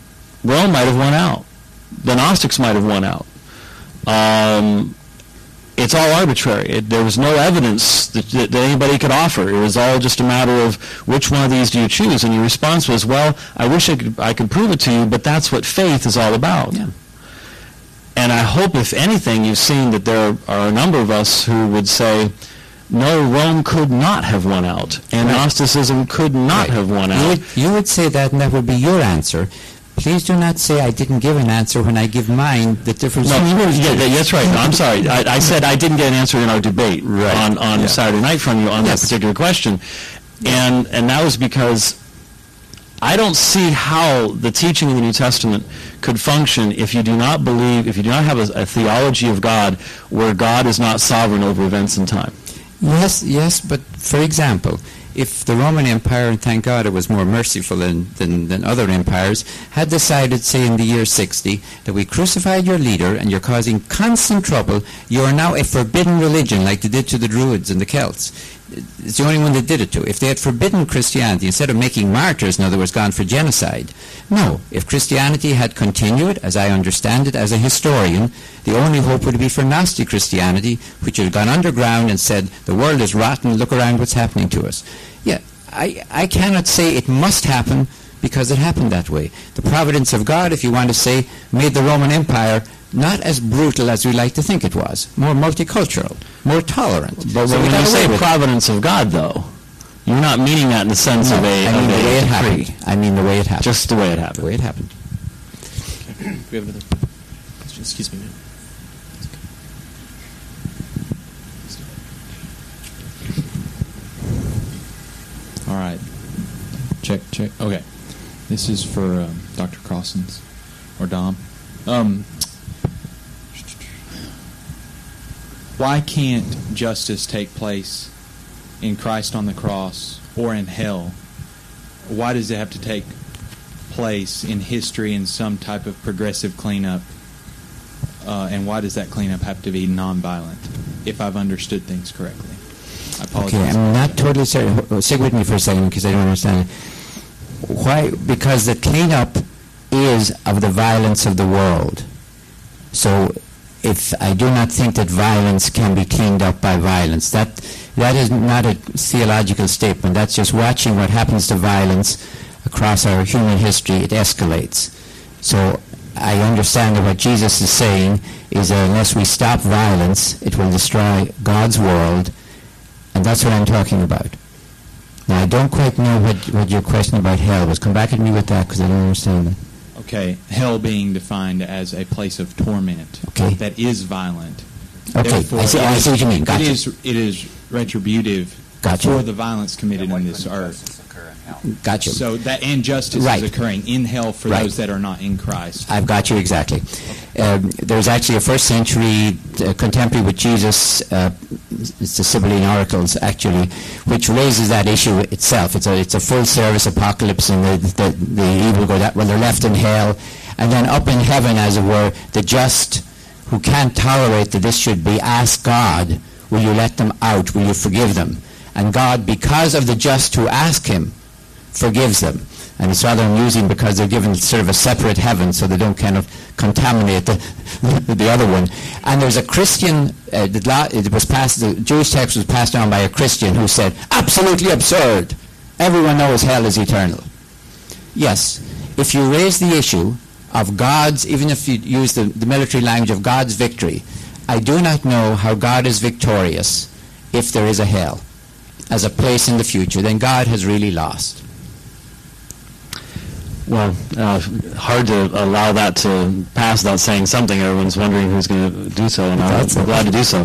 Rome might have won out. The Gnostics might have won out. it's all arbitrary. There was no evidence that anybody could offer. It was all just a matter of which one of these do you choose. And your response was, well, I wish I could prove it to you, but that's what faith is all about. Yeah. And I hope, if anything, you've seen that there are a number of us who would say, no, Rome could not have won out, and Gnosticism could not have won out. You would say that, and that would be your answer. Please do not say I didn't give an answer when I give mine. The difference. No, that's right. No, I'm sorry. I said I didn't get an answer in our debate on Saturday night from you on that particular question, and that was because I don't see how the teaching of the New Testament could function if you do not believe, if you do not have a theology of God where God is not sovereign over events in time. Yes, but for example, if the Roman Empire, and thank God it was more merciful than other empires, had decided, say in the year 60, that we crucified your leader and you're causing constant trouble, you are now a forbidden religion like they did to the Druids and the Celts. It's the only one that did it to. If they had forbidden Christianity, instead of making martyrs, in other words, gone for genocide. No, if Christianity had continued, as I understand it as a historian, the only hope would be for Gnostic Christianity, which had gone underground and said, the world is rotten, look around what's happening to us. Yeah, I cannot say it must happen because it happened that way. The providence of God, if you want to say, made the Roman Empire not as brutal as we like to think it was, more multicultural, more tolerant. But when you say providence of God, though, you're not meaning that in the sense of a... I mean the way it happened. I mean the way it happened. Just the way it happened. The way it happened. Okay. Do we have another question? Excuse me, ma'am. All right. Check. Okay. This is for Dr. Crossens or Dom. Why can't justice take place in Christ on the cross or in hell? Why does it have to take place in history in some type of progressive cleanup? And why does that cleanup have to be nonviolent, if I've understood things correctly? I apologize. Okay, I'm not totally certain. Stick with me for a second because I don't understand it. Why? Because the cleanup is of the violence of the world. So if I do not think that violence can be cleaned up by violence, that is not a theological statement. That's just watching what happens to violence across our human history. It escalates. So I understand that what Jesus is saying is that unless we stop violence, it will destroy God's world, and that's what I'm talking about. Now, I don't quite know what your question about hell was. Come back at me with that because I don't understand it. Okay, hell being defined as a place of torment that is violent. Okay, therefore, I see what you mean. Gotcha. It is retributive for the violence committed on this earth. Gotcha. So that injustice is occurring in hell for those that are not in Christ. I've got you exactly. There's actually a first century contemporary with Jesus, it's the Sibylline Oracles actually, which raises that issue itself. It's a full service apocalypse, and the evil go that, well, they're left in hell, and then up in heaven, as it were, the just who can't tolerate that this should be ask God, will you let them out? Will you forgive them? And God, because of the just who ask him, forgives them. And it's rather amusing because they're given sort of a separate heaven so they don't kind of contaminate the other one. And there's a Christian, the Jewish text was passed down by a Christian who said, absolutely absurd. Everyone knows hell is eternal. Yes, if you raise the issue of God's, even if you use the military language of God's victory, I do not know how God is victorious if there is a hell as a place in the future. Then God has really lost. Well, hard to allow that to pass without saying something. Everyone's wondering who's going to do so, and I'm glad to do so.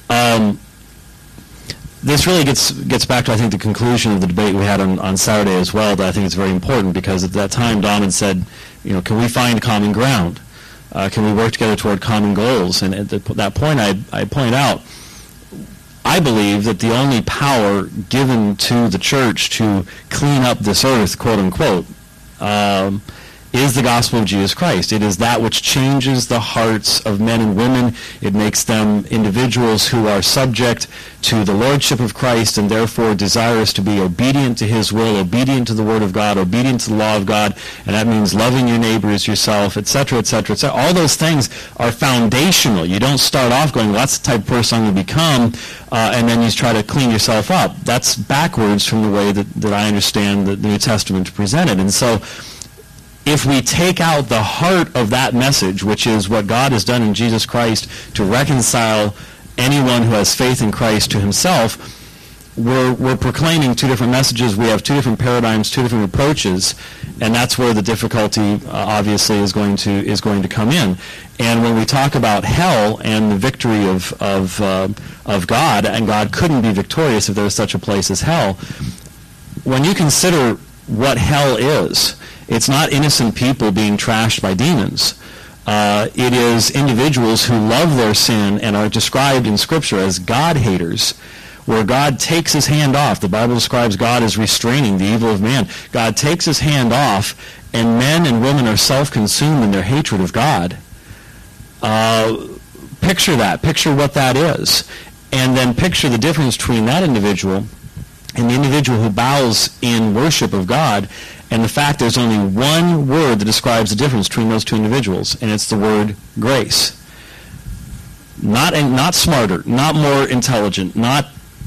This really gets back to, I think, the conclusion of the debate we had on Saturday as well, that I think is very important, because at that time Don had said, can we find common ground? Can we work together toward common goals? And at that point I point out, I believe that the only power given to the church to clean up this earth, quote unquote, is the gospel of Jesus Christ. It is that which changes the hearts of men and women. It makes them individuals who are subject to the lordship of Christ and therefore desirous to be obedient to his will, obedient to the word of God, obedient to the law of God, and that means loving your neighbor as yourself, etc., etc., etc. All those things are foundational. You don't start off going, well, that's the type of person I'm going to become, and then you try to clean yourself up. That's backwards from the way that I understand the New Testament presented. And so if we take out the heart of that message, which is what God has done in Jesus Christ to reconcile anyone who has faith in Christ to himself, we're proclaiming two different messages. We have two different paradigms, two different approaches, and that's where the difficulty obviously is going to come in. And when we talk about hell and the victory of God, and God couldn't be victorious if there was such a place as hell, when you consider what hell is, it's not innocent people being trashed by demons. It is individuals who love their sin and are described in Scripture as God-haters, where God takes his hand off. The Bible describes God as restraining the evil of man. God takes his hand off, and men and women are self-consumed in their hatred of God. Picture that. Picture what that is. And then picture the difference between that individual and the individual who bows in worship of God, and the fact there's only one word that describes the difference between those two individuals, and it's the word grace. Not smarter, not more intelligent, not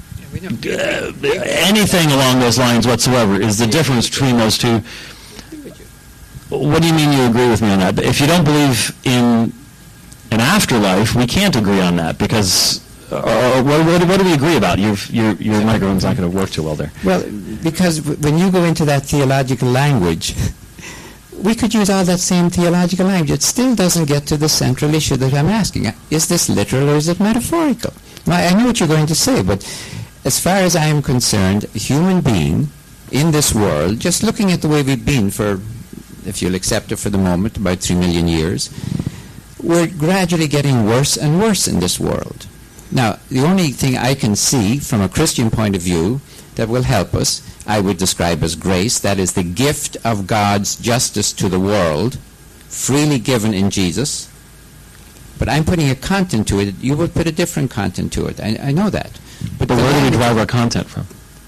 anything along those lines whatsoever is the difference between those two. What do you mean you agree with me on that? If you don't believe in an afterlife, we can't agree on that, because what do we agree about? Your microphone's not going to work too well there. Well, because when you go into that theological language, we could use all that same theological language. It still doesn't get to the central issue that I'm asking. Is this literal or is it metaphorical? Now, I know what you're going to say, but as far as I'm concerned, a human being in this world, just looking at the way we've been for, if you'll accept it for the moment, about 3 million years, we're gradually getting worse and worse in this world. Now, the only thing I can see from a Christian point of view that will help us, I would describe as grace. That is the gift of God's justice to the world, freely given in Jesus. But I'm putting a content to it. You would put a different content to it. I know that. But where do we derive our content from?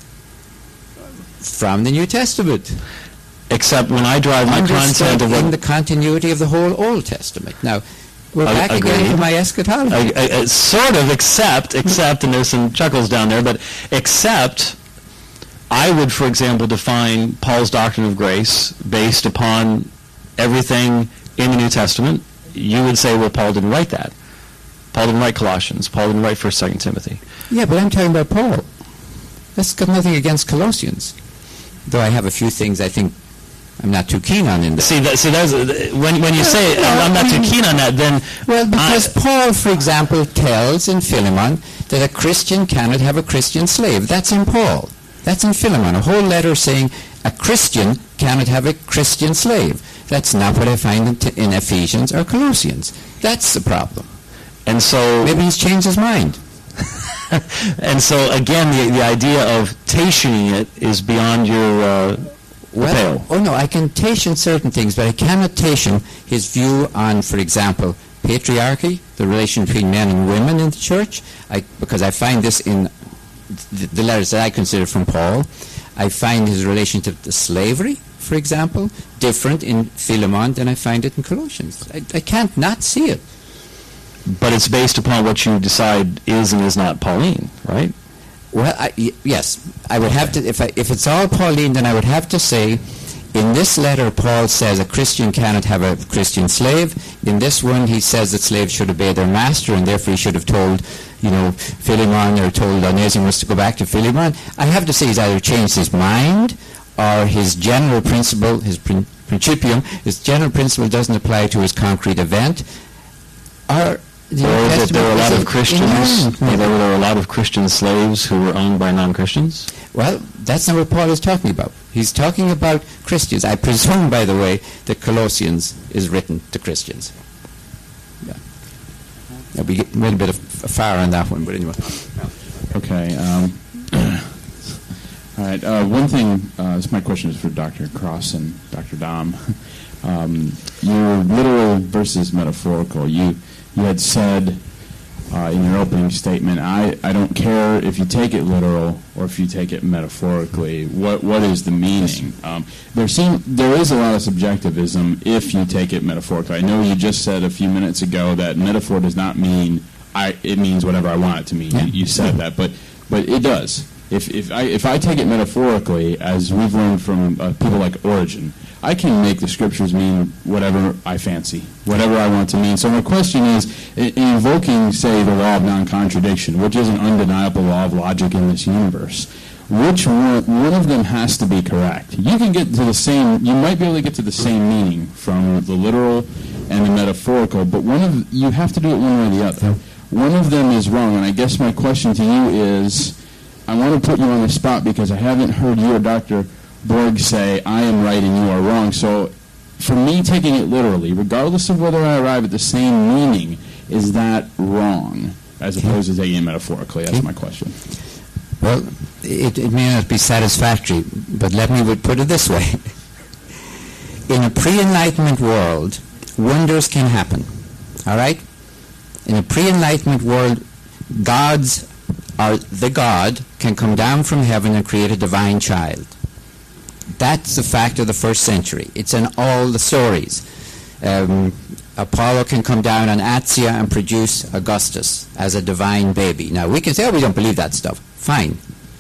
From the New Testament. Except when I derive my content of in the continuity of the whole Old Testament. Now, we're back again to my eschatology. Sort of, except, and there's some chuckles down there, but except, I would, for example, define Paul's doctrine of grace based upon everything in the New Testament. You would say, well, Paul didn't write that. Paul didn't write Colossians. Paul didn't write 1st, 2nd Timothy. Yeah, but I'm talking about Paul. That's got nothing against Colossians. Though I have a few things I think I'm not too keen on in that. See, that's when you say I'm not too keen on that, then well, because Paul, for example, tells in Philemon that a Christian cannot have a Christian slave. That's in Paul. That's in Philemon. A whole letter saying a Christian cannot have a Christian slave. That's not what I find in Ephesians or Colossians. That's the problem. And so maybe he's changed his mind. And so again, the idea of tationing it is beyond your. Well, oh no, I can tation certain things, but I cannot tation his view on, for example, patriarchy, the relation between men and women in the church, because I find this in the letters that I consider from Paul. I find his relationship to slavery, for example, different in Philemon than I find it in Colossians. I can't not see it. But it's based upon what you decide is and is not Pauline, right? Well, yes, I would have to. If it's all Pauline, then I would have to say, in this letter, Paul says a Christian cannot have a Christian slave. In this one, he says that slaves should obey their master, and therefore he should have told, Philemon or told Onesimus to go back to Philemon. I have to say he's either changed his mind, or his general principle, his principium, his general principle doesn't apply to his concrete event, or that there were a lot of Christians. There were a lot of Christian slaves who were owned by non-Christians. Well, that's not what Paul is talking about. He's talking about Christians. I presume, by the way, that Colossians is written to Christians. Yeah. We get a little bit of fire on that one, but anyway. Okay. All right. One thing, my question is for Dr. Cross and Dr. Dom. Your literal versus metaphorical. You had said in your opening statement, I don't care if you take it literal or if you take it metaphorically. What is the meaning? There is a lot of subjectivism if you take it metaphorically. I know you just said a few minutes ago that metaphor does not mean it means whatever I want it to mean. Yeah. You said that, but it does. If I take it metaphorically, as we've learned from people like Origen, I can make the scriptures mean whatever I fancy, whatever I want to mean. So my question is, in invoking, say, the law of non-contradiction, which is an undeniable law of logic in this universe, which one of them has to be correct? You can get to the same, you might be able to get to the same meaning from the literal and the metaphorical, but you have to do it one way or the other. One of them is wrong, and I guess my question to you is, I want to put you on the spot because I haven't heard you or Dr. Borg say, I am right and you are wrong. So for me, taking it literally, regardless of whether I arrive at the same meaning, is that wrong, as opposed to taking it metaphorically? That's my question. Well, it may not be satisfactory, but let me put it this way. In a pre-Enlightenment world, wonders can happen. All right? In a pre-Enlightenment world, the God can come down from heaven and create a divine child. That's the fact of the first century. It's in all the stories. Apollo can come down on Atia and produce Augustus as a divine baby. Now, we can say, we don't believe that stuff. Fine.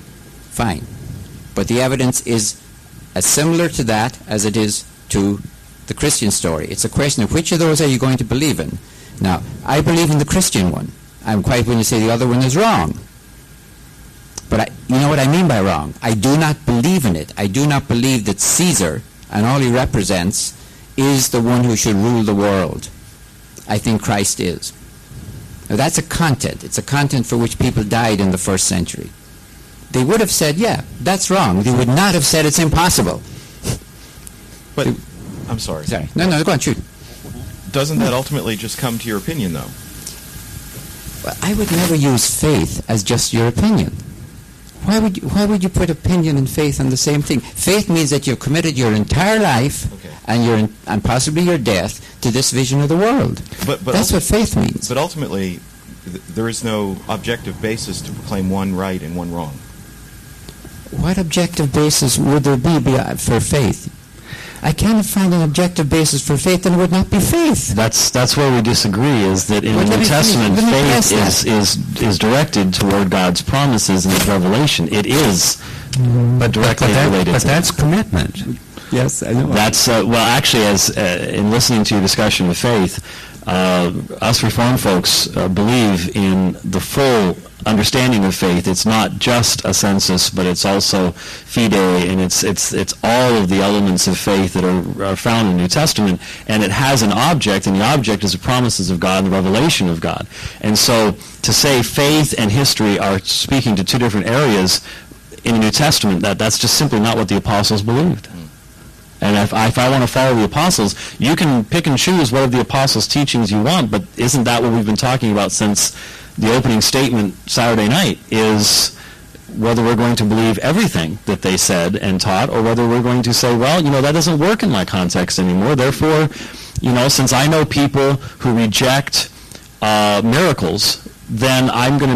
But the evidence is as similar to that as it is to the Christian story. It's a question of which of those are you going to believe in. Now, I believe in the Christian one. I'm quite willing to say the other one is wrong. But you know what I mean by wrong? I do not believe in it. I do not believe that Caesar, and all he represents, is the one who should rule the world. I think Christ is. Now that's a content. It's a content for which people died in the first century. They would have said, yeah, that's wrong. They would not have said it's impossible. But, I'm sorry. No, go on, shoot. Doesn't that ultimately just come to your opinion, though? Well, I would never use faith as just your opinion. Why would you put opinion and faith on the same thing? Faith means that you've committed your entire life and possibly your death to this vision of the world. But that's what faith means. But ultimately, there is no objective basis to proclaim one right and one wrong. What objective basis would there be for faith? I can't find an objective basis for faith, and it would not be faith. That's where we disagree, is that in the New Testament, faith is directed toward God's promises in His revelation. It is, but directly related. But that's commitment. Yes, I know. That's, well, actually, as in listening to your discussion of faith, us Reformed folks believe in the full understanding of faith. It's not just a census, but it's also fide, and it's all of the elements of faith that are found in the New Testament, and it has an object, and the object is the promises of God and the revelation of God. And so to say faith and history are speaking to two different areas in the New Testament, that's just simply not what the apostles believed. And if I want to follow the apostles, you can pick and choose what of the apostles' teachings you want, but isn't that what we've been talking about since the opening statement Saturday night, is whether we're going to believe everything that they said and taught, or whether we're going to say, well, that doesn't work in my context anymore. Therefore, since I know people who reject miracles, then I'm going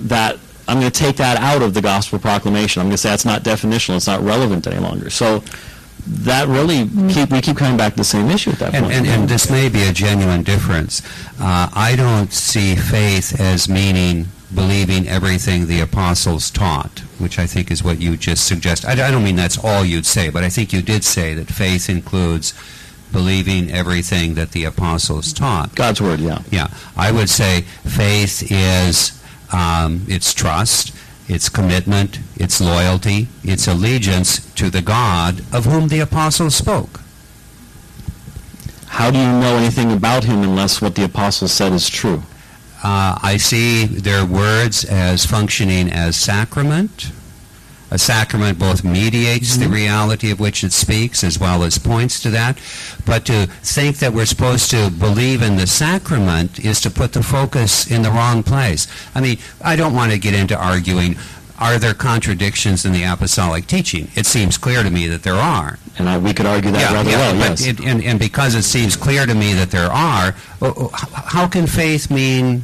to take that out of the gospel proclamation. I'm going to say that's not definitional. It's not relevant any longer. So that really, we keep coming back to the same issue at that point. And this may be a genuine difference. I don't see faith as meaning believing everything the apostles taught, which I think is what you just suggest. I don't mean that's all you'd say, but I think you did say that faith includes believing everything that the apostles taught. God's word, yeah. Yeah. I would say faith is it's trust, it's commitment, it's loyalty, it's allegiance to the God of whom the apostles spoke. How do you know anything about him unless what the apostles said is true? I see their words as functioning as sacrament. A sacrament both mediates the reality of which it speaks as well as points to that. But to think that we're supposed to believe in the sacrament is to put the focus in the wrong place. I mean, I don't want to get into arguing are there contradictions in the apostolic teaching? It seems clear to me that there are. And we could argue that rather well, yes. And because it seems clear to me that there are, how can faith mean,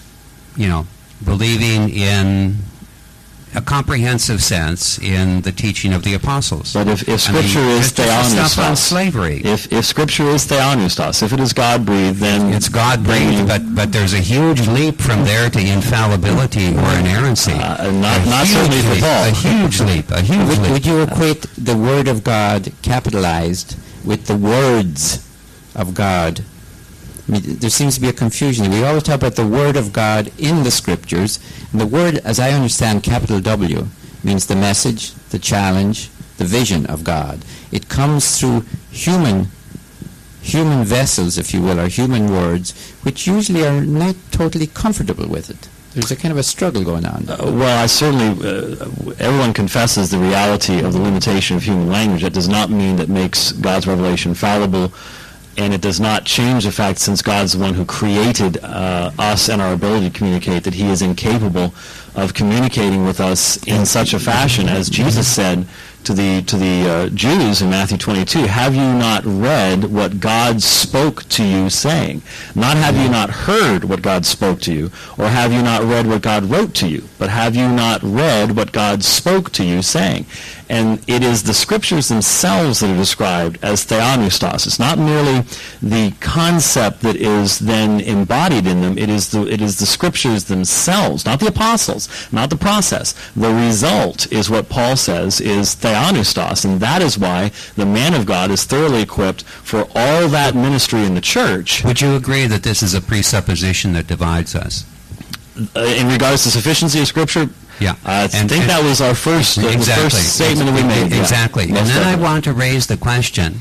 believing in a comprehensive sense in the teaching of the apostles? But if Scripture is theopneustos, stuff on slavery. If Scripture is theopneustos, if it is God-breathed, then it's God-breathed. But there's a huge leap from there to infallibility or inerrancy. Not certainly for Paul. A huge leap. Would you equate the Word of God capitalized with the words of God? I mean, there seems to be a confusion. We always talk about the Word of God in the Scriptures. And the Word, as I understand, capital W, means the message, the challenge, the vision of God. It comes through human vessels, if you will, or human words, which usually are not totally comfortable with it. There's a kind of a struggle going on. Well, I certainly, everyone confesses the reality of the limitation of human language. That does not mean that makes God's revelation fallible. And it does not change the fact, since God's the one who created us and our ability to communicate, that he is incapable of communicating with us in such a fashion, as Jesus said to the Jews in Matthew 22, have you not read what God spoke to you saying? Not have you not heard what God spoke to you, or have you not read what God wrote to you, but have you not read what God spoke to you saying? And it is the Scriptures themselves that are described as theopneustos. It's not merely the concept that is then embodied in them. It is the Scriptures themselves, not the apostles, not the process. The result is what Paul says is theopneustos, and that is why the man of God is thoroughly equipped for all that ministry in the church. Would you agree that this is a presupposition that divides us? In regards to sufficiency of Scripture? Yeah. I think that was our first, the first statement that we made. Exactly. Yeah. And then I want to raise the question,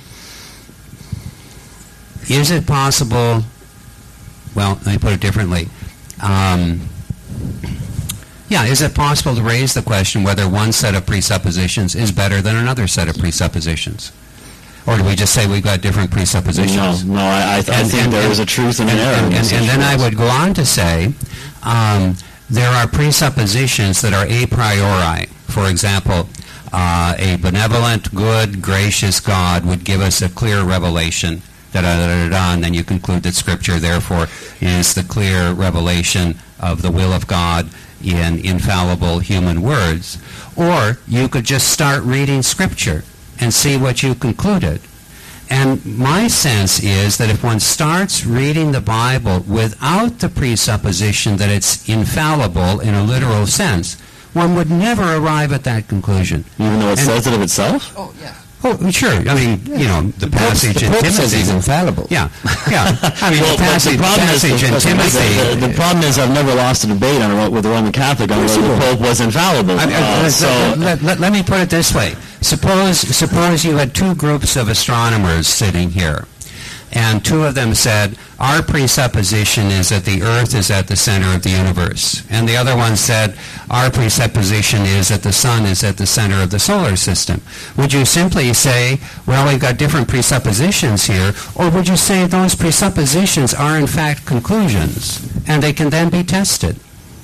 is it possible, well, let me put it differently. Is it possible to raise the question whether one set of presuppositions is better than another set of presuppositions? Or do we just say we've got different presuppositions? No, I think there is a truth and an error. And then I would go on to say, there are presuppositions that are a priori. For example, a benevolent, good, gracious God would give us a clear revelation, and then you conclude that Scripture, therefore, is the clear revelation of the will of God in infallible human words. Or you could just start reading Scripture and see what you concluded. And my sense is that if one starts reading the Bible without the presupposition that it's infallible in a literal sense, one would never arrive at that conclusion. Even though it says it of itself? Oh, yeah. Oh, sure. I mean, the passage in Timothy says he's infallible. Yeah. I mean, well, the passage in Timothy. The problem is I've never lost a debate with the Roman Catholic on whether the Pope was infallible. Let me put it this way. Suppose you had two groups of astronomers sitting here, and two of them said, our presupposition is that the Earth is at the center of the universe. And the other one said, our presupposition is that the Sun is at the center of the solar system. Would you simply say, well, we've got different presuppositions here, or would you say those presuppositions are in fact conclusions, and they can then be tested?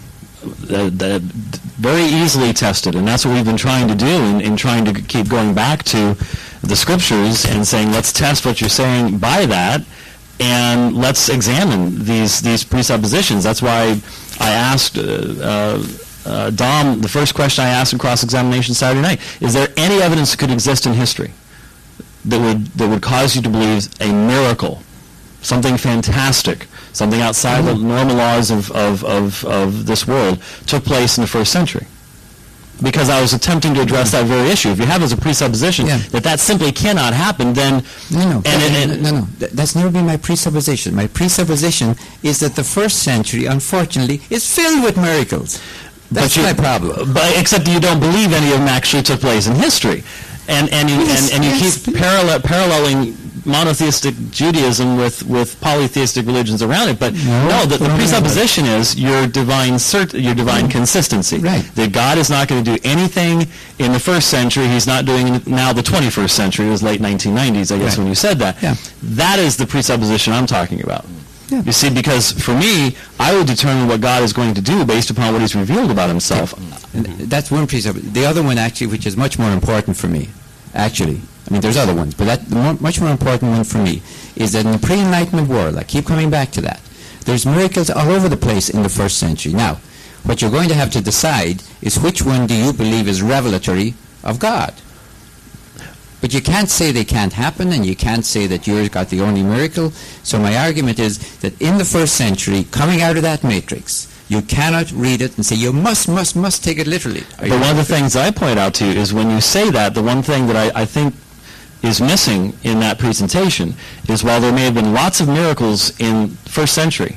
Very easily tested, and that's what we've been trying to do in trying to keep going back to the Scriptures and saying, let's test what you're saying by that, and let's examine these presuppositions. That's why I asked Dom, the first question I asked in cross-examination Saturday night, is there any evidence that could exist in history that would cause you to believe a miracle, something fantastic, something outside the normal laws of this world took place in the first century? Because I was attempting to address that very issue. If you have as a presupposition that simply cannot happen, then... No. That's never been my presupposition. My presupposition is that the first century, unfortunately, is filled with miracles. That's my problem. But except you don't believe any of them actually took place in history. And you keep paralleling monotheistic Judaism with polytheistic religions around it, but the presupposition is your divine consistency. Right. That God is not going to do anything in the first century. He's not doing it now the 21st century. It was late 1990s, I guess, when you said that. Yeah. That is the presupposition I'm talking about. Yeah. You see, because for me, I would determine what God is going to do based upon what He's revealed about Himself. And that's one piece of it. The other one, actually, which is much more important for me, actually, I mean, there's other ones, but the much more important one for me is that in the pre-Enlightenment world, I keep coming back to that, there's miracles all over the place in the first century. Now, what you're going to have to decide is which one do you believe is revelatory of God. But you can't say they can't happen, and you can't say that yours got the only miracle. So my argument is that in the first century, coming out of that matrix, you cannot read it and say you must take it literally. But one of the things I point out to you is when you say that, the one thing that I think is missing in that presentation is while there may have been lots of miracles in first century,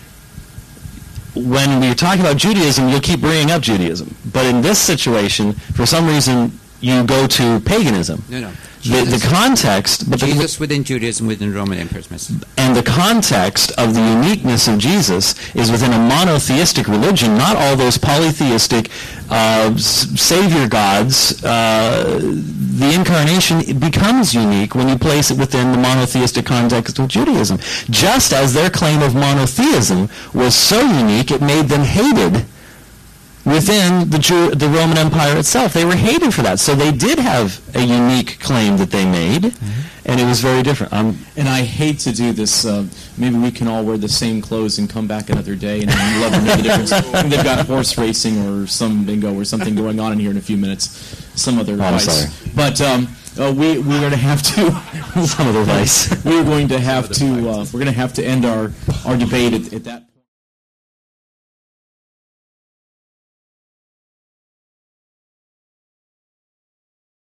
when we're talking about Judaism, you'll keep bringing up Judaism. But in this situation, for some reason, you go to paganism. No. The context... But Jesus within Judaism, within the Roman Empire's message. And the context of the uniqueness of Jesus is within a monotheistic religion, not all those polytheistic savior gods. The incarnation becomes unique when you place it within the monotheistic context of Judaism. Just as their claim of monotheism was so unique, it made them hated within the Roman Empire itself. They were hated for that. So they did have a unique claim that they made, and it was very different. And I hate to do this. Maybe we can all wear the same clothes and come back another day, and I'd love to know the difference. I think they've got horse racing or some bingo or something going on in here in a few minutes. Some other vice. But we're going to have to... some other vice. We're going to have to end our debate at that